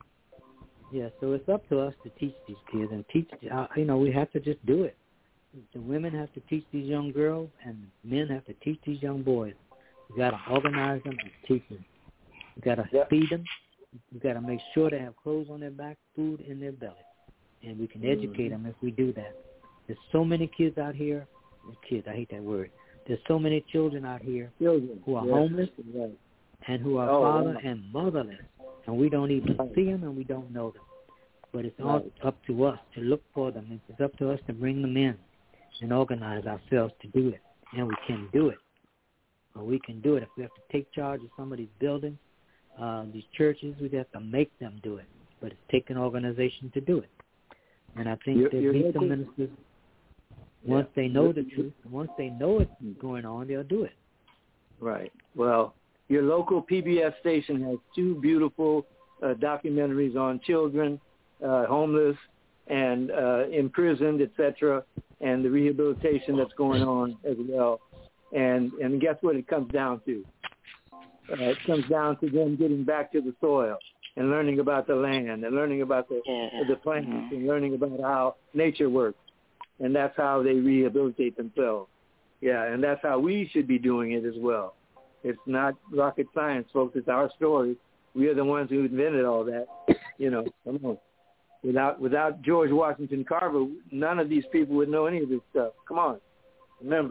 Yeah, so it's up to us to teach these kids and teach, uh, you know, we have to just do it. The women have to teach these young girls, and men have to teach these young boys. You got to organize them and teach them. You got to yep. feed them, we got to make sure they have clothes on their back, food in their belly, and we can educate mm-hmm. them if we do that. There's so many kids out here. Kids, I hate that word. There's so many children out here children. who are yes. homeless yes. and who are oh, father yeah. and motherless, and we don't even right. see them and we don't know them. But it's all right. up to us to look for them. It's up to us to bring them in and organize ourselves to do it, and we can do it. Or we can do it. If we have to take charge of some of these buildings, uh, these churches, we have to make them do it. But it's taking an organization to do it. And I think you're, there'll you're be making, some ministers, once yeah. they know the truth, once they know it's going on, they'll do it. Right. Well, your local P B S station has two beautiful uh, documentaries on children, uh, homeless, and uh, imprisoned, et cetera, and the rehabilitation that's going on as well. And and guess what it comes down to? Uh, it comes down to them getting back to the soil and learning about the land and learning about the yeah. the plants mm-hmm. and learning about how nature works. And that's how they rehabilitate themselves. Yeah, and that's how we should be doing it as well. It's not rocket science, folks. It's our story. We are the ones who invented all that. You know, come on. Without without George Washington Carver, none of these people would know any of this stuff. Come on, remember.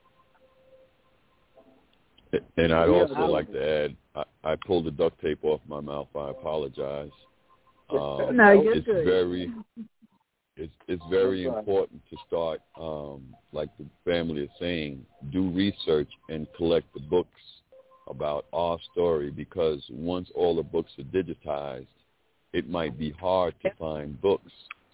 And I'd also like to add, I, I pulled the duct tape off my mouth. I apologize. Um, no, you're it's good. very, it's it's very important to start, um, like the family is saying, do research and collect the books about our story, because once all the books are digitized, it might be hard to find books.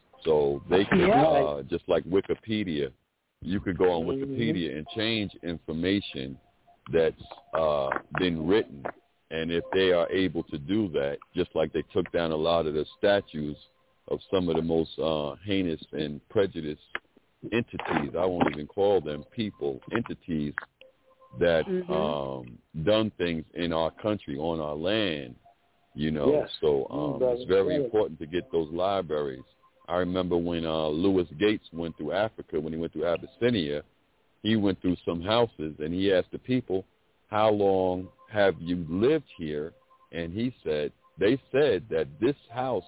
So they could, yeah. uh, just like Wikipedia, you could go on Wikipedia and change information that's uh, been written. And if they are able to do that, just like they took down a lot of the statues of some of the most uh, heinous and prejudiced entities, I won't even call them people, entities that mm-hmm. um, done things in our country, on our land, you know. Yes. So um, mm, it's very important to get those libraries. I remember when uh, Louis Gates went through Africa, when he went through Abyssinia, he went through some houses and he asked the people, how long have you lived here? And he said, they said that this house,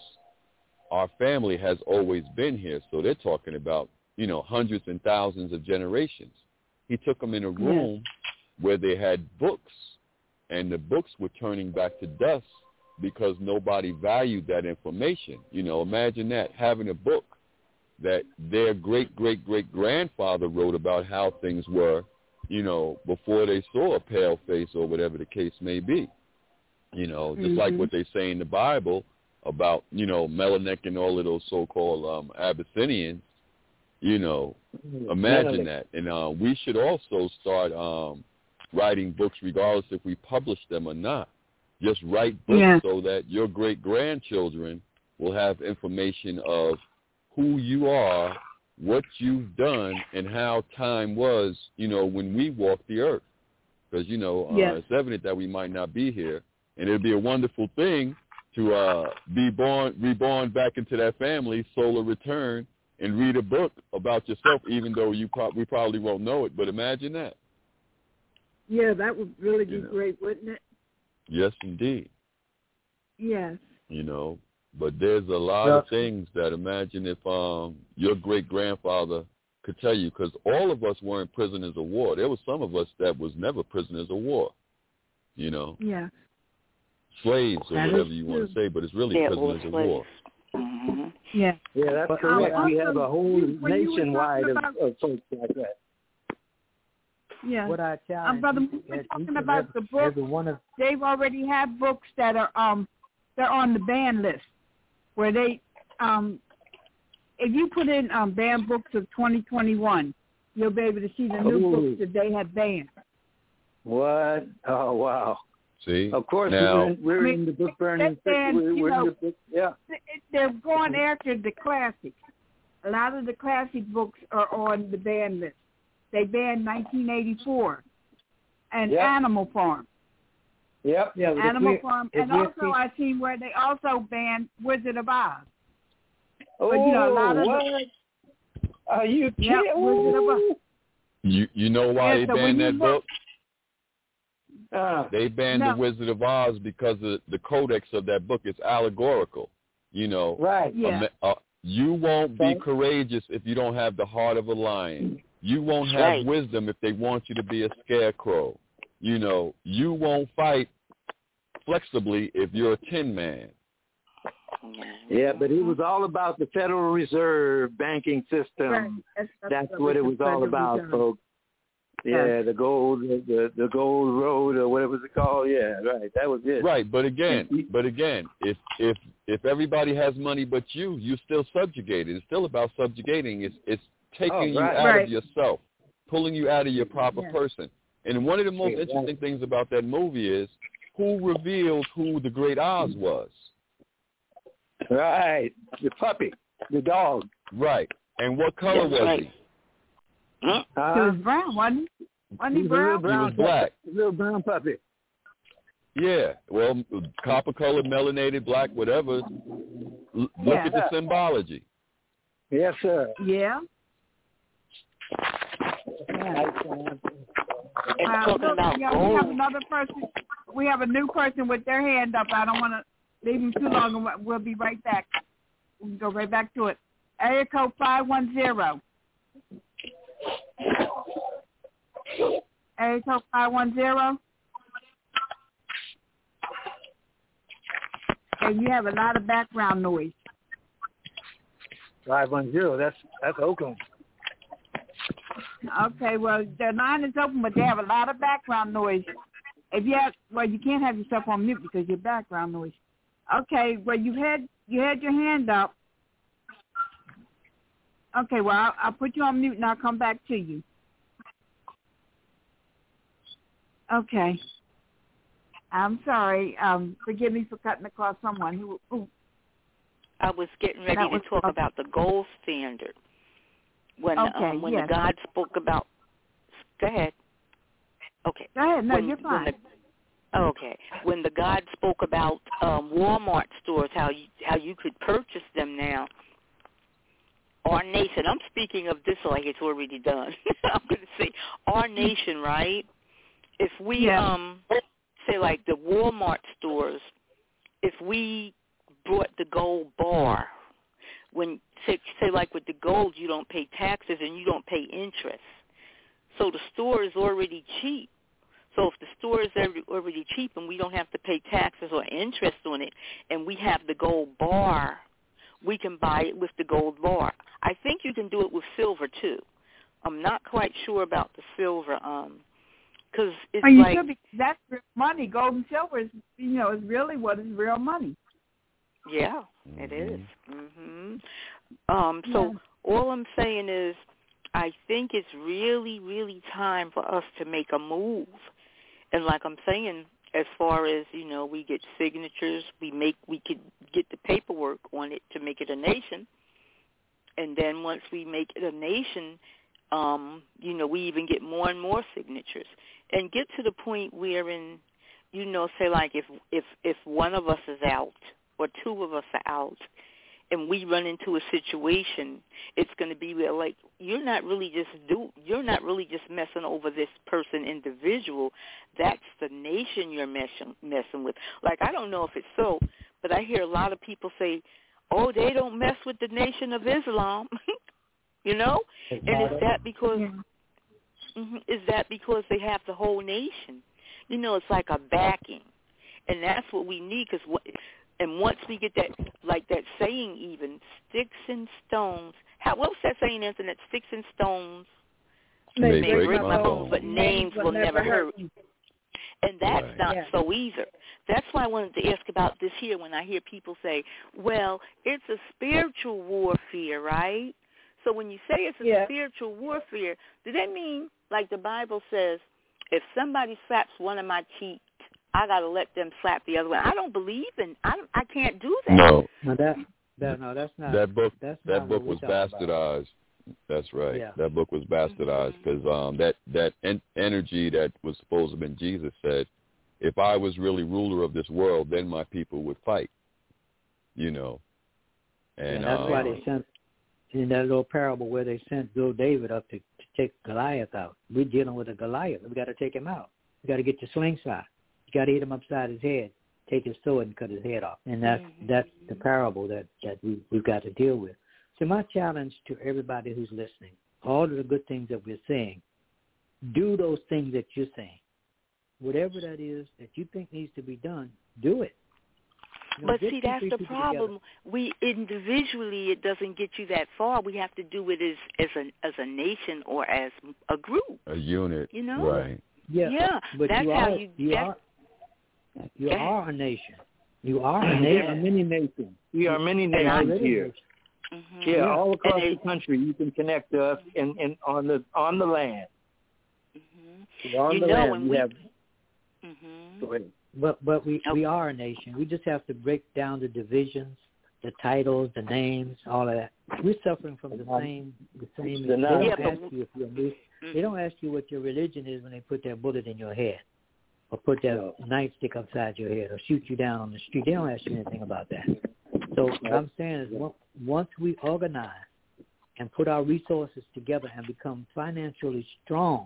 our family has always been here. So they're talking about, you know, hundreds and thousands of generations. He took them in a room yes. where they had books, and the books were turning back to dust because nobody valued that information. You know, imagine that, having a book that their great-great-great-grandfather wrote about how things were, you know, before they saw a pale face or whatever the case may be. You know, just mm-hmm. like what they say in the Bible about, you know, Melanick and all of those so-called um, Abyssinians, you know, imagine that. And uh, we should also start um, writing books regardless if we publish them or not. Just write books yeah. so that your great-grandchildren will have information of who you are, what you've done, and how time was, you know, when we walked the earth. Because, you know, uh, yes. it's evident that we might not be here. And it would be a wonderful thing to uh, be born, reborn back into that family, solar return, and read a book about yourself, even though you pro- we probably won't know it. But imagine that. Yeah, that would really be you know. great, wouldn't it? Yes, indeed. Yes. You know, but there's a lot yeah. of things that imagine if um, your great-grandfather could tell you, because all of us weren't prisoners of war. There were some of us that was never prisoners of war, you know. Yeah. Slaves or that whatever you want to say, but it's really yeah, prisoners of war. Mm-hmm. Yeah. Yeah, that's but, correct. um, we have a whole nationwide of, about, of folks like that. Yeah. What I challenge um, Brother, we're talking about every, the books. One of, they've already have books that are um they're on the ban list, where they um if you put in um banned books of twenty twenty-one, you'll be able to see the new Ooh. books that they have banned. What? Oh wow. See, of course, now, we're in, we're I mean, in the book burning. Banned, we're, we're know, in the book, yeah. They're going after the classics. A lot of the classic books are on the ban list. They banned nineteen eighty-four and yep. Animal Farm. Yep. Yeah. Animal Farm, and also I seen where they also banned Wizard of Oz. Oh, but, you know, a lot of what? The, are you kidding? Yep, Wizard of Oz. You you know why yeah, they so banned that look, book? Uh, they banned no. the Wizard of Oz because of the codex of that book is allegorical. You know, right? Yeah. Uh, you won't be right. courageous if you don't have the heart of a lion. You won't have right. wisdom if they want you to be a scarecrow. You know, you won't fight flexibly if you're a tin man. Yeah, but it was all about the Federal Reserve banking system. Right. That's, that's, that's what it was all about, Reserve. folks. Yeah, yeah, the gold, the the gold road, or whatever it's called. Yeah, right. That was it. Right, but again, but again, if if if everybody has money but you, you're still subjugated. It's still about subjugating. It's it's taking oh, right. you out right. of yourself, pulling you out of your proper yeah. person. And one of the most yeah, interesting right. things about that movie is who revealed who the Great Oz was. Right, the puppy, the dog. Right, and what color That's was right. he? Uh, He was brown, wasn't he? Wasn't he he brown? brown? He was black. Puppy, little brown puppy. Yeah, well, copper colored, melanated, black, whatever. L- look Yeah. at the symbology. Yes, sir. Yeah. And Uh, talking look, about you know, we have gold. another person. We have a new person with their hand up. I don't want to leave them too long. and We'll be right back. We can go right back to it. Area code five one zero. Area code five one zero. And you have a lot of background noise. Five one zero. That's that's Oakland. Okay, well, the line is open, but they have a lot of background noise. If you have, well, you can't have yourself on mute because your background noise. Okay, well, you had you had your hand up. Okay, well, I'll, I'll put you on mute and I'll come back to you. Okay. I'm sorry. Um, forgive me for cutting across someone who. who I was getting ready That to was- talk about the gold standard. When Okay, um, when yes. the God spoke about, go ahead. Okay. Go ahead. No, when, you're fine. When the, okay. When the God spoke about um, Walmart stores, how you how you could purchase them now. Our nation. I'm speaking of this like it's already done. I'm going to say our nation, right? If we Yeah. um say like the Walmart stores, if we brought the gold bar. When say, say like with the gold, you don't pay taxes and you don't pay interest. So the store is already cheap. So if the store is already cheap and we don't have to pay taxes or interest on it, and we have the gold bar, we can buy it with the gold bar. I think you can do it with silver too. I'm not quite sure about the silver, um, because it's oh, you like should be, that's real money. Gold and silver is, you know, is really what is real money. yeah, Mm-hmm. it is. Mhm. Um, so Yeah. all I'm saying is, I think it's really, really time for us to make a move. And like I'm saying, as far as, you know, we get signatures, we make, we could get the paperwork on it to make it a nation. And then once we make it a nation, um, you know, we even get more and more signatures and get to the point where in, you know, say like if, if, if one of us is out or two of us are out, and we run into a situation, it's going to be where, like, you're not really just do, you're not really just messing over this person individual. That's the nation you're messing messing with. Like, I don't know if it's so, but I hear a lot of people say, "Oh, they don't mess with the Nation of Islam," you know. And is that because Yeah. mm-hmm, is that because they have the whole nation? You know, it's like a backing, and that's what we need. Because what. And once we get that, like that saying even, sticks and stones. How, what was that saying, Internet? Sticks and stones May may break break my my bones. bones, but names will never hurt. And that's Right. not Yeah. so either. That's why I wanted to ask about this here when I hear people say, well, it's a spiritual warfare, right? So when you say it's a Yeah. spiritual warfare, does that mean, like the Bible says, if somebody slaps one of my cheeks, I got to let them slap the other one? I don't believe in, I, don't, I can't do that. No, No, that, that no, that's not. that book That's that not book what was we're talking about. bastardized. That's right. Yeah. That book was bastardized because um, that that en- energy that was supposed to have been Jesus said, if I was really ruler of this world, then my people would fight. You know, and, And that's um, why they sent in that little parable where they sent little David up to, to take Goliath out. We're dealing with a Goliath. We got to take him out. You got to get your slingshot. You got to hit him upside his head. Take his sword and cut his head off. And that's mm-hmm. that's the parable that, that we, we've got to deal with. So my challenge to everybody who's listening, all of the good things that we're saying, do those things that you're saying. Whatever that is that you think needs to be done, do it. You know, but see, that's the problem. Together. We individually, it doesn't get you that far. We have to do it as as a as a nation or as a group, a unit. You know, right? Yeah, yeah. But that's you how are, you. You are. You are a nation. You are a nation. We are many nations. We are many nations here. Mm-hmm. Yeah, all across it, the country, you can connect to us in, in on the on the land. Mm-hmm. On you the know, land, when we, we have. Mm-hmm. Go ahead. But but we, okay. we are a nation. We just have to break down the divisions, the titles, the names, all of that. We're suffering from the same the same. The they don't yeah, ask you if you're new. They don't ask you what your religion is when they put their bullet in your head, or put their no. nightstick upside your head, or shoot you down on the street. They don't ask you anything about that. So what I'm saying is, once we organize and put our resources together and become financially strong,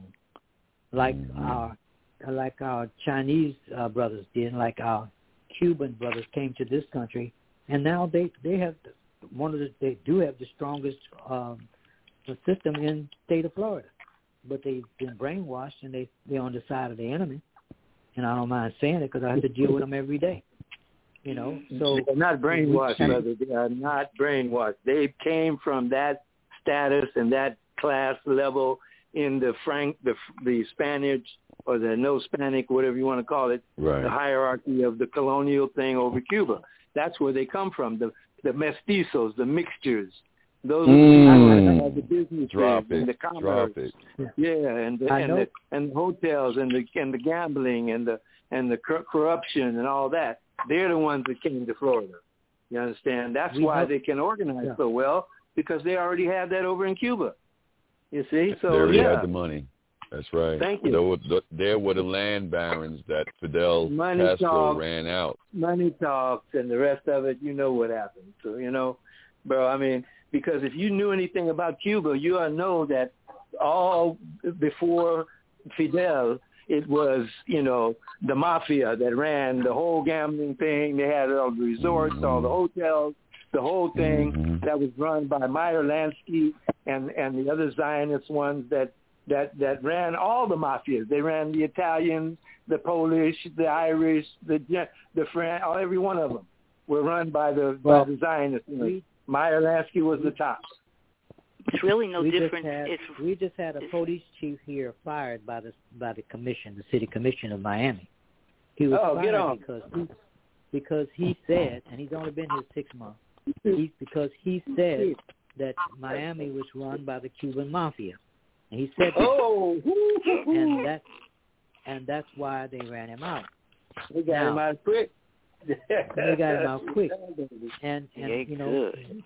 like our like our Chinese uh, brothers did, like our Cuban brothers came to this country, and now they they have one of the they do have the strongest um, system in the state of Florida, but they've been brainwashed and they they're on the side of the enemy, and I don't mind saying it because I have to deal with them every day. You know, so they're not brainwashed, brother. They are not brainwashed. They came from that status and that class level in the Frank, the the Spanish or the no Hispanic, whatever you want to call it, right. the hierarchy of the colonial thing over Cuba. That's where they come from. The the mestizos, the mixtures. Those mm. are the business Drop and it. the commerce. Drop it. Yeah, and the, and the and the hotels and the and the gambling and the and the corruption and all that. They're the ones that came to Florida. You understand? That's we why hope. they can organize yeah. so well, because they already have that over in Cuba. You see? So they already yeah. had the money. That's right. Thank you. There were, the, there were the land barons that Fidel money Castro talks, ran out. Money talks and the rest of it, you know what happened. So, you know, bro, I mean, because if you knew anything about Cuba, you ought to know that all before Fidel, it was, you know, the mafia that ran the whole gambling thing. They had all the resorts, all the hotels, the whole thing mm-hmm. that was run by Meyer Lansky and, and the other Zionist ones that, that, that ran all the mafias. They ran the Italians, the Polish, the Irish, the the French, every one of them were run by the, well, by the Zionists. You know, Meyer Lansky was the top. It's really no we different. Just had, it's, we just had a police chief here fired by the by the commission, the city commission of Miami. He was oh, fired get on. because he, because he said, and he's only been here six months. He, because he said that Miami was run by the Cuban mafia, and he said, that, "Oh, and that and that's why they ran him out." They got now, him out quick. they got him out quick, and and yeah, you know. Good.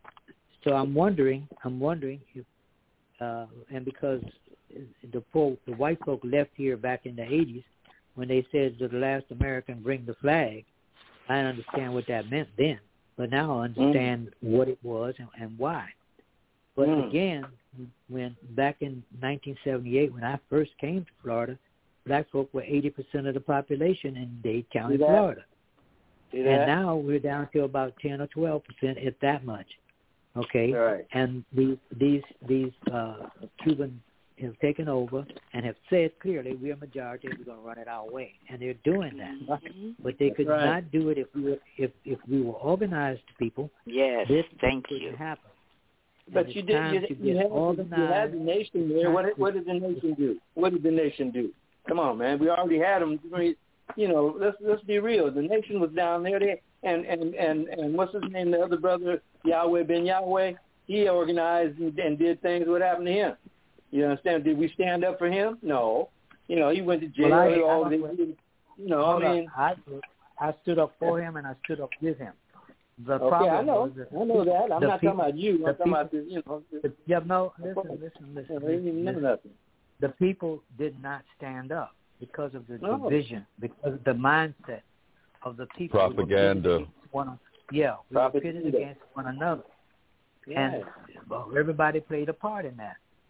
So I'm wondering, I'm wondering if, uh, and because the poor, the white folk left here back in the eighties when they said to the last American bring the flag, I didn't understand what that meant then, but now I understand mm. what it was and, and why. But mm. again, when back in nineteen seventy-eight, when I first came to Florida, black folk were eighty percent of the population in Dade County, Florida, and now we're down to about ten or twelve percent, if that much. Okay, right. And these these these uh, Cubans have taken over and have said clearly we are majority and we're going to run it our way, and they're doing that. Mm-hmm. But they That's could right. not do it if we were if if we were organized people. Yes, this thank couldn't you. Happen. But you did. You, you, had, you had the nation there. What, what did the nation do? What did the nation do? Come on, man. We already had them. You know, let's let's be real. The nation was down there. They, and and and and what's his name? The other brother, Yahweh Ben Yahweh. He organized and, and did things. What happened to him? You understand? Did we stand up for him? No. You know, he went to jail. Well, I, all I, these, you know, I mean, I, I stood up for him and I stood up with him. The okay, problem I know. was that I know that. I'm not people, talking about you. I'm talking people, about the, you know. The, yeah, no. Listen, listen, listen. listen, listen. Nothing. The people did not stand up because of the no. division, because of the mindset of the people. Propaganda. One, yeah, we were pitted against one another. Yeah. And well, everybody played a part in that.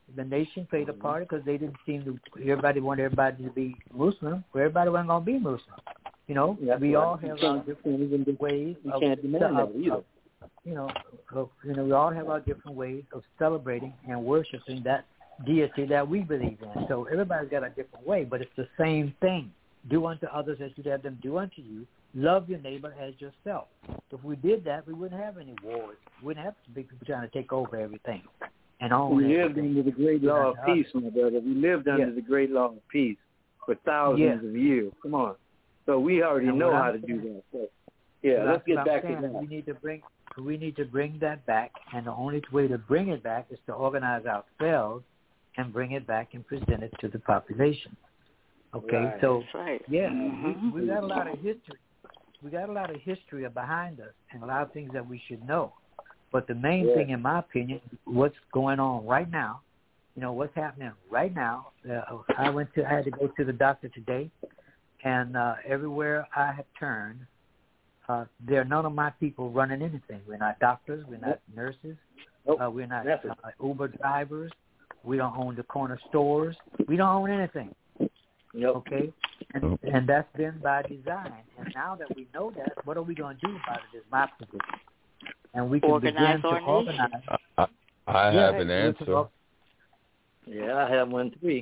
the nation played a part because they didn't seem to. Everybody wanted everybody to be Muslim. Well, everybody wasn't going to be Muslim. You know, That's we right. all have our different ways. You of, can't demand of, that either. of, you know, of, you know, we all have our different ways of celebrating and worshiping that deity that we believe in. So everybody's got a different way, but it's the same thing. Do unto others as you'd have them do unto you. Love your neighbor as yourself. If we did that, we wouldn't have any wars. We wouldn't have to be people trying to take over everything. And own we everything. lived under the great law of peace, my brother. We lived under yes. the great law of peace for thousands yes. of years. Come on. So we already and know how I'm to saying, do that. So, yeah, let's get back to that. We need to bring we need to bring that back, and the only way to bring it back is to organize ourselves and bring it back and present it to the population. Okay, right. so right. yeah, mm-hmm. we, we got a lot of history. We got a lot of history behind us and a lot of things that we should know. But the main yeah. thing, in my opinion, what's going on right now, you know, what's happening right now. Uh, I went to, I had to go to the doctor today, and uh, everywhere I have turned, uh, there are none of my people running anything. We're not doctors. We're not nurses. Nope. Uh, we're not uh, Uber drivers. We don't own the corner stores. We don't own anything. Yep. Okay? And, and that's been by design. And now that we know that, what are we going to do about it is my position. And we can organize begin to organize. I, I yeah, have an answer. Yeah, I have one too.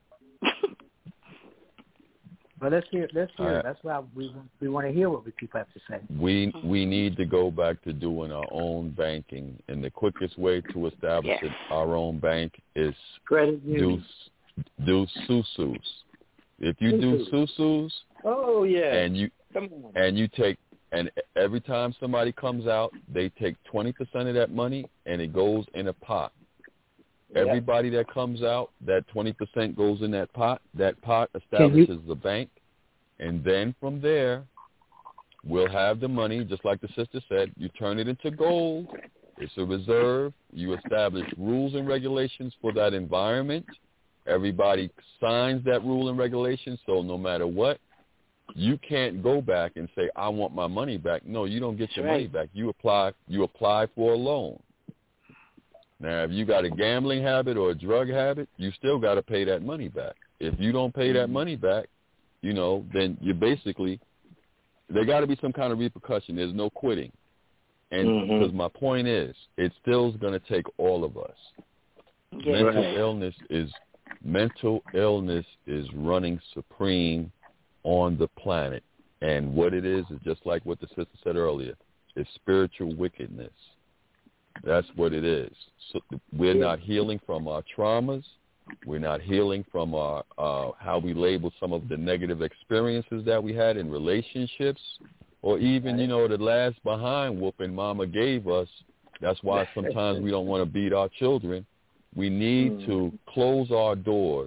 But let's hear. Let's hear. I, That's why we we want to hear what we people have to say. We we need to go back to doing our own banking, and the quickest way to establish yes. it, our own bank is Credit do do susus. If you do susus, oh yeah, and you Come on. and you take and every time somebody comes out, they take twenty percent of that money and it goes in a pot. Yep. Everybody that comes out, that twenty percent goes in that pot. That pot establishes you, the bank. And then from there, we'll have the money, just like the sister said. You turn it into gold. It's a reserve. You establish rules and regulations for that environment. Everybody signs that rule and regulation, so no matter what, you can't go back and say, I want my money back. No, you don't get your right. money back. You apply, you apply for a loan. Now, if you got a gambling habit or a drug habit, you still got to pay that money back. If you don't pay that money back, you know, then you basically, there got to be some kind of repercussion. There's no quitting. And mm-hmm. because my point is, it still is going to take all of us. Yes. Mental Right. illness is mental illness is running supreme on the planet. And what it is is just like what the sister said earlier. It's spiritual wickedness. That's what it is. So we're not healing from our traumas. We're not healing from our uh, how we label some of the negative experiences that we had in relationships, or even, you know, the last behind whooping Mama gave us. That's why sometimes we don't want to beat our children. We need mm. to close our doors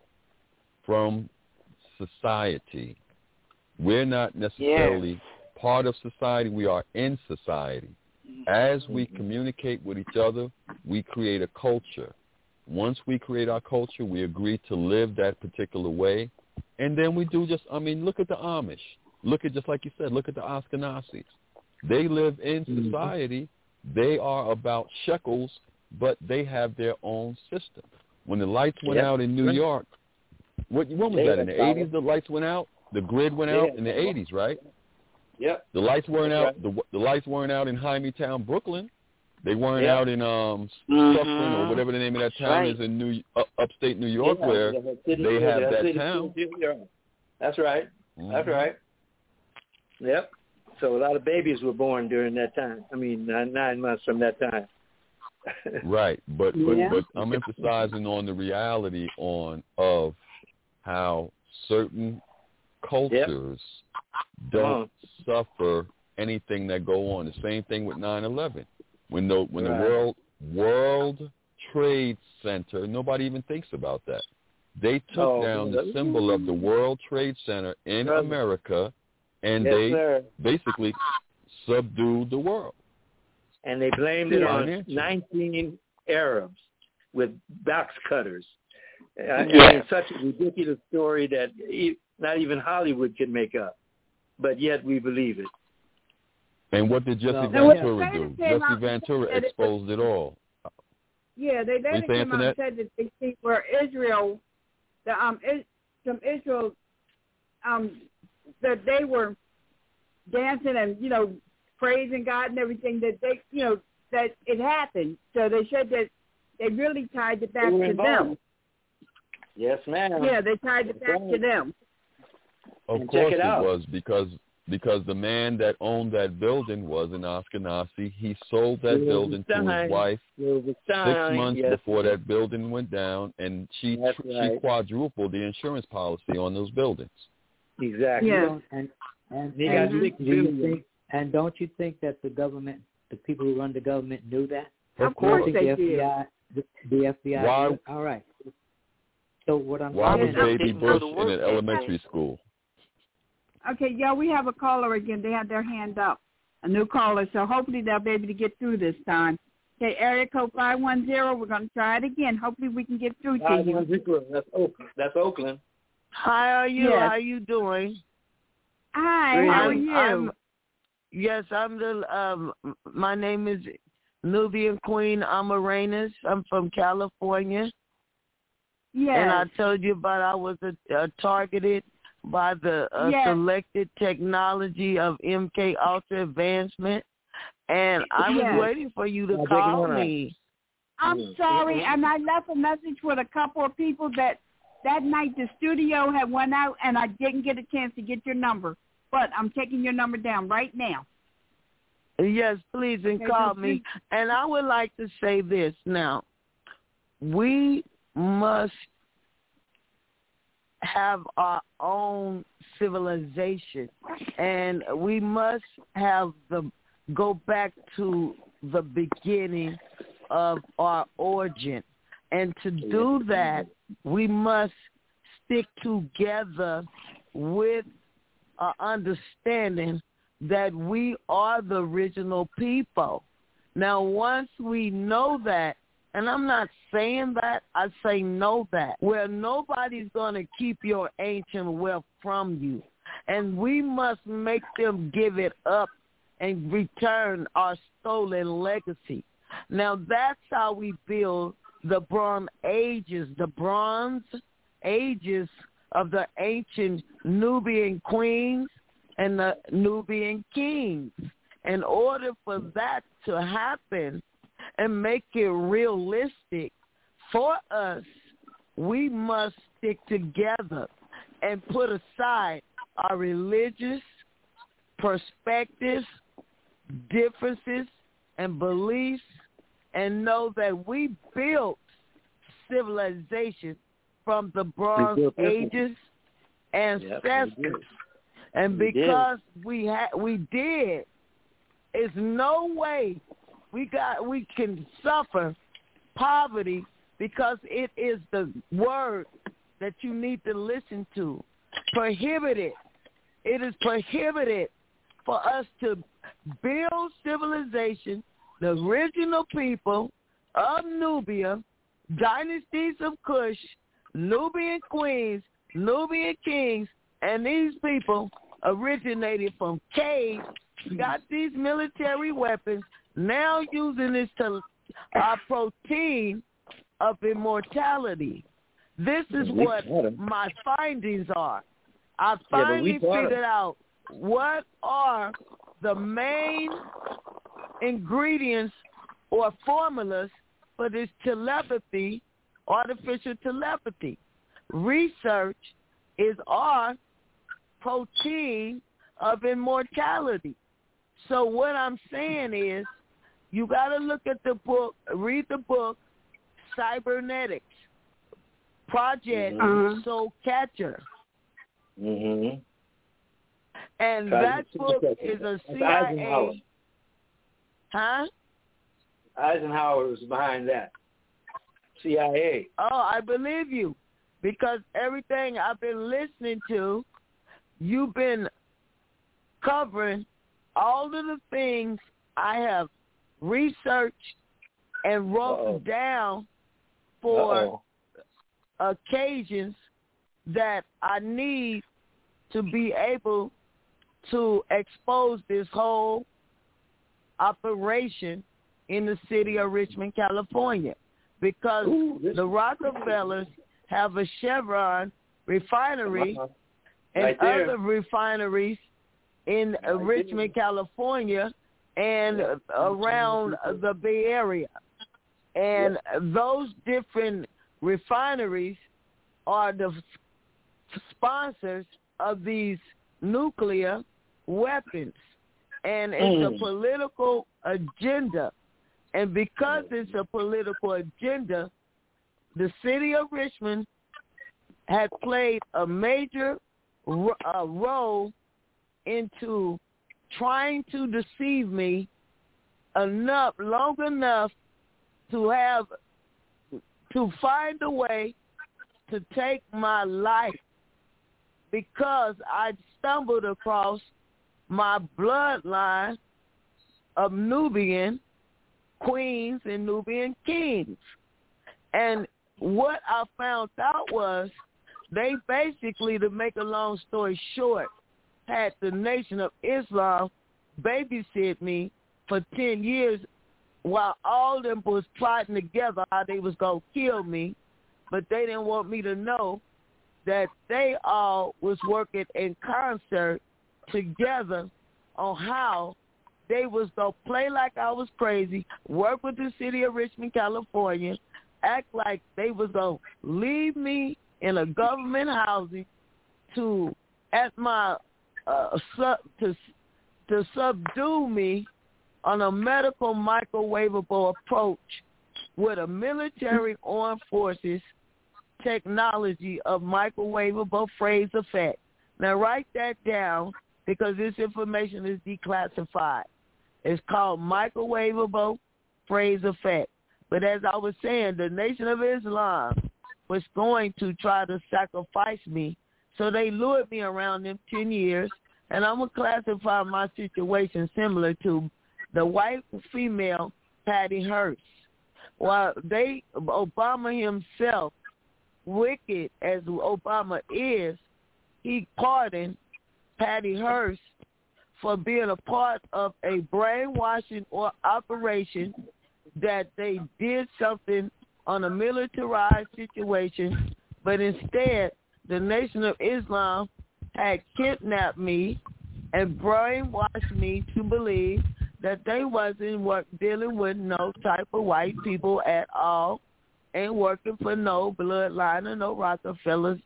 from society. We're not necessarily yes. part of society. We are in society. As we communicate with each other, we create a culture. Once we create our culture, we agree to live that particular way. And then we do just, I mean, look at the Amish. Look at, just like you said, look at the Ashkenazis. They live in society. They are about shekels, but they have their own system. When the lights went yep. out in New York, what, when was they that, in the eighties the lights went out? The grid went yeah. out in the eighties, right? Yep. The lights weren't That's out. right. The, the lights weren't out in Hymietown, Brooklyn. They weren't yep. out in um mm-hmm. Suffern or whatever the name of that town right. is in New uh, upstate New York, yeah, where city, they have yeah, that city, town. City, That's right. Mm-hmm. That's right. Yep. So a lot of babies were born during that time. I mean, nine, nine months from that time. Right, but but, Yeah. but I'm emphasizing on the reality on of how certain cultures yep. don't suffer anything that go on. The same thing with nine eleven. When the when right. the World World Trade Center, nobody even thinks about that. They took oh, down the symbol of the World Trade Center in brother. America, and yes, they sir. basically subdued the world. And they blamed it on Financial. nineteen Arabs with box cutters. Uh, Yeah. I mean, such a ridiculous story that e- not even Hollywood could make up. But yet we believe it. And what did Jesse No. Ventura No, do? Jesse Jesse Ventura said it exposed it all. Yeah, they later came out and said that they see where Israel, the um, is, some Israel, um, that they were dancing and you know praising God and everything. That they, you know, that it happened. So they said that they really tied it back to them. Yes, ma'am. Yeah, they tied it back to them. Of And course check it it out. was because because the man that owned that building was an Ashkenazi. He sold that It building to Stein. his wife Stein. six months Yes. before that building went down, and she That's she right. quadrupled the insurance policy on those buildings. Exactly. Yeah. And and, They and, got six do you billion. think, and don't you think that the government, the people who run the government, knew that? Of course think they the did. F B I, the, the F B I. Why- knew? All right. So what I'm Why was saying is, Baby Bush in an elementary school? Okay, y'all, we have a caller again. They have their hand up, a new caller, so hopefully they'll be able to get through this time. Okay, area code five one zero. We're going to try it again. Hopefully we can get through to you. That's Oakland. That's Oakland. How are you? Yes. How are you doing? Hi, how are I'm- you? I'm- yes, I'm the. Um, my name is Nubian Queen Amarainis. I'm from California. Yes. And I told you about I was a, a targeted by the uh, Yes. selected technology of M K Ultra Advancement, and I was Yes. waiting for you to Yeah, call take it on. me. I'm sorry, and I left a message with a couple of people that that night the studio had went out, and I didn't get a chance to get your number. But I'm taking your number down right now. Yes, please, and Okay, call so me. And I would like to say this now. We must have our own civilization, and we must have the go back to the beginning of our origin. And to do that, we must stick together with an understanding that we are the original people. Now, once we know that, and I'm not saying that, I say know that, where nobody's going to keep your ancient wealth from you. And we must make them give it up and return our stolen legacy. Now, that's how we build the Bronze Ages, the Bronze Ages of the ancient Nubian queens and the Nubian kings. In order for that to happen and make it realistic for us, we must stick together and put aside our religious perspectives, differences, and beliefs, and know that we built civilization from the Bronze Ages ancestors. Yep, and we did. because we ha- we did, there's no way we got we can suffer poverty because it is the word that you need to listen to. Prohibited. It is prohibited for us to build civilization, the original people of Nubia, dynasties of Kush, Nubian queens, Nubian kings, and these people originated from caves, got these military weapons, now using this to our protein of immortality. This is what my findings are. I finally Yeah, but we figured out what are the main ingredients or formulas for this telepathy, artificial telepathy. Research is our protein of immortality. So what I'm saying is you got to look at the book, read the book, Cybernetics, Project Mhm. Soul Catcher. Mm-hmm. And that book is a C I Eisenhower. A. Huh? Eisenhower was behind that. C I A. Oh, I believe you. Because everything I've been listening to, you've been covering all of the things I have researched and wrote Uh-oh. down for Uh-oh. occasions that I need to be able to expose this whole operation in the city of Richmond, California. because Ooh, the Rockefellers have a Chevron refinery Uh-huh. and Right there. other refineries in uh, Right Richmond, California, and uh, around uh, the Bay Area. And those different refineries are the f- sponsors of these nuclear weapons. And it's Mm. a political agenda. And because it's a political agenda, the city of Richmond had played a major ro- uh, role into trying to deceive me enough, long enough to have, to find a way to take my life, because I stumbled across my bloodline of Nubian queens and Nubian kings. And what I found out was they basically, to make a long story short, had the Nation of Islam babysit me for ten years while all of them was plotting together how they was going to kill me, but they didn't want me to know that they all was working in concert together on how they was going to play like I was crazy, work with the city of Richmond, California, act like they was going to leave me in a government housing to, at my, uh, sub, to, to subdue me on a medical microwavable approach with a military armed forces technology of microwavable phase effect. Now write that down, because this information is declassified. It's called microwavable phase effect. But as I was saying, the Nation of Islam was going to try to sacrifice me, so they lured me around them ten years, and I'm going to classify my situation similar to the white female Patty Hearst. While they, Obama himself, wicked as Obama is, he pardoned Patty Hearst for being a part of a brainwashing or operation that they did something on a militarized situation, but instead the Nation of Islam had kidnapped me and brainwashed me to believe that they wasn't work, dealing with no type of white people at all and working for no bloodline or no Rockefellers.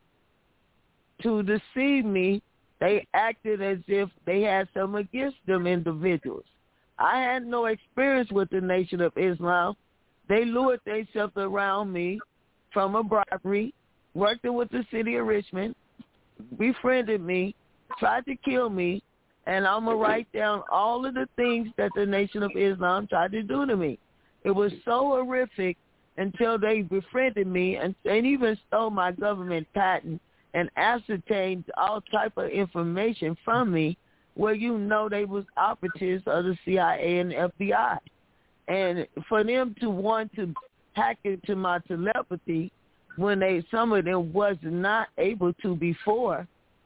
To deceive me, they acted as if they had some against them individuals. I had no experience with the Nation of Islam. They lured themselves around me from a bribery, working with the city of Richmond, befriended me, tried to kill me, and I'm going to write down all of the things that the Nation of Islam tried to do to me. It was so horrific until they befriended me and, and even stole my government patent and ascertained all type of information from me, where you know they was operatives of the C I A and F B I. And for them to want to hack into my telepathy when they some of them was not able to before,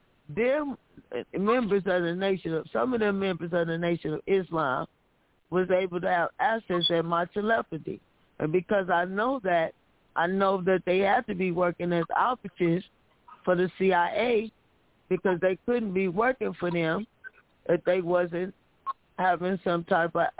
them members of the nation of some of them members of the Nation of Islam was able to have access to my telepathy. And because I know that, I know that they had to be working as operatives for the C I A, because they couldn't be working for them if they wasn't having some type of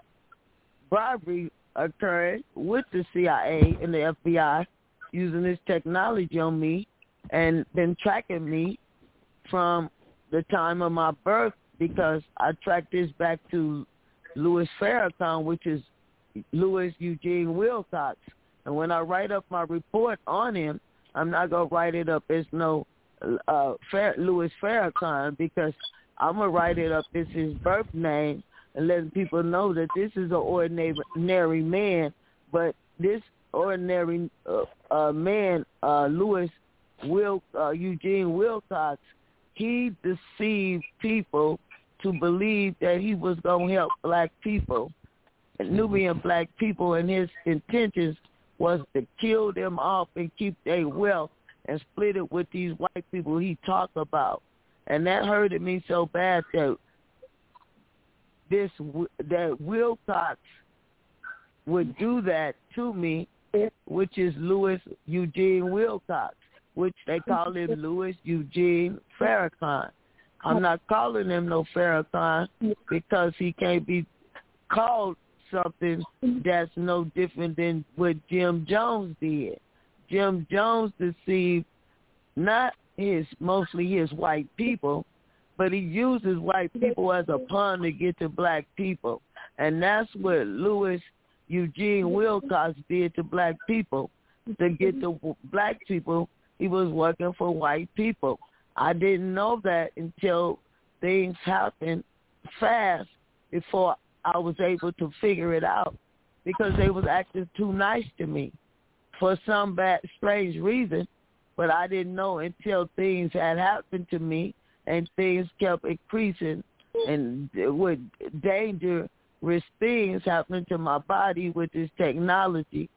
bribery occurring with the C I A and the F B I using this technology on me and been tracking me from the time of my birth, because I tracked this back to Louis Farrakhan, which is Louis Eugene Wilcox. And when I write up my report on him, I'm not going to write it up as no uh, Fair, Louis Farrakhan, because I'm going to write it up as his birth name and letting people know that this is an ordinary man. But this ordinary uh, uh, man, uh, Louis Wil- uh, Eugene Wilcox, he deceived people to believe that he was going to help black people, Nubian black people, and his intentions was to kill them off and keep their wealth and split it with these white people he talked about. And that hurted me so bad that this that Wilcox would do that to me which is Louis Eugene Wilcox, which they call him Louis Eugene Farrakhan. I'm not calling him no Farrakhan because he can't be called something that's no different than what Jim Jones did. Jim Jones deceived not his mostly his white people, but he uses white people as a pawn to get to black people. And that's what Louis Eugene Wilcox did to black people. To get to black people, he was working for white people. I didn't know that until things happened fast before I was able to figure it out, because they was acting too nice to me for some bad, strange reason. But I didn't know until things had happened to me and things kept increasing and with dangerous things happening to my body with this technology.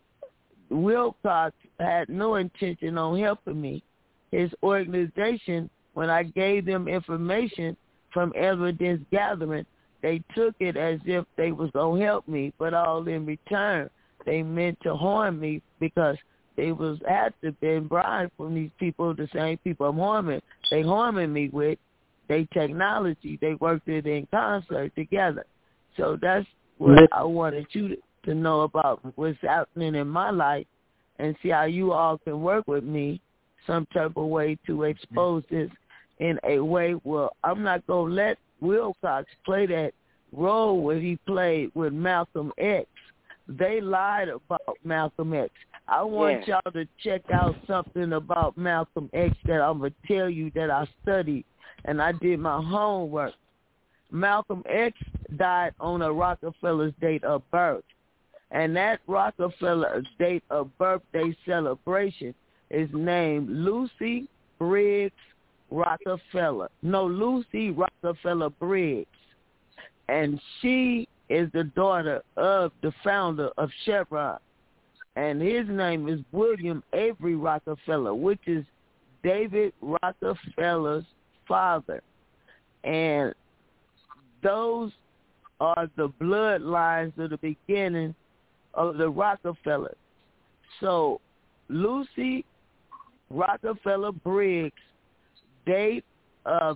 Wilcox had no intention on helping me. His organization, when I gave them information from evidence gathering, they took it as if they was going to help me, but all in return, they meant to harm me because they was had to been bribed from these people, the same people I'm harming. They harming me with their technology. They worked it in concert together. So that's what I wanted you to, to know about what's happening in my life and see how you all can work with me some type of way to expose this in a way where I'm not going to let Wilcox play that role where he played with Malcolm X. They lied about Malcolm X. I want yeah. y'all to check out something about Malcolm X that I'm going to tell you that I studied, and I did my homework. Malcolm X died on a Rockefeller's date of birth, and that Rockefeller date of birthday celebration is named Lucy Briggs Rockefeller. No, Lucy Rockefeller Briggs. And she is the daughter of the founder of Chevron. And his name is William Avery Rockefeller, which is David Rockefeller's father. And those are the bloodlines of the beginning of the Rockefellers. So Lucy Rockefeller Briggs' date of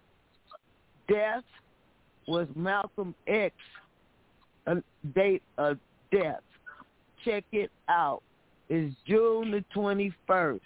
death was Malcolm X, a date of death. Check it out. It's June the twenty-first.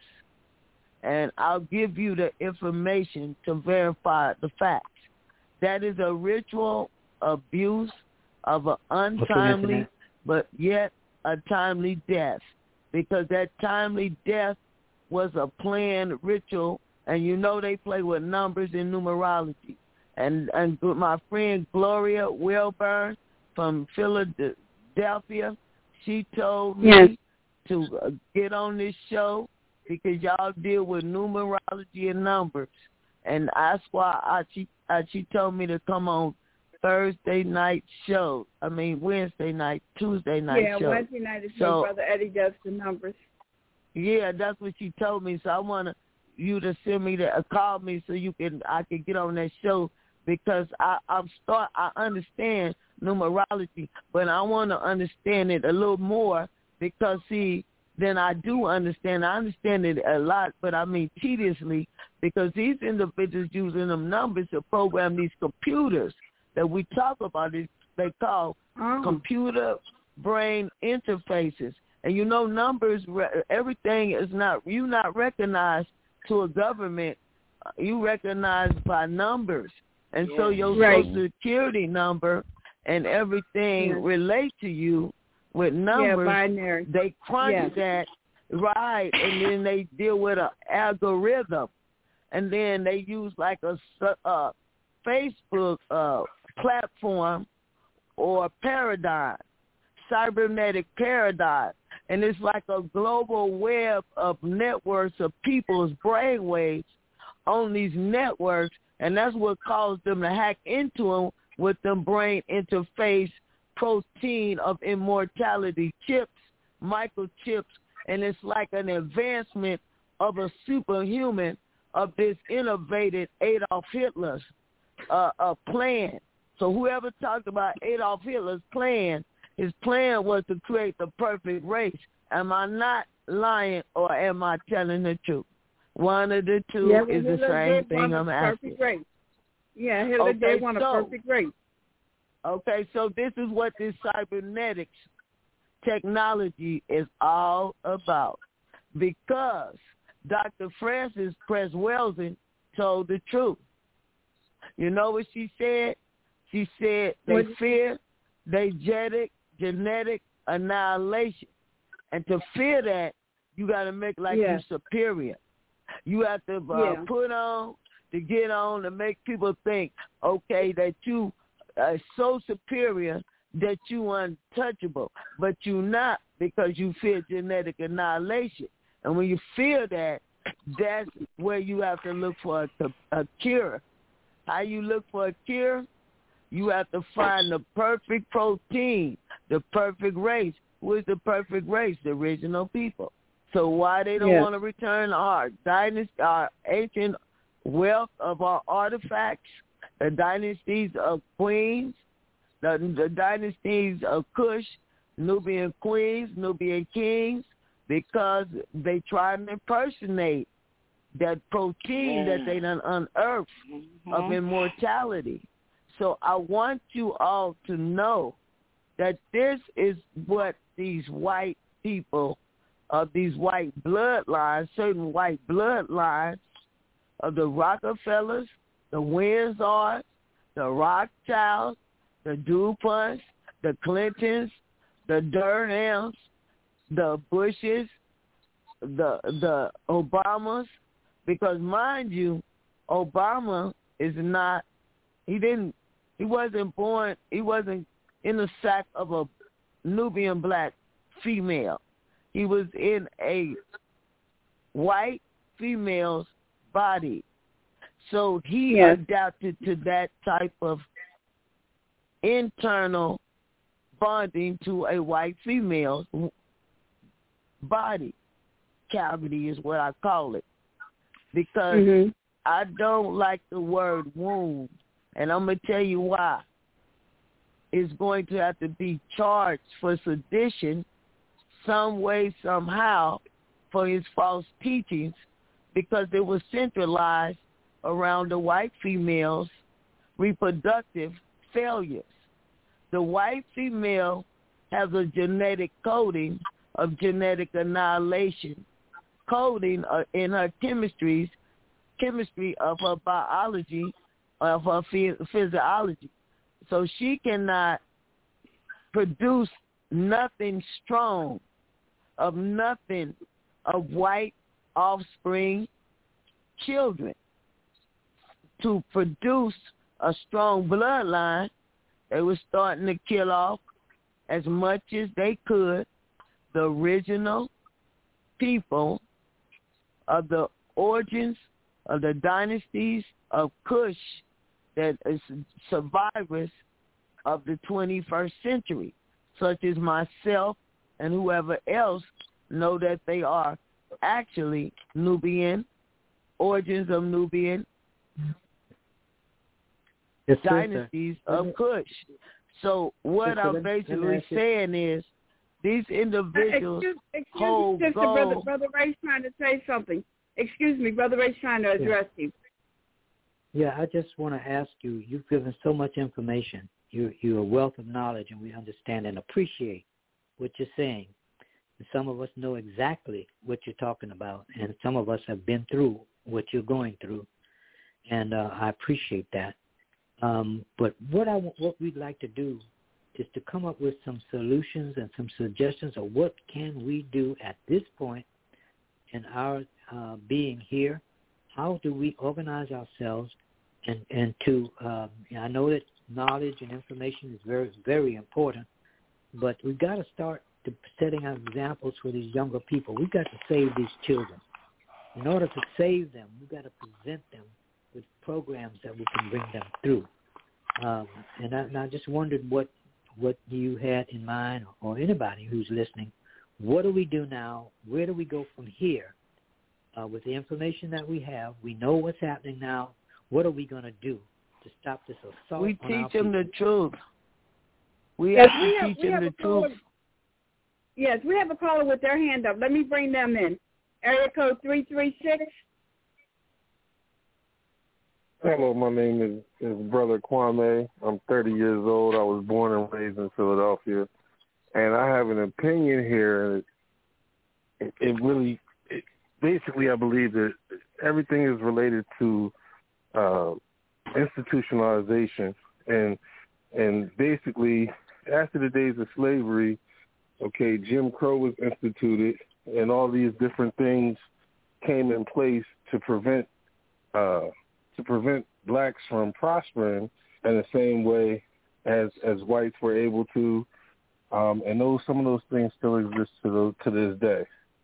And I'll give you the information to verify the facts. That is a ritual abuse of an untimely but yet a timely death, because that timely death was a planned ritual, and you know they play with numbers in numerology. And and my friend Gloria Wilburn from Philadelphia, she told me yes. to uh, get on this show because y'all deal with numerology and numbers. And that's why I, she, I, she told me to come on Thursday night show. I mean, Wednesday night, Tuesday night yeah, show. Yeah, Wednesday night is so, when Brother Eddie does the numbers. Yeah, that's what she told me. So I want you to send me the, uh, call me so you can I can get on that show, because I I'm start I understand numerology, but I want to understand it a little more, because see, then I do understand. I understand it a lot, but I mean tediously, because these individuals using them numbers to program these computers that we talk about. Is they call oh. computer brain interfaces. And you know, numbers, everything is not, you not recognized to a government. You recognized by numbers. And yeah. so your right. social security number and everything yeah. relate to you with numbers. Yeah, binary. They crunch yeah. that, right, and then they deal with an algorithm. And then they use like a uh, Facebook uh, platform or paradigm, cybernetic paradigm. And it's like a global web of networks of people's brainwaves on these networks, and that's what caused them to hack into them with them brain interface protein of immortality chips, microchips, and it's like an advancement of a superhuman of this innovated Adolf Hitler's uh, uh, plan. So whoever talked about Adolf Hitler's plan, his plan was to create the perfect race, Am I not lying or am I telling the truth? One of the two yeah, is the same thing I'm asking. Perfect race. Yeah, Hitler okay, did want so, a perfect race. Okay, so this is what this cybernetics technology is all about. Because Doctor Frances Cress Welsing told the truth. You know what she said? She said they what? fear they genetic, genetic annihilation. And to fear that, you got to make like yeah. you're superior. You have to uh, yeah. put on, to get on, to make people think, okay, that you are so superior that you untouchable. But you're not, because you fear genetic annihilation. And when you fear that, that's where you have to look for a, a cure. How you look for a cure? You have to find the perfect protein, the perfect race. Who is the perfect race? The original people. So why they don't yes. want to return our dynasty, our ancient wealth of our artifacts, the dynasties of queens, the, the dynasties of Kush, Nubian queens, Nubian kings, because they try to impersonate that protein yeah. that they done unearthed mm-hmm. of immortality. So I want you all to know that this is what these white people of these white bloodlines, certain white bloodlines of the Rockefellers, the Windsors, the Rothschilds, the DuPonts, the Clintons, the Durhams, the Bushes, the the Obamas, because mind you, Obama is not, he didn't, he wasn't born, he wasn't in the sack of a Nubian black female. He was in a white female's body. So he yes. adapted to that type of internal bonding to a white female's body. Cavity is what I call it. Because mm-hmm. I don't like the word wound. And I'm going to tell you why. It's going to have to be charged for sedition some way, somehow, for his false teachings, because it was centralized around the white female's reproductive failures. The white female has a genetic coding of genetic annihilation, coding uh, in her chemistries, chemistry of her biology, of her physiology. So she cannot produce nothing strong, of nothing, of white offspring children. To produce a strong bloodline, they were starting to kill off as much as they could the original people of the origins of the dynasties of Kush, that is survivors of the twenty-first century, such as myself and whoever else know that they are actually Nubian, origins of Nubian yes, dynasties sir. of Kush. So what yes, I'm basically saying is these individuals excuse, excuse hold me, gold. Brother, Brother Ray's trying to say something. Excuse me, Brother Ray's trying to address yeah. you. Yeah, I just want to ask you, you've given so much information. You, you're a wealth of knowledge, and we understand and appreciate what you're saying. And some of us know exactly what you're talking about, and some of us have been through what you're going through, and uh, I appreciate that. Um, but what I what we'd like to do is to come up with some solutions and some suggestions of what can we do at this point in our uh, being here. How do we organize ourselves and, and to, um, I know that knowledge and information is very, very important, but we've got to start to setting out examples for these younger people. We've got to save these children. In order to save them, we've got to present them with programs that we can bring them through. Um, and, I, and I just wondered what, what you had in mind, or anybody who's listening. What do we do now? Where do we go from here? Uh, with the information that we have, we know what's happening now. What are we going to do to stop this assault? We on teach our them people? the truth. We yes, have we to have, teach we them have the truth. Caller. Yes, we have a caller with their hand up. Let me bring them in. Area code three three six. Hello, my name is, is Brother Kwame. I'm thirty years old. I was born and raised in Philadelphia. And I have an opinion here. It, it really, it, basically, I believe that everything is related to uh, institutionalization. And and basically, after the days of slavery, okay, Jim Crow was instituted, and all these different things came in place to prevent uh, to prevent blacks from prospering in the same way as as whites were able to, um, and those some of those things still exist to the, to this day.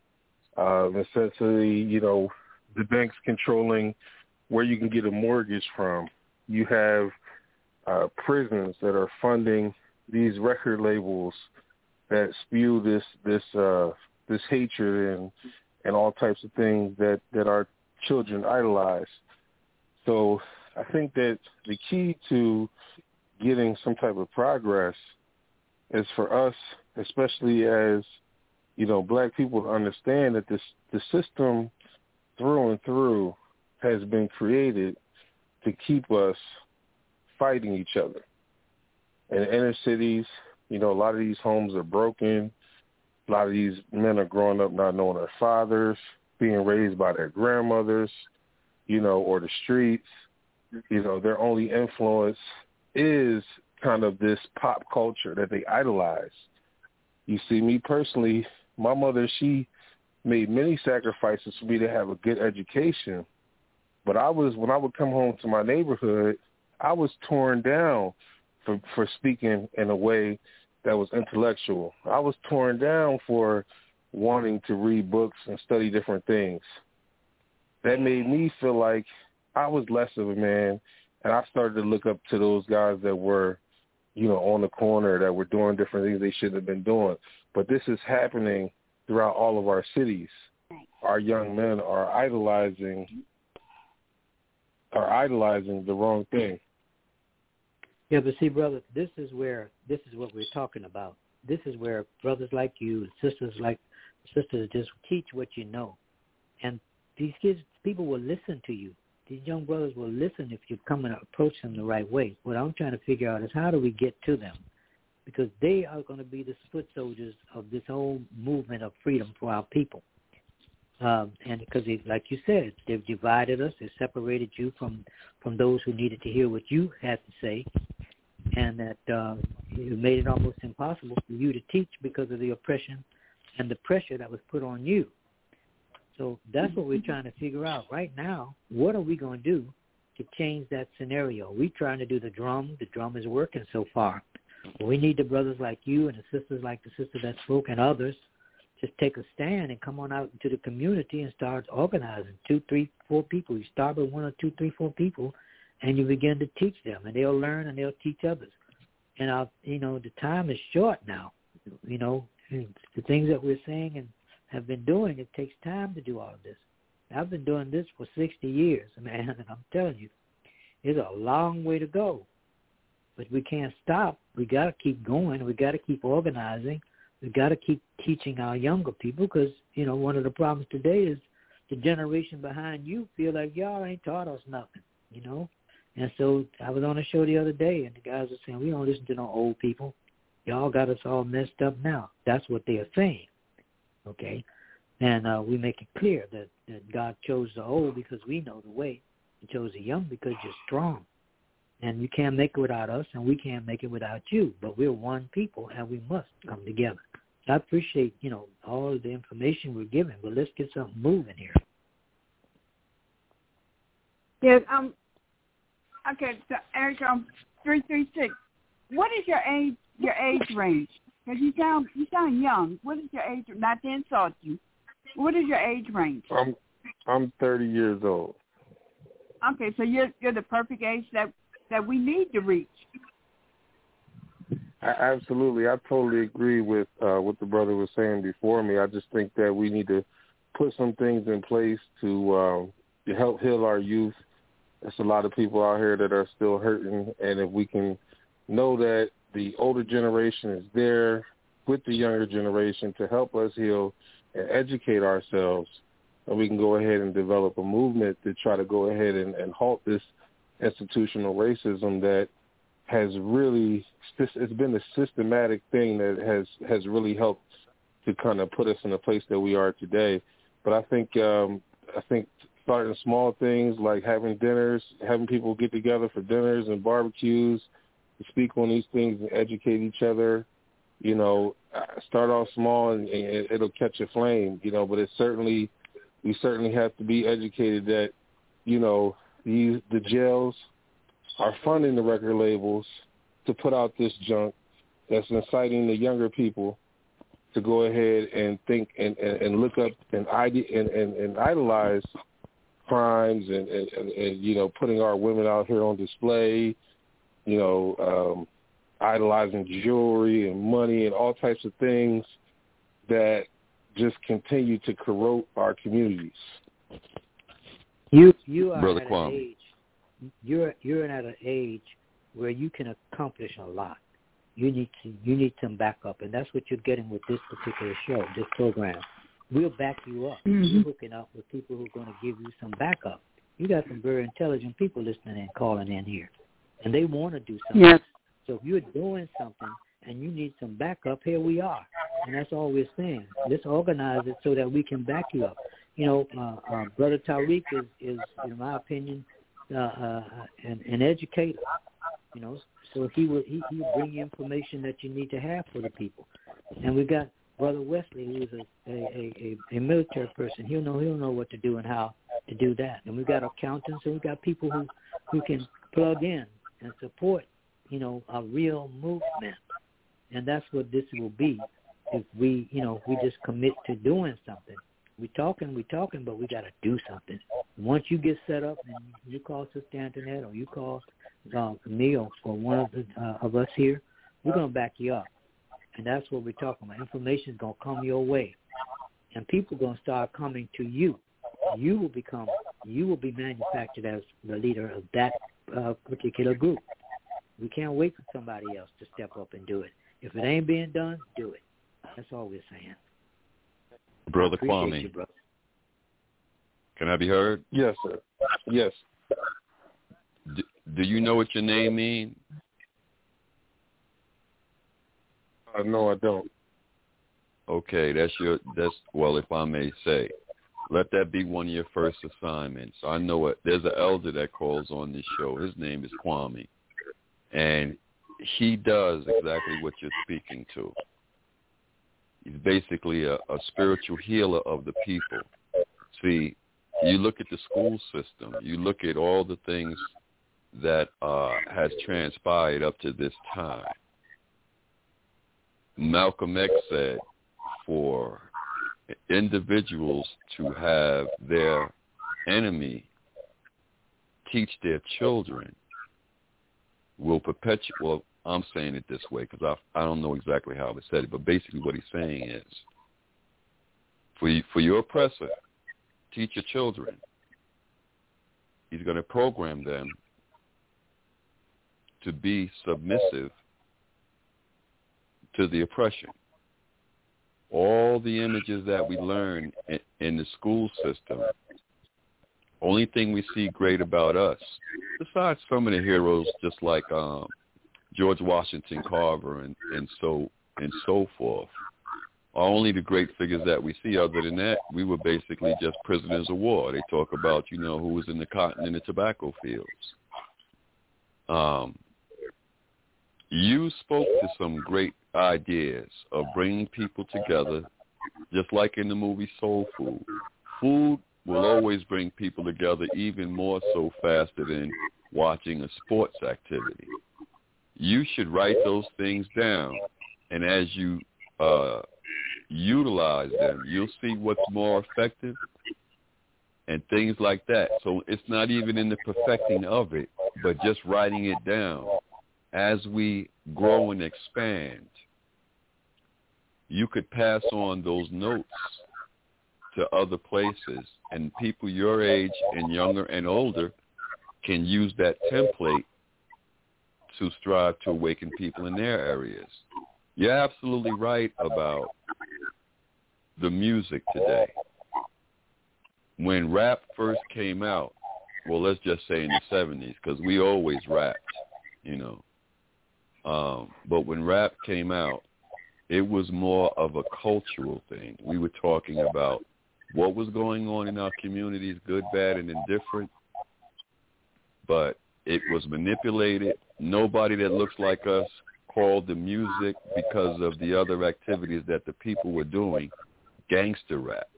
Uh, essentially, you know, the banks controlling where you can get a mortgage from. You have uh, prisons that are funding these record labels that spew this this uh, this hatred and and all types of things that, that our children idolize. So I think that the key to getting some type of progress is for us, especially as, you know, black people, to understand that this the system through and through has been created to keep us fighting each other. In the inner cities, you know, a lot of these homes are broken. A lot of these men are growing up not knowing their fathers, being raised by their grandmothers, you know, or the streets. You know, their only influence is kind of this pop culture that they idolize. You see, me personally, my mother, she made many sacrifices for me to have a good education. But I was, when I would come home to my neighborhood, I was torn down for, for speaking in a way that was intellectual. I was torn down for wanting to read books and study different things. That made me feel like I was less of a man, and I started to look up to those guys that were, you know, on the corner, that were doing different things they shouldn't have been doing. But this is happening throughout all of our cities. Our young men are idolizing, are idolizing the wrong thing. Yeah, but see, brother, this is where, this is what we're talking about. This is where brothers like you, sisters like, sisters just teach what you know. And these kids, people will listen to you. These young brothers will listen if you come and approach them the right way. What I'm trying to figure out is how do we get to them? Because they are going to be the foot soldiers of this whole movement of freedom for our people. Um, and because, they, like you said, they've divided us. They separated you from, from those who needed to hear what you had to say. And that uh, it made it almost impossible for you to teach because of the oppression and the pressure that was put on you. So that's what we're trying to figure out right now. What are we going to do to change that scenario? We're trying to do the drum. The drum is working so far. We need the brothers like you and the sisters like the sister that spoke and others just take a stand and come on out into the community and start organizing. Two, three, four people. You start with one or two, three, four people, and you begin to teach them, and they'll learn and they'll teach others. And, our, you know, the time is short now. You know, the things that we're saying and have been doing, it takes time to do all of this. I've been doing this for sixty years, man, and I'm telling you, it's a long way to go. But we can't stop. We got to keep going. We got to keep organizing. We got to keep teaching our younger people because, you know, one of the problems today is the generation behind you feel like y'all ain't taught us nothing, you know. And so I was on a show the other day, and the guys were saying, we don't listen to no old people. Y'all got us all messed up now. That's what they are saying, okay? And uh, we make it clear that, that God chose the old because we know the way. He chose the young because you're strong. And you can't make it without us, and we can't make it without you. But we're one people, and we must come together. So I appreciate, you know, all of the information we're giving, but let's get something moving here. Yes, um, okay, so Eric, um, three three six. What is your age? Your age range? Because you sound you sound young. What is your age? Not to insult you. What is your age range? I'm I'm thirty years old. Okay, so you're you're the perfect age that that we need to reach. I, absolutely, I totally agree with uh, what the brother was saying before me. I just think that we need to put some things in place to um, to help heal our youth. There's a lot of people out here that are still hurting, and if we can know that the older generation is there with the younger generation to help us heal and educate ourselves, and we can go ahead and develop a movement to try to go ahead and, and halt this institutional racism that has really, it's been a systematic thing that has, has really helped to kind of put us in the place that we are today. But I think um, I think starting small things like having dinners, having people get together for dinners and barbecues, to speak on these things and educate each other, you know, start off small and, and it'll catch a flame, you know, but it's certainly, we certainly have to be educated that, you know, these, the jails are funding the record labels to put out this junk that's inciting the younger people to go ahead and think and, and, and look up and, ide- and, and, and idolize crimes and, and, and, and, you know, putting our women out here on display, you know, um, idolizing jewelry and money and all types of things that just continue to corrode our communities. You you are Brother at Kwame. an age you're you're at an age where you can accomplish a lot. You need to you need some backup, and that's what you're getting with this particular show, this program. We'll back you up. Mm-hmm. You're hooking up with people who are going to give you some backup. You got some very intelligent people listening and calling in here, and they want to do something. Yes. So if you're doing something and you need some backup, here we are. And that's all we're saying. Let's organize it so that we can back you up. You know, uh, uh, Brother Tariq is, is, in my opinion, uh, uh, an, an educator. You know, so he will he he will bring you information that you need to have for the people. And we got Brother Wesley, who is a a, a, a military person. He'll know he'll know what to do and how to do that. And we got accountants, and we got people who who can plug in and support, you know, a real movement. And that's what this will be if we, you know, we just commit to doing something. We talking, we talking, but we got to do something. Once you get set up and you call Sister Antoinette or you call uh, me or, or one of, the, uh, of us here, we're going to back you up. And that's what we're talking about. Information is going to come your way. And people are going to start coming to you. You will become, you will be manufactured as the leader of that uh, particular group. We can't wait for somebody else to step up and do it. If it ain't being done, do it. That's all we're saying. Brother Appreciate Kwame, you, brother. Can I be heard? Yes, sir. Yes. Do, do you know what your name means? Uh, no, I don't. Okay, that's your, that's, well, if I may say, let that be one of your first assignments. I know it. There's an elder that calls on this show. His name is Kwame. And he does exactly what you're speaking to. He's basically a, a spiritual healer of the people. See, you look at the school system. You look at all the things that uh, has transpired up to this time. Malcolm X said for individuals to have their enemy teach their children will perpetuate, well, I'm saying it this way because I I don't know exactly how he said it, but basically what he's saying is, for you, for your oppressor, teach your children. He's going to program them to be submissive to the oppression. All the images that we learn in, in the school system, only thing we see great about us, besides some of the heroes just like um, George Washington Carver and, and so and so forth, are only the great figures that we see. Other than that, we were basically just prisoners of war. They talk about, you know, who was in the cotton and the tobacco fields. Um, you spoke to some great ideas of bringing people together, just like in the movie Soul Food. Food will always bring people together, even more so faster than watching a sports activity. You should write those things down, and as you uh, utilize them, you'll see what's more effective and things like that. So it's not even in the perfecting of it, but just writing it down. As we grow and expand, you could pass on those notes to other places, and people your age and younger and older can use that template to strive to awaken people in their areas. you're absolutely right about the music today. When rap first came out, well, let's just say in the seventies, because we always rapped, you know. Um, but when rap came out, it was more of a cultural thing. We were talking about what was going on in our communities, good, bad, and indifferent. But it was manipulated. Nobody that looks like us called the music because of the other activities that the people were doing gangster rap.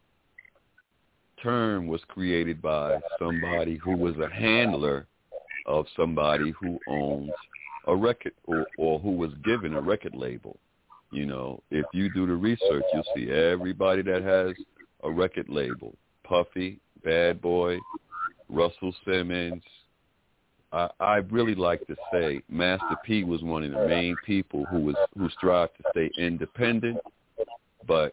Term was created by somebody who was a handler of somebody who owns a record or, or who was given a record label. You know, if you do the research, you'll see everybody that has a record label. Puffy, Bad Boy, Russell Simmons. I, I really like to say Master P was one of the main people who was who strived to stay independent, but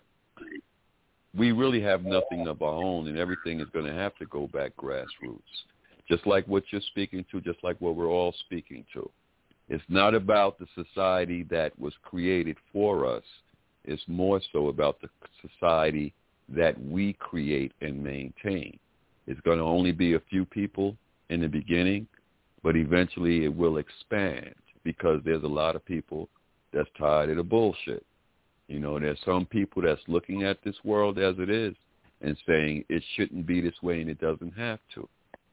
we really have nothing of our own, and everything is going to have to go back grassroots, just like what you're speaking to, just like what we're all speaking to. It's not about the society that was created for us. It's more so about the society that we create and maintain. It's going to only be a few people in the beginning, but eventually it will expand because there's a lot of people that's tired of the bullshit. You know, there's some people that's looking at this world as it is and saying it shouldn't be this way and it doesn't have to.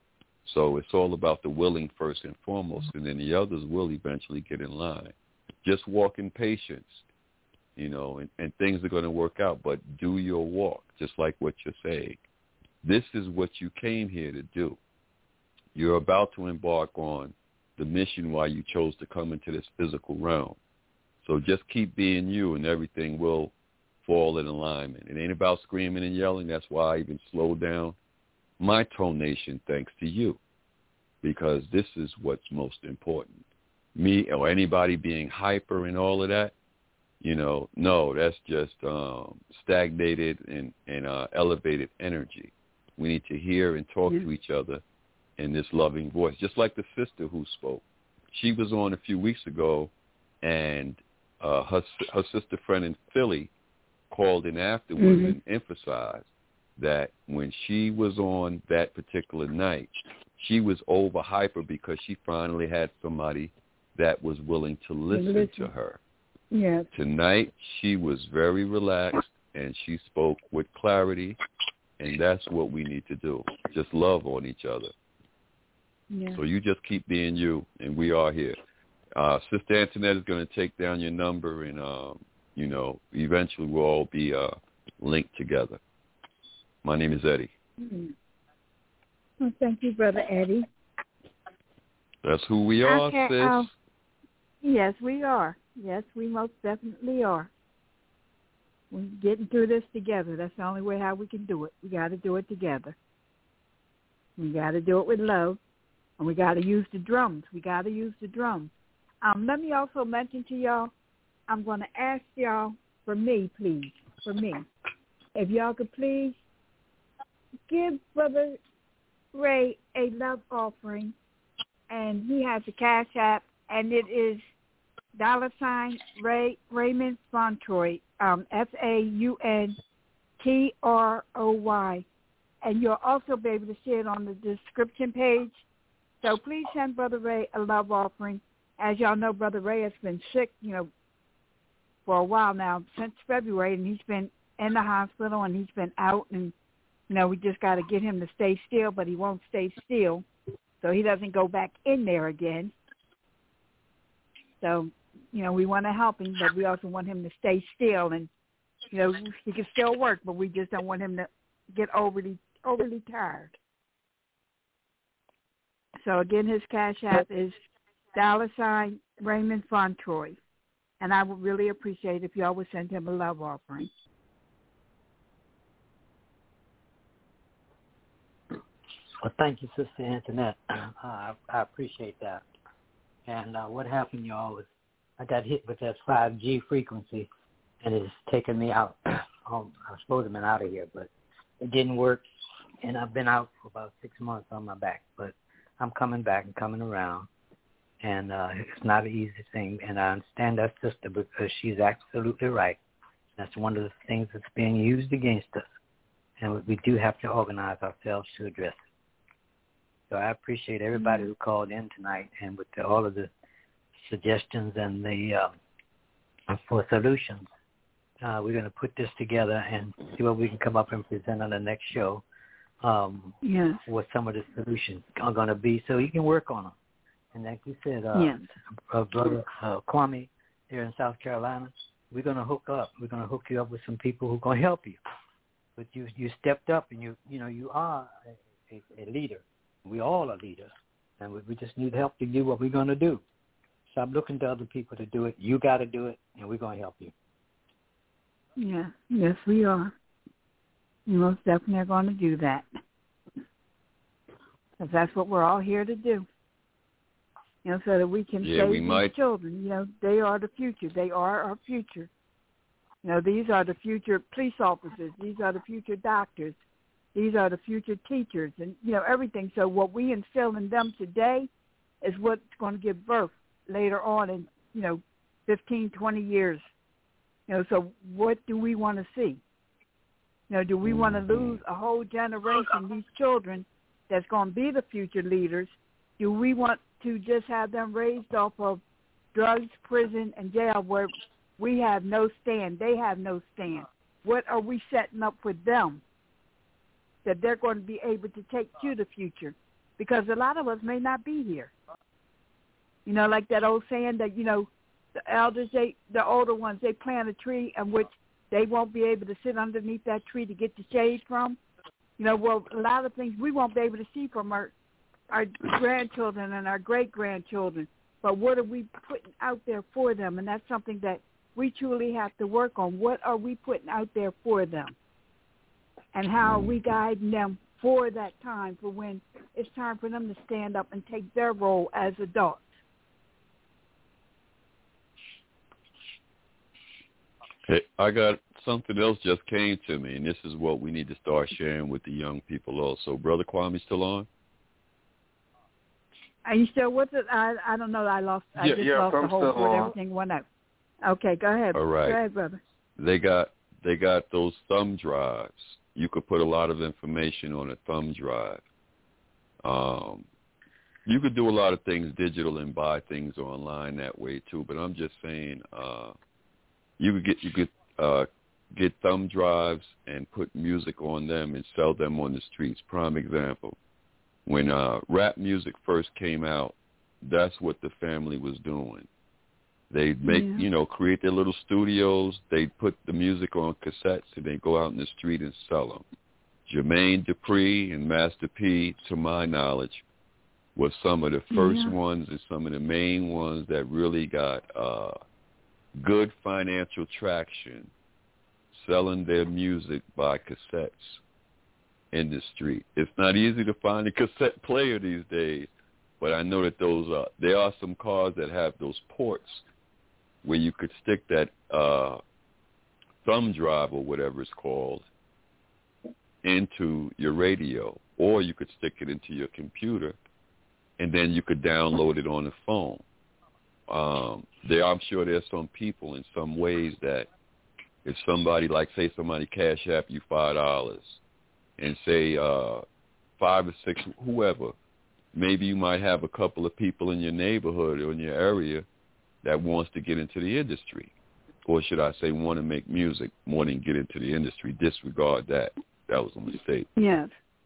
So it's all about the willing first and foremost, and then the others will eventually get in line. Just walk in patience, you know, and, and things are going to work out, but do your walk, just like what you're saying. This is what you came here to do. You're about to embark on the mission why you chose to come into this physical realm. So just keep being you, and everything will fall in alignment. It ain't about screaming and yelling. That's why I even slowed down my tonation thanks to you, because this is what's most important. Me or anybody being hyper and all of that, you know, no, that's just um, stagnated and, and uh, elevated energy. We need to hear and talk mm-hmm. to each other in this loving voice, just like the sister who spoke. She was on a few weeks ago, and uh, her her sister friend in Philly called in afterwards mm-hmm. and emphasized that when she was on that particular night, she was over hyper because she finally had somebody that was willing to listen, listen. to her. Yes. Tonight, she was very relaxed, and she spoke with clarity, and that's what we need to do, just love on each other. Yeah. So you just keep being you, and we are here. Uh, Sister Antoinette is going to take down your number, and, um, you know, eventually we'll all be uh, linked together. My name is Eddie. Mm-hmm. Well, thank you, Brother Eddie. That's who we are, okay, sis. Uh, yes, we are. Yes, we most definitely are. We're getting through this together. That's the only way how we can do it. We got to do it together. We got to do it with love, and we got to use the drums. We got to use the drums. Um, let me also mention to y'all, I'm going to ask y'all, for me, please, for me, if y'all could please give Brother Ray a love offering, and he has a Cash App, and it is dollar sign Ray Raymond Fauntroy, um, F A U N T R O Y, and you'll also be able to see it on the description page. So please send Brother Ray a love offering. As y'all know, Brother Ray has been sick, you know, for a while now, since February, and he's been in the hospital, and he's been out, and, you know, we just got to get him to stay still, but he won't stay still, so he doesn't go back in there again. So, you know, we want to help him, but we also want him to stay still, and, you know, he can still work, but we just don't want him to get overly, overly tired. So, again, his Cash App is dollar sign Raymond Fauntroy, and I would really appreciate if y'all would send him a love offering. Well, thank you, Sister Antoinette. Uh, I, I appreciate that. And uh, what happened, y'all, was I got hit with that five G frequency, and it's taken me out. um, I was supposed to have been out of here, but it didn't work, and I've been out for about six months on my back. But I'm coming back and coming around, And uh, it's not an easy thing. And I understand that sister because she's absolutely right. That's one of the things that's being used against us. And we do have to organize ourselves to address it. So I appreciate everybody mm-hmm. who called in tonight and with the, all of the suggestions and the uh, for solutions. Uh, we're going to put this together and see what we can come up and present on the next show. Um, yes. What some of the solutions are going to be, so you can work on them. And like you said, uh, yes. uh, brother uh, Kwame here in South Carolina, we're going to hook up. We're going to hook you up with some people who are going to help you. But you you stepped up, and you you know you are a, a, a leader. We all are leaders, and we, we just need help to do what we're going to do. Stop looking to other people to do it. You got to do it, and we're going to help you. Yeah, yes, we are. We most definitely are going to do that. Because that's what we're all here to do. You know, so that we can yeah, save we these might. children. You know, they are the future. They are our future. You know, these are the future police officers. These are the future doctors. These are the future teachers and, you know, everything. So what we instill in them today is what's going to give birth later on in, you know, fifteen, twenty years. You know, so what do we want to see? You know, do we want to lose a whole generation, these children that's going to be the future leaders? Do we want to just have them raised off of drugs, prison, and jail where we have no stand, they have no stand? What are we setting up for them that they're going to be able to take to the future? Because a lot of us may not be here. You know, like that old saying that, you know, the elders, they, the older ones, they plant a tree in which they won't be able to sit underneath that tree to get the shade from. You know, well, a lot of things we won't be able to see from our, our grandchildren and our great-grandchildren. But what are we putting out there for them? And that's something that we truly have to work on. What are we putting out there for them? And how are we guiding them for that time, for when it's time for them to stand up and take their role as adults? Hey, I got something else just came to me, and this is what we need to start sharing with the young people also. Brother Kwame still on? Are you still with it? I I don't know. I lost. I yeah, just yeah, lost I'm the whole still board. on. Everything went out. Okay, go ahead. All right. Go ahead, brother. They got they got those thumb drives. You could put a lot of information on a thumb drive. Um, you could do a lot of things digital and buy things online that way too. But I'm just saying, uh, you could get you could uh, get thumb drives and put music on them and sell them on the streets. Prime example. When uh, rap music first came out, that's what the family was doing. They'd make, yeah. you know, create their little studios. They'd put the music on cassettes, and they'd go out in the street and sell them. Jermaine Dupri and Master P, to my knowledge, were some of the first yeah. ones and some of the main ones that really got uh, good financial traction selling their music by cassettes in the street. It's not easy to find a cassette player these days, but I know that those are, there are some cars that have those ports where you could stick that uh, thumb drive or whatever it's called into your radio, or you could stick it into your computer, and then you could download it on the phone. Um, there, I'm sure there's some people in some ways that if somebody, like say somebody cash app you five dollars, and say uh, five or six, whoever, maybe you might have a couple of people in your neighborhood or in your area that wants to get into the industry, or should I say want to make music more than get into the industry. Disregard that. That was a mistake. Yes.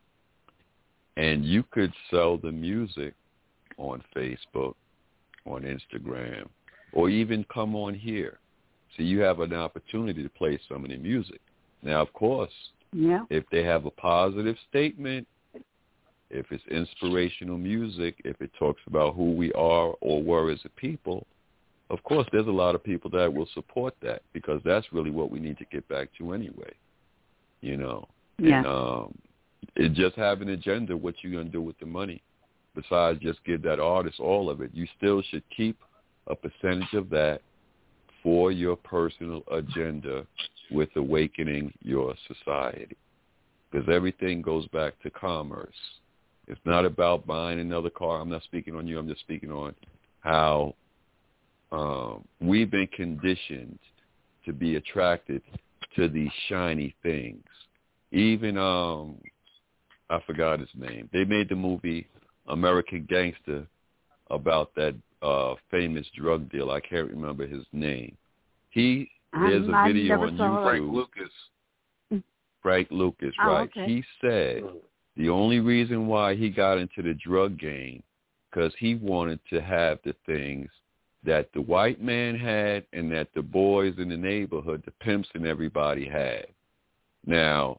And you could sell the music on Facebook, on Instagram, or even come on here. So you have an opportunity to play some of the music. Now, of course, yeah. if they have a positive statement, if it's inspirational music, if it talks about who we are or were as a people, of course, there's a lot of people that will support that, because that's really what we need to get back to anyway, you know. Yeah. And um, it just have an agenda, what you're going to do with the money. Besides just give that artist all of it, you still should keep a percentage of that for your personal agenda with awakening your society, because everything goes back to commerce. It's not about buying another car. I'm not speaking on you. I'm just speaking on how um, we've been conditioned to be attracted to these shiny things. Even, um, I forgot his name. They made the movie American Gangster about that uh, famous drug dealer. I can't remember his name. He There's a video on YouTube. Frank Lucas. Frank Lucas, oh, right. Okay. He said the only reason why he got into the drug game because he wanted to have the things that the white man had and that the boys in the neighborhood, the pimps and everybody had. Now,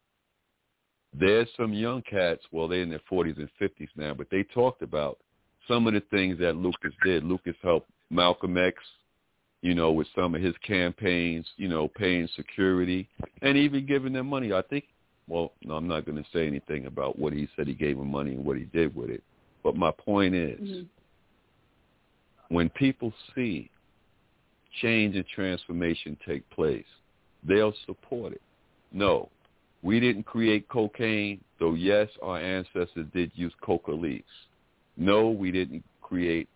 there's some young cats, well, they're in their forties and fifties now, but they talked about some of the things that Lucas did. Lucas helped Malcolm X, you know, with some of his campaigns, you know, paying security and even giving them money. I think, well, no, I'm not going to say anything about what he said he gave him money and what he did with it. But my point is, mm-hmm. when people see change and transformation take place, they'll support it. No, we didn't create cocaine, though, yes, our ancestors did use coca leaves. No, we didn't create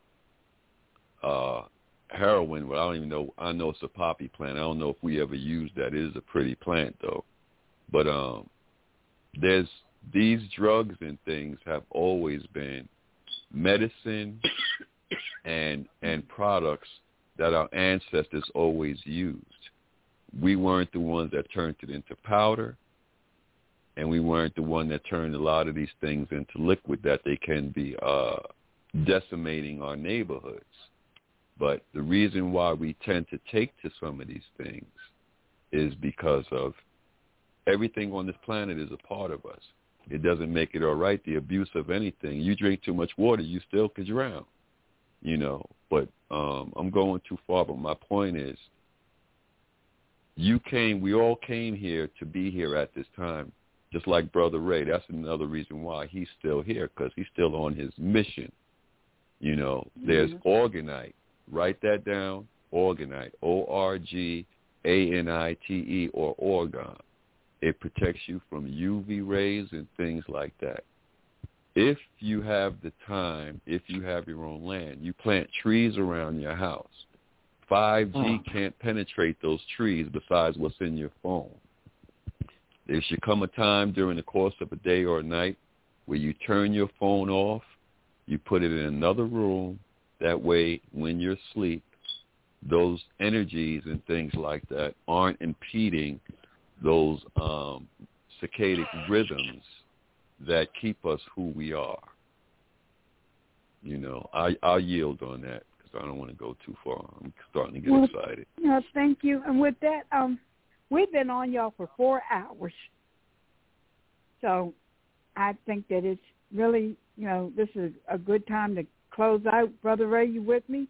uh, heroin. Well, I don't even know. I know it's a poppy plant. I don't know if we ever used that. It is a pretty plant, though. But um, there's these drugs and things have always been medicine and and products that our ancestors always used. We weren't the ones that turned it into powder, and we weren't the one that turned a lot of these things into liquid that they can be uh, decimating our neighborhoods. But the reason why we tend to take to some of these things is because of everything on this planet is a part of us. It doesn't make it all right. The abuse of anything. You drink too much water, you still could drown, you know. But um, I'm going too far. But my point is, you came, we all came here to be here at this time, just like Brother Ray. That's another reason why he's still here, because he's still on his mission. You know, mm-hmm. There's Orgonite. Write that down, Orgonite, O R G A N I T E, or Orgon. It protects you from U V rays and things like that. If you have the time, if you have your own land, you plant trees around your house. five G oh. can't penetrate those trees besides what's in your phone. There should come a time during the course of a day or a night where you turn your phone off, you put it in another room. That way, when you're asleep, those energies and things like that aren't impeding those um, circadian rhythms that keep us who we are. You know, I, I'll yield on that because I don't want to go too far. I'm starting to get well, excited. No, thank you. And with that, um, we've been on y'all for four hours. So I think that it's really, you know, this is a good time to close out. Brother Ray, you with me?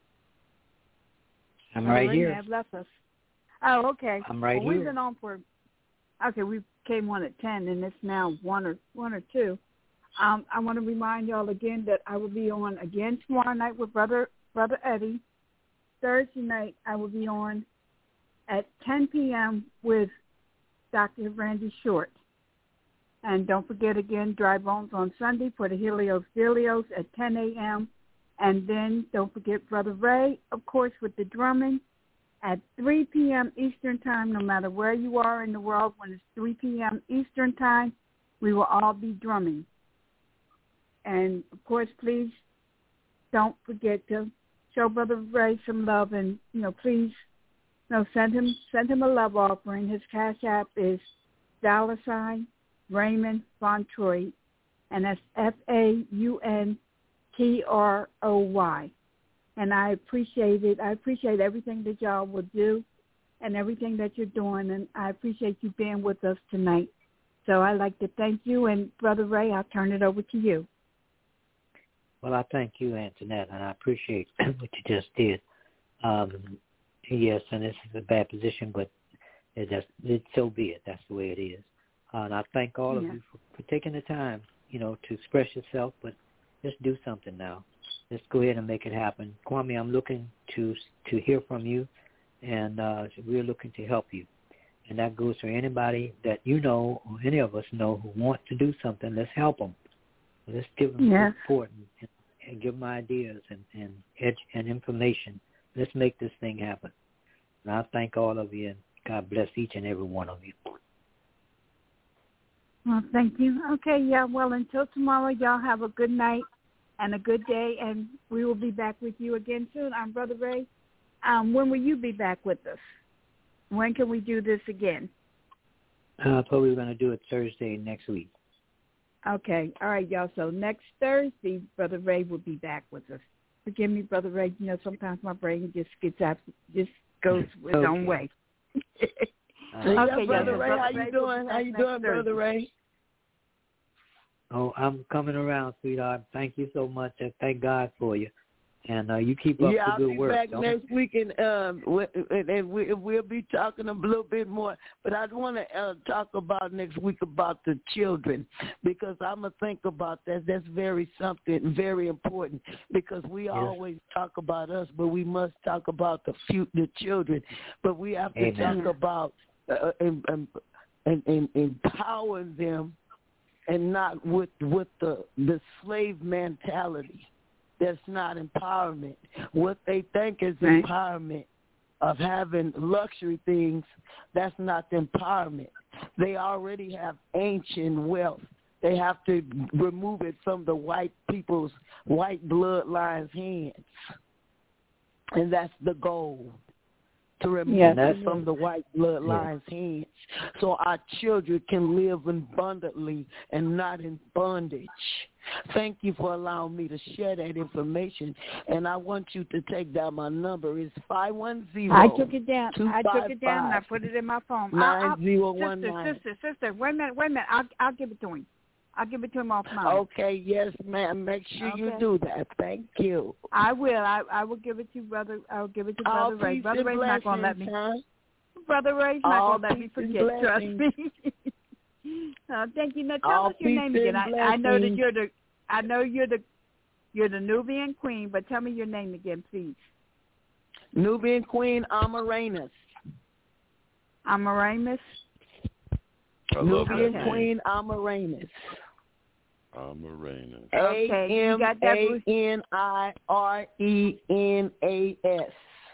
I'm Brother right Ray here. Have left us. Oh, okay. I'm right well, here. We've been on for, okay, we came on at ten, and it's now one or one or two. Um, I want to remind y'all again that I will be on again tomorrow night with Brother Brother Eddie. Thursday night I will be on at ten p.m. with Doctor Randy Short. And don't forget again, Dry Bones on Sunday for the Helios Delios at ten a.m. And then don't forget Brother Ray, of course, with the drumming at three p.m. Eastern Time. No matter where you are in the world, when it's three p.m. Eastern Time, we will all be drumming. And, of course, please don't forget to show Brother Ray some love. And, you know, please, you know, send him, send him a love offering. His Cash App is dollar sign Raymond Fauntroy, and that's F A U N T R O Y. And I appreciate it. I appreciate everything that y'all will do and everything that you're doing, and I appreciate you being with us tonight. So I'd like to thank you, and Brother Ray, I'll turn it over to you. Well, I thank you, Antoinette, and I appreciate what you just did. Um, yes, and this is a bad position, but it just, it, so be it. That's the way it is. Uh, and I thank all of yeah. you for, for taking the time, you know, to express yourself, but just do something now. Let's go ahead and make it happen. Kwame, I'm looking to to hear from you, and uh, we're looking to help you. And that goes for anybody that you know or any of us know who want to do something. Let's help them. Let's give them yeah. support and, and give them ideas and and edge and information. Let's make this thing happen. And I thank all of you, and God bless each and every one of you. Well, thank you. Okay, yeah, well, until tomorrow, y'all have a good night and a good day, and we will be back with you again soon. I'm Brother Ray. Um, when will you be back with us? When can we do this again? Uh, I thought we were going to do it Thursday next week. Okay, all right, y'all. So next Thursday, Brother Ray will be back with us. Forgive me, Brother Ray. You know, sometimes my brain just gets out, just goes its okay. own way. uh, okay, yeah, Brother so Ray, Brother how you Ray doing? How you doing, Brother Ray? Oh, I'm coming around, sweetheart. Thank you so much. I thank God for you. And uh, you keep up yeah, the good I'll be work. back Don't next week, and um, and, and we, we'll be talking a little bit more. But I want to uh, talk about next week about the children, because I'm gonna think about that. That's very something very important, because we yes. always talk about us, but we must talk about the future, the children. But we have to Amen. talk about uh, and, and, and, and empowering them, and not with with the the slave mentality. That's not empowerment. What they think is right. empowerment of having luxury things, that's not empowerment. They already have ancient wealth. They have to remove it from the white people's, white bloodlines' hands. And that's the goal, to remove yes. it from the white bloodlines' yes. hands, so our children can live abundantly and not in bondage. Thank you for allowing me to share that information, and I want you to take down my number. It's five one zero. I took it down. I took it down, and I put it in my phone. Nine zero one sister, nine. Sister, sister, wait a minute, wait a minute. I'll, I'll give it to him. I'll give it to him offline. Okay, yes, ma'am. Make sure okay. you do that. Thank you. I will. I, I will give it to brother. I'll give it to Brother All Ray. Brother Ray's not gonna let me. Huh? Brother Ray's not All gonna let me forget. Trust me. uh, thank you. Now tell All us your name again. I, I know that you're the. I know you're the. You're the Nubian Queen, but tell me your name again, please. Nubian Queen Amaranus. Amaranus. Nubian okay. Queen Amaranus. Amaranus. A M A N I R E N A S.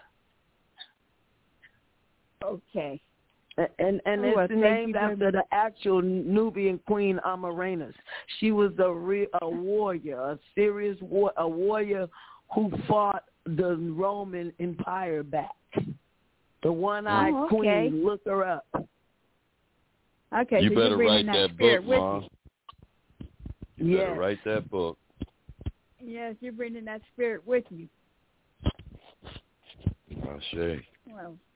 Okay. And and oh, it's well, named after the actual Nubian Queen Amaranus. She was a re, a warrior, a serious war, a warrior who fought the Roman Empire back. The one-eyed oh, okay. queen. Look her up. Okay, you so better you're write that, that book, Mom. You yes. better write that book. Yes, you're bringing that spirit with you. I say. Well,